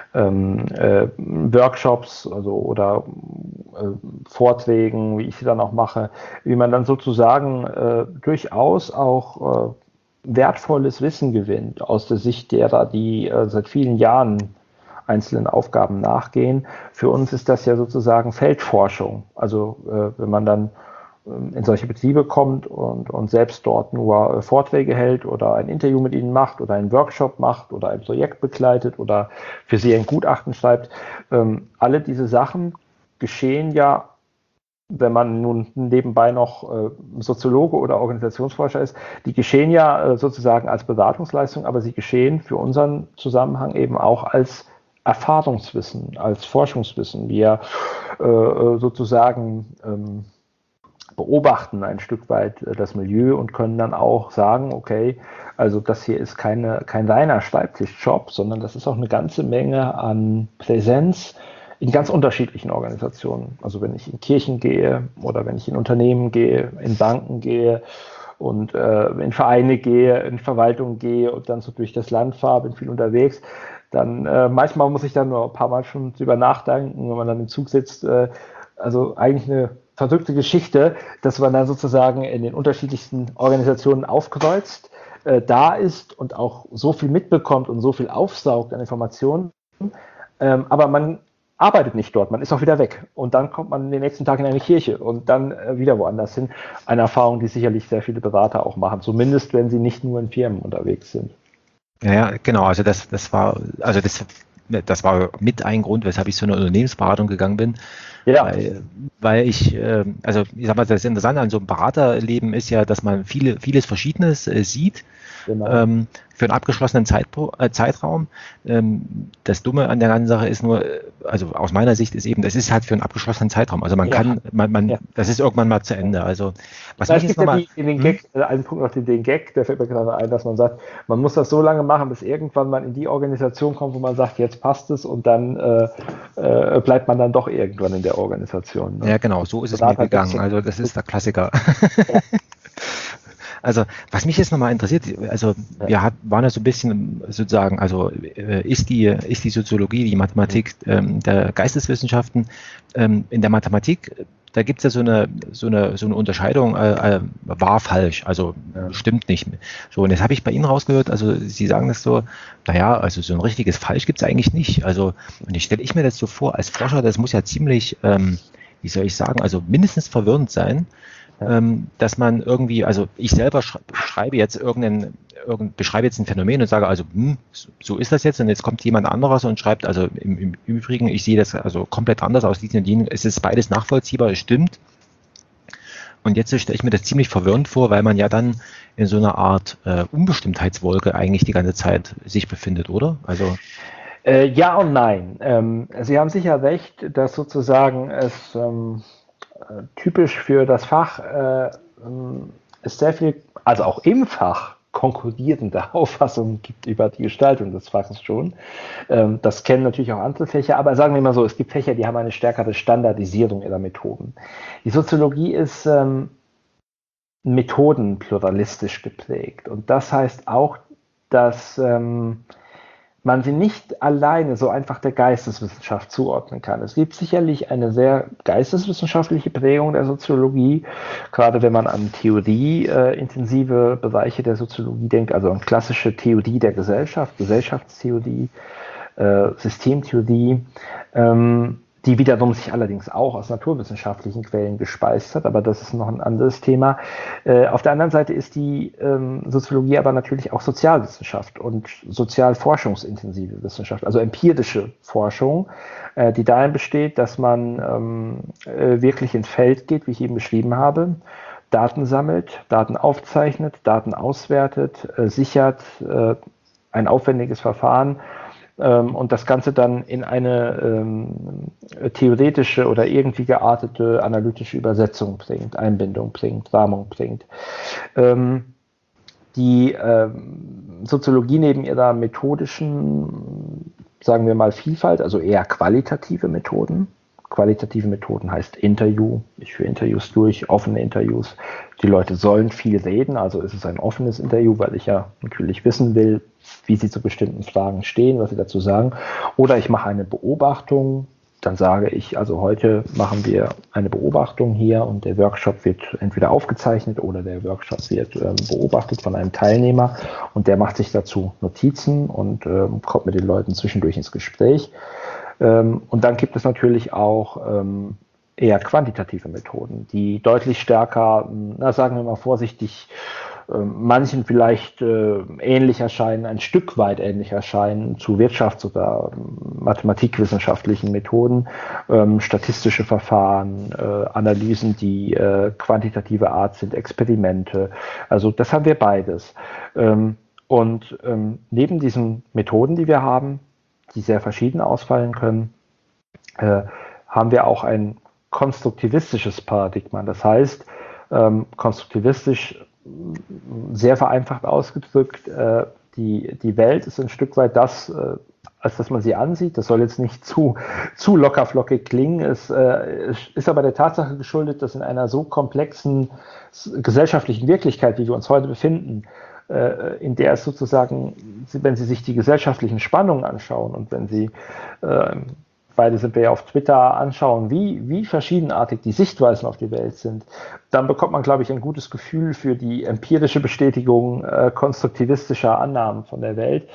Workshops, also oder Vorträgen, wie ich sie dann auch mache, wie man dann sozusagen durchaus auch wertvolles Wissen gewinnt aus der Sicht derer, die seit vielen Jahren einzelnen Aufgaben nachgehen. Für uns ist das ja sozusagen Feldforschung. Also wenn man dann in solche Betriebe kommt und selbst dort nur Vorträge hält oder ein Interview mit ihnen macht oder einen Workshop macht oder ein Projekt begleitet oder für sie ein Gutachten schreibt. Alle diese Sachen geschehen ja, wenn man nun nebenbei noch Soziologe oder Organisationsforscher ist, die geschehen ja sozusagen als Beratungsleistung, aber sie geschehen für unseren Zusammenhang eben auch als Erfahrungswissen, als Forschungswissen. Wir sozusagen beobachten ein Stück weit das Milieu und können dann auch sagen, okay, also das hier ist kein reiner Schreibtischjob, sondern das ist auch eine ganze Menge an Präsenz in ganz unterschiedlichen Organisationen. Also wenn ich in Kirchen gehe oder wenn ich in Unternehmen gehe, in Banken gehe und in Vereine gehe, in Verwaltungen gehe und dann so durch das Land fahre, bin viel unterwegs, dann manchmal muss ich dann nur ein paar Mal schon drüber nachdenken, wenn man dann im Zug sitzt, also eigentlich eine verrückte Geschichte, dass man dann sozusagen in den unterschiedlichsten Organisationen aufkreuzt, da ist und auch so viel mitbekommt und so viel aufsaugt an Informationen, aber man arbeitet nicht dort, man ist auch wieder weg und dann kommt man den nächsten Tag in eine Kirche und dann wieder woanders hin. Eine Erfahrung, die sicherlich sehr viele Berater auch machen, zumindest wenn sie nicht nur in Firmen unterwegs sind. Ja, genau, also das war mit ein Grund, weshalb ich zu einer Unternehmensberatung gegangen bin. Ja. Weil ich, also ich sag mal, das Interessante an so einem Beraterleben ist ja, dass man vieles Verschiedenes sieht. Genau. Für einen abgeschlossenen Zeitraum. Das Dumme an der ganzen Sache ist nur, also aus meiner Sicht ist eben, das ist halt für einen abgeschlossenen Zeitraum. Also man kann, das ist irgendwann mal zu Ende. Also was mich jetzt nochmal... Einen Punkt noch den Gag, der fällt mir gerade ein, dass man sagt, man muss das so lange machen, bis irgendwann man in die Organisation kommt, wo man sagt, jetzt passt es und dann bleibt man dann doch irgendwann in der Organisation. Ne? Ja, genau, so ist es mir gegangen. Also das ist der Klassiker. Ja. Also, was mich jetzt nochmal interessiert, also wir waren ja so ein bisschen sozusagen, also ist die Soziologie, die Mathematik der Geisteswissenschaften, in der Mathematik, da gibt es ja so eine Unterscheidung, wahr, falsch, also stimmt nicht. So, und jetzt habe ich bei Ihnen rausgehört, also Sie sagen das so, naja, also so ein richtiges Falsch gibt es eigentlich nicht. Also, und jetzt stelle ich mir das so vor, als Forscher, das muss ja ziemlich, wie soll ich sagen, also mindestens verwirrend sein, dass man irgendwie, also ich selber beschreibe jetzt ein Phänomen und sage also, so ist das jetzt und jetzt kommt jemand anderes und schreibt, also im Übrigen, ich sehe das also komplett anders aus diesen und jenen, es ist beides nachvollziehbar, es stimmt. Und jetzt stelle ich mir das ziemlich verwirrend vor, weil man ja dann in so einer Art Unbestimmtheitswolke eigentlich die ganze Zeit sich befindet, oder? Also ja und nein. Sie haben sicher recht, dass sozusagen es typisch für das Fach es sehr viel, also auch im Fach, konkurrierende Auffassungen gibt über die Gestaltung des Faches schon. Das kennen natürlich auch andere Fächer, aber sagen wir mal so, es gibt Fächer, die haben eine stärkere Standardisierung ihrer Methoden. Die Soziologie ist methodenpluralistisch geprägt und das heißt auch, dass man sie nicht alleine so einfach der Geisteswissenschaft zuordnen kann. Es gibt sicherlich eine sehr geisteswissenschaftliche Prägung der Soziologie, gerade wenn man an theorieintensive Bereiche der Soziologie denkt, also an klassische Theorie der Gesellschaft, Gesellschaftstheorie, Systemtheorie, die wiederum sich allerdings auch aus naturwissenschaftlichen Quellen gespeist hat, aber das ist noch ein anderes Thema. Auf der anderen Seite ist die Soziologie aber natürlich auch Sozialwissenschaft und sozialforschungsintensive Wissenschaft, also empirische Forschung, die darin besteht, dass man wirklich ins Feld geht, wie ich eben beschrieben habe, Daten sammelt, Daten aufzeichnet, Daten auswertet, sichert, ein aufwendiges Verfahren, und das Ganze dann in eine theoretische oder irgendwie geartete analytische Übersetzung bringt, Einbindung bringt, Rahmung bringt. Die Soziologie neben ihrer methodischen, sagen wir mal, Vielfalt, also eher qualitative Methoden, qualitative Methoden heißt Interview. Ich führe Interviews durch, offene Interviews. Die Leute sollen viel reden, also ist es ein offenes Interview, weil ich ja natürlich wissen will, wie sie zu bestimmten Fragen stehen, was sie dazu sagen. Oder ich mache eine Beobachtung, dann sage ich, also heute machen wir eine Beobachtung hier und der Workshop wird entweder aufgezeichnet oder der Workshop wird beobachtet von einem Teilnehmer und der macht sich dazu Notizen und kommt mit den Leuten zwischendurch ins Gespräch. Und dann gibt es natürlich auch eher quantitative Methoden, die deutlich stärker, sagen wir mal vorsichtig, manchen vielleicht ähnlich erscheinen, ein Stück weit ähnlich erscheinen zu wirtschafts- oder mathematikwissenschaftlichen Methoden, statistische Verfahren, Analysen, die quantitative Art sind, Experimente. Also das haben wir beides. Und neben diesen Methoden, die wir haben, die sehr verschieden ausfallen können, haben wir auch ein konstruktivistisches Paradigma. Das heißt, konstruktivistisch sehr vereinfacht ausgedrückt, die Welt ist ein Stück weit das, als dass man sie ansieht. Das soll jetzt nicht zu lockerflockig klingen. Es ist aber der Tatsache geschuldet, dass in einer so komplexen gesellschaftlichen Wirklichkeit, wie wir uns heute befinden, in der es sozusagen, wenn Sie sich die gesellschaftlichen Spannungen anschauen und wenn Sie beide sind wir ja auf Twitter, anschauen, wie verschiedenartig die Sichtweisen auf die Welt sind, dann bekommt man, glaube ich, ein gutes Gefühl für die empirische Bestätigung konstruktivistischer Annahmen von der Welt.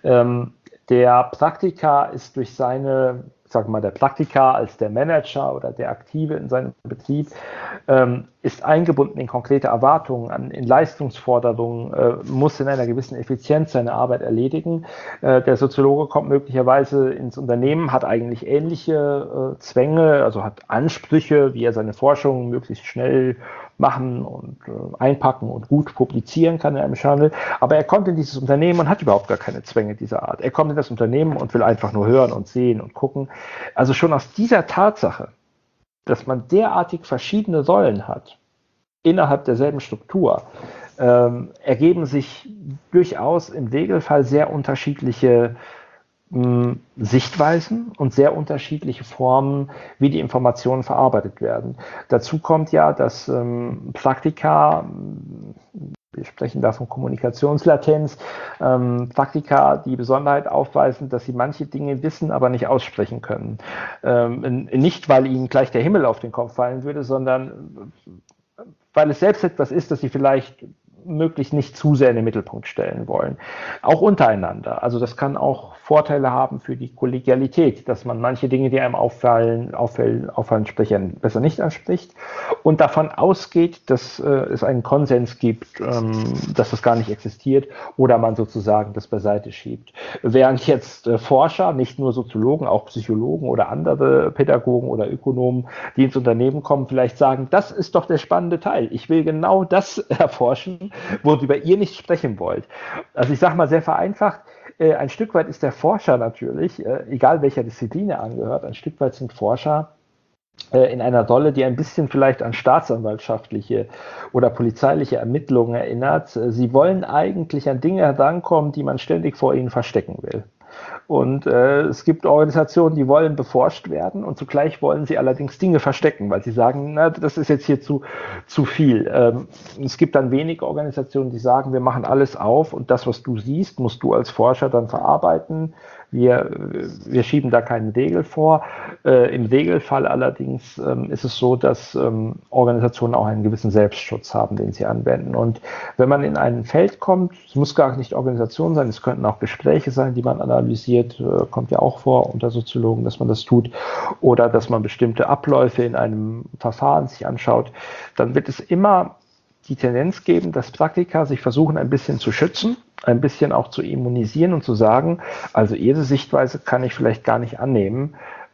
Der Praktiker ist durch seine, sagen wir mal, der Praktiker als der Manager oder der Aktive in seinem Betrieb ist eingebunden in konkrete Erwartungen, in Leistungsforderungen, muss in einer gewissen Effizienz seine Arbeit erledigen. Der Soziologe kommt möglicherweise ins Unternehmen, hat eigentlich ähnliche Zwänge, also hat Ansprüche, wie er seine Forschung möglichst schnell machen und einpacken und gut publizieren kann in einem Journal. Aber er kommt in dieses Unternehmen und hat überhaupt gar keine Zwänge dieser Art. Er kommt in das Unternehmen und will einfach nur hören und sehen und gucken. Also schon aus dieser Tatsache, dass man derartig verschiedene Rollen hat innerhalb derselben Struktur, ergeben sich durchaus im Regelfall sehr unterschiedliche Sichtweisen und sehr unterschiedliche Formen, wie die Informationen verarbeitet werden. Dazu kommt ja, dass Praktika, wir sprechen da von Kommunikationslatenz, Praktika die Besonderheit aufweisen, dass sie manche Dinge wissen, aber nicht aussprechen können. Nicht, weil ihnen gleich der Himmel auf den Kopf fallen würde, sondern weil es selbst etwas ist, das sie vielleicht möglichst nicht zu sehr in den Mittelpunkt stellen wollen. Auch untereinander. Also das kann auch Vorteile haben für die Kollegialität, dass man manche Dinge, die einem auffallen, Sprechern besser nicht anspricht und davon ausgeht, dass es einen Konsens gibt, dass das gar nicht existiert oder man sozusagen das beiseite schiebt. Während jetzt Forscher, nicht nur Soziologen, auch Psychologen oder andere Pädagogen oder Ökonomen, die ins Unternehmen kommen, vielleicht sagen, das ist doch der spannende Teil. Ich will genau das erforschen, worüber ihr nicht sprechen wollt. Also ich sage mal sehr vereinfacht, ein Stück weit ist der Forscher natürlich, egal welcher Disziplin er angehört, ein Stück weit sind Forscher in einer Rolle, die ein bisschen vielleicht an staatsanwaltschaftliche oder polizeiliche Ermittlungen erinnert. Sie wollen eigentlich an Dinge herankommen, die man ständig vor ihnen verstecken will. Und es gibt Organisationen, die wollen beforscht werden und zugleich wollen sie allerdings Dinge verstecken, weil sie sagen, na, das ist jetzt hier zu viel. Es gibt dann wenige Organisationen, die sagen, wir machen alles auf und das, was du siehst, musst du als Forscher dann verarbeiten. Wir schieben da keinen Regel vor. Im Regelfall allerdings ist es so, dass Organisationen auch einen gewissen Selbstschutz haben, den sie anwenden. Und wenn man in ein Feld kommt, es muss gar nicht Organisation sein, es könnten auch Gespräche sein, die man analysiert, kommt ja auch vor unter Soziologen, dass man das tut, oder dass man bestimmte Abläufe in einem Verfahren sich anschaut, dann wird es immer die Tendenz geben, dass Praktiker sich versuchen, ein bisschen zu schützen, ein bisschen auch zu immunisieren und zu sagen, also Ihre Sichtweise kann ich vielleicht gar nicht annehmen,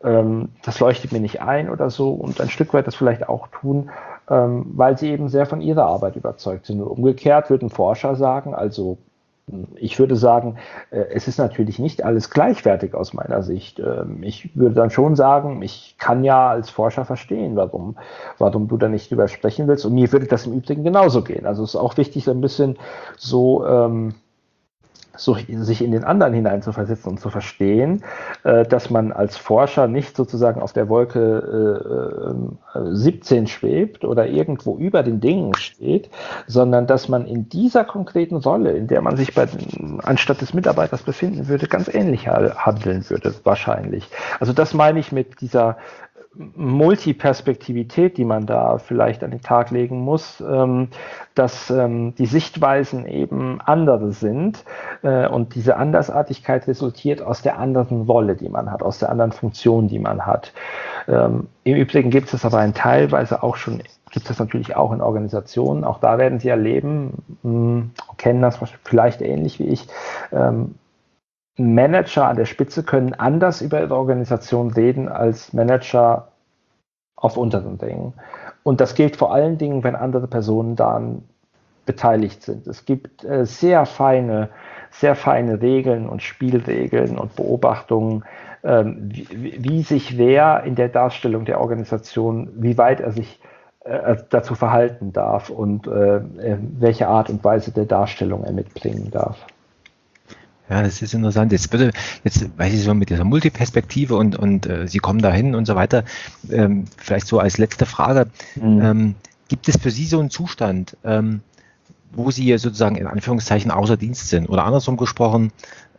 das leuchtet mir nicht ein oder so, und ein Stück weit das vielleicht auch tun, weil sie eben sehr von ihrer Arbeit überzeugt sind. Und umgekehrt würde ein Forscher sagen, also ich würde sagen, es ist natürlich nicht alles gleichwertig aus meiner Sicht. Ich würde dann schon sagen, ich kann ja als Forscher verstehen, warum du da nicht drüber sprechen willst. Und mir würde das im Übrigen genauso gehen. Also es ist auch wichtig, so ein bisschen so so, sich in den anderen hineinzuversetzen und zu verstehen, dass man als Forscher nicht sozusagen auf der Wolke 17 schwebt oder irgendwo über den Dingen steht, sondern dass man in dieser konkreten Rolle, in der man sich anstatt des Mitarbeiters befinden würde, ganz ähnlich handeln würde, wahrscheinlich. Also das meine ich mit dieser Multiperspektivität, die man da vielleicht an den Tag legen muss, dass die Sichtweisen eben andere sind und diese Andersartigkeit resultiert aus der anderen Rolle, die man hat, aus der anderen Funktion, die man hat. Im Übrigen gibt es aber teilweise auch schon, gibt es natürlich auch in Organisationen, auch da werden Sie erleben, kennen das vielleicht ähnlich wie ich, Manager an der Spitze können anders über ihre Organisation reden als Manager auf unteren Dingen. Und das gilt vor allen Dingen, wenn andere Personen daran beteiligt sind. Es gibt sehr feine Regeln und Spielregeln und Beobachtungen, wie sich wer in der Darstellung der Organisation, wie weit er sich dazu verhalten darf und welche Art und Weise der Darstellung er mitbringen darf. Ja, das ist interessant. Jetzt weiß ich so mit dieser Multiperspektive und Sie kommen dahin und so weiter. Vielleicht so als letzte Frage. Gibt es für Sie so einen Zustand, wo Sie sozusagen in Anführungszeichen außer Dienst sind? Oder andersrum gesprochen,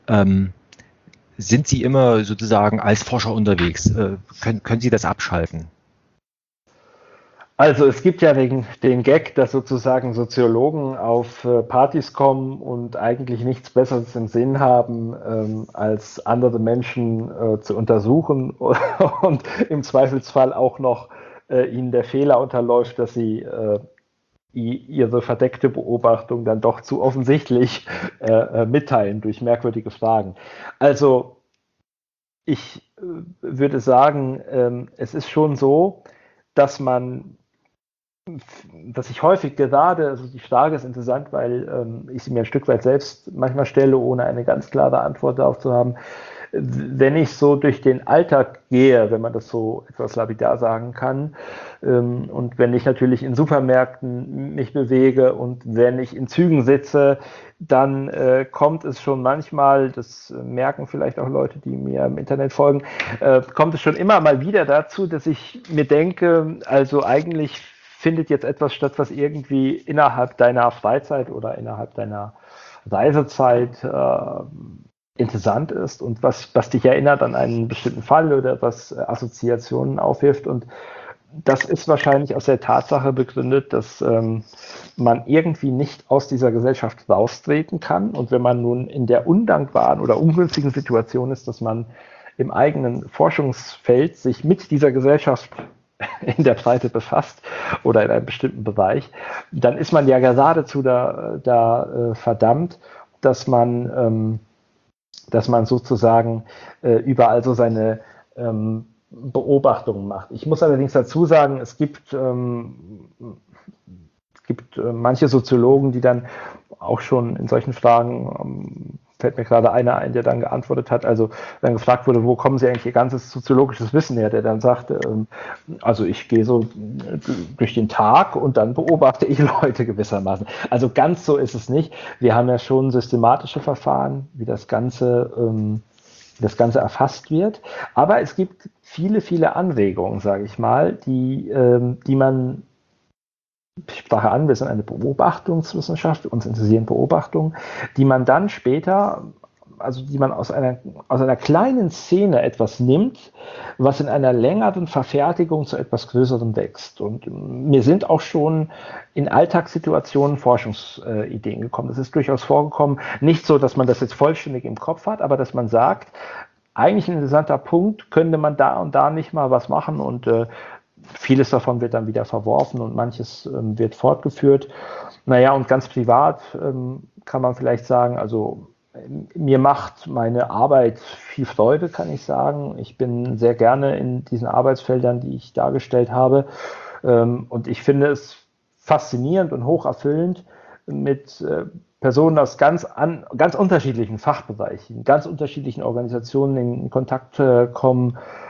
sind Sie immer sozusagen als Forscher unterwegs? Können Sie das abschalten? Also es gibt ja den Gag, dass sozusagen Soziologen auf Partys kommen und eigentlich nichts Besseres im Sinn haben, als andere Menschen zu untersuchen und im Zweifelsfall auch noch ihnen der Fehler unterläuft, dass sie ihre verdeckte Beobachtung dann doch zu offensichtlich mitteilen durch merkwürdige Fragen. Also ich würde sagen, es ist schon so, dass ich häufig gerade, also die Frage ist interessant, weil ich sie mir ein Stück weit selbst manchmal stelle, ohne eine ganz klare Antwort darauf zu haben. Wenn ich so durch den Alltag gehe, wenn man das so etwas lapidar sagen kann, und wenn ich natürlich in Supermärkten mich bewege und wenn ich in Zügen sitze, dann kommt es schon manchmal, das merken vielleicht auch Leute, die mir im Internet folgen, kommt es schon immer mal wieder dazu, dass ich mir denke, also eigentlich findet jetzt etwas statt, was irgendwie innerhalb deiner Freizeit oder innerhalb deiner Reisezeit interessant ist und was dich erinnert an einen bestimmten Fall oder was Assoziationen aufwirft. Und das ist wahrscheinlich aus der Tatsache begründet, dass man irgendwie nicht aus dieser Gesellschaft raustreten kann. Und wenn man nun in der undankbaren oder ungünstigen Situation ist, dass man im eigenen Forschungsfeld sich mit dieser Gesellschaft in der Breite befasst oder in einem bestimmten Bereich, dann ist man ja geradezu da verdammt, dass man sozusagen überall so seine Beobachtungen macht. Ich muss allerdings dazu sagen, es gibt manche Soziologen, die dann auch schon in solchen Fragen, fällt mir gerade einer ein, der dann geantwortet hat, also dann gefragt wurde, wo kommen Sie eigentlich Ihr ganzes soziologisches Wissen her, der dann sagte, also ich gehe so durch den Tag und dann beobachte ich Leute gewissermaßen. Also ganz so ist es nicht. Wir haben ja schon systematische Verfahren, wie das Ganze erfasst wird, aber es gibt viele Anregungen, sage ich mal, die man, ich sprache an, wir sind eine Beobachtungswissenschaft, uns interessieren Beobachtungen, die man dann später, also die man aus einer kleinen Szene etwas nimmt, was in einer längeren Verfertigung zu etwas Größerem wächst. Und mir sind auch schon in Alltagssituationen Forschungsideen gekommen. Das ist durchaus vorgekommen. Nicht so, dass man das jetzt vollständig im Kopf hat, aber dass man sagt, eigentlich ein interessanter Punkt, könnte man da und da nicht mal was machen und vieles davon wird dann wieder verworfen und manches wird fortgeführt. Naja, und ganz privat kann man vielleicht sagen, also mir macht meine Arbeit viel Freude, kann ich sagen. Ich bin sehr gerne in diesen Arbeitsfeldern, die ich dargestellt habe. Und ich finde es faszinierend und hocherfüllend, mit Personen aus ganz unterschiedlichen Fachbereichen, ganz unterschiedlichen Organisationen in Kontakt kommen,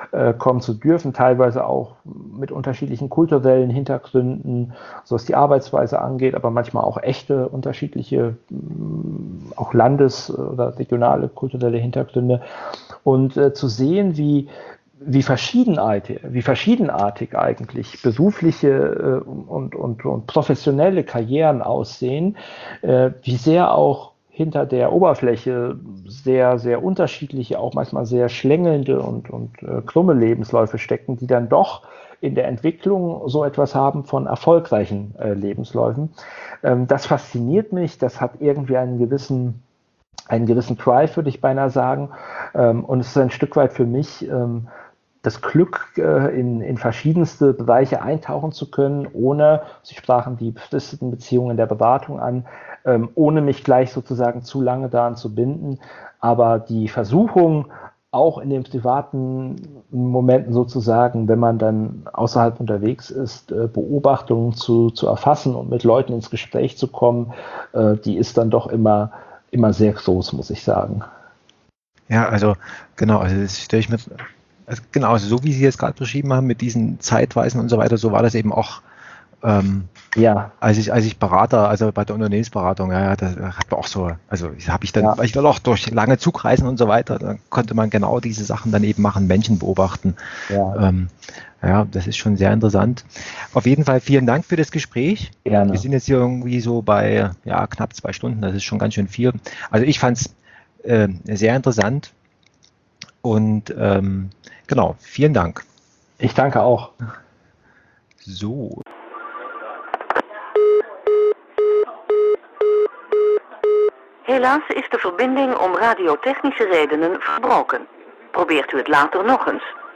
kommen zu dürfen, teilweise auch mit unterschiedlichen kulturellen Hintergründen, so was die Arbeitsweise angeht, aber manchmal auch echte unterschiedliche, auch landes- oder regionale kulturelle Hintergründe. Und zu sehen, wie verschiedenartig eigentlich berufliche und professionelle Karrieren aussehen, wie sehr auch hinter der Oberfläche sehr, sehr unterschiedliche, auch manchmal sehr schlängelnde und krumme Lebensläufe stecken, die dann doch in der Entwicklung so etwas haben von erfolgreichen Lebensläufen. Das fasziniert mich, das hat irgendwie einen gewissen Drive, würde ich beinahe sagen. Und es ist ein Stück weit für mich das Glück, in verschiedenste Bereiche eintauchen zu können, ohne, Sie sprachen die befristeten Beziehungen der Beratung an, ohne mich gleich sozusagen zu lange daran zu binden. Aber die Versuchung, auch in den privaten Momenten sozusagen, wenn man dann außerhalb unterwegs ist, Beobachtungen zu erfassen und mit Leuten ins Gespräch zu kommen, die ist dann doch immer sehr groß, muss ich sagen. Ja, also genau, also das stelle ich mir, also genau, also so wie Sie es gerade beschrieben haben, mit diesen Zeitweisen und so weiter, so war das eben auch, Ja, als ich Berater, also bei der Unternehmensberatung, ja, da hat man auch so, also habe ich dann, ja, weil ich dann auch durch lange Zugreisen und so weiter, dann konnte man genau diese Sachen dann eben machen, Menschen beobachten. ja, Ja, das ist schon sehr interessant. Auf jeden Fall vielen Dank für das Gespräch. Wir gerne. sind jetzt hier irgendwie so bei ja, knapp 2 Stunden, das ist schon ganz schön viel. Also ich fand es sehr interessant und genau, vielen Dank. Ich danke auch. So. Helaas is de verbinding om radiotechnische redenen verbroken. Probeert u het later nog eens.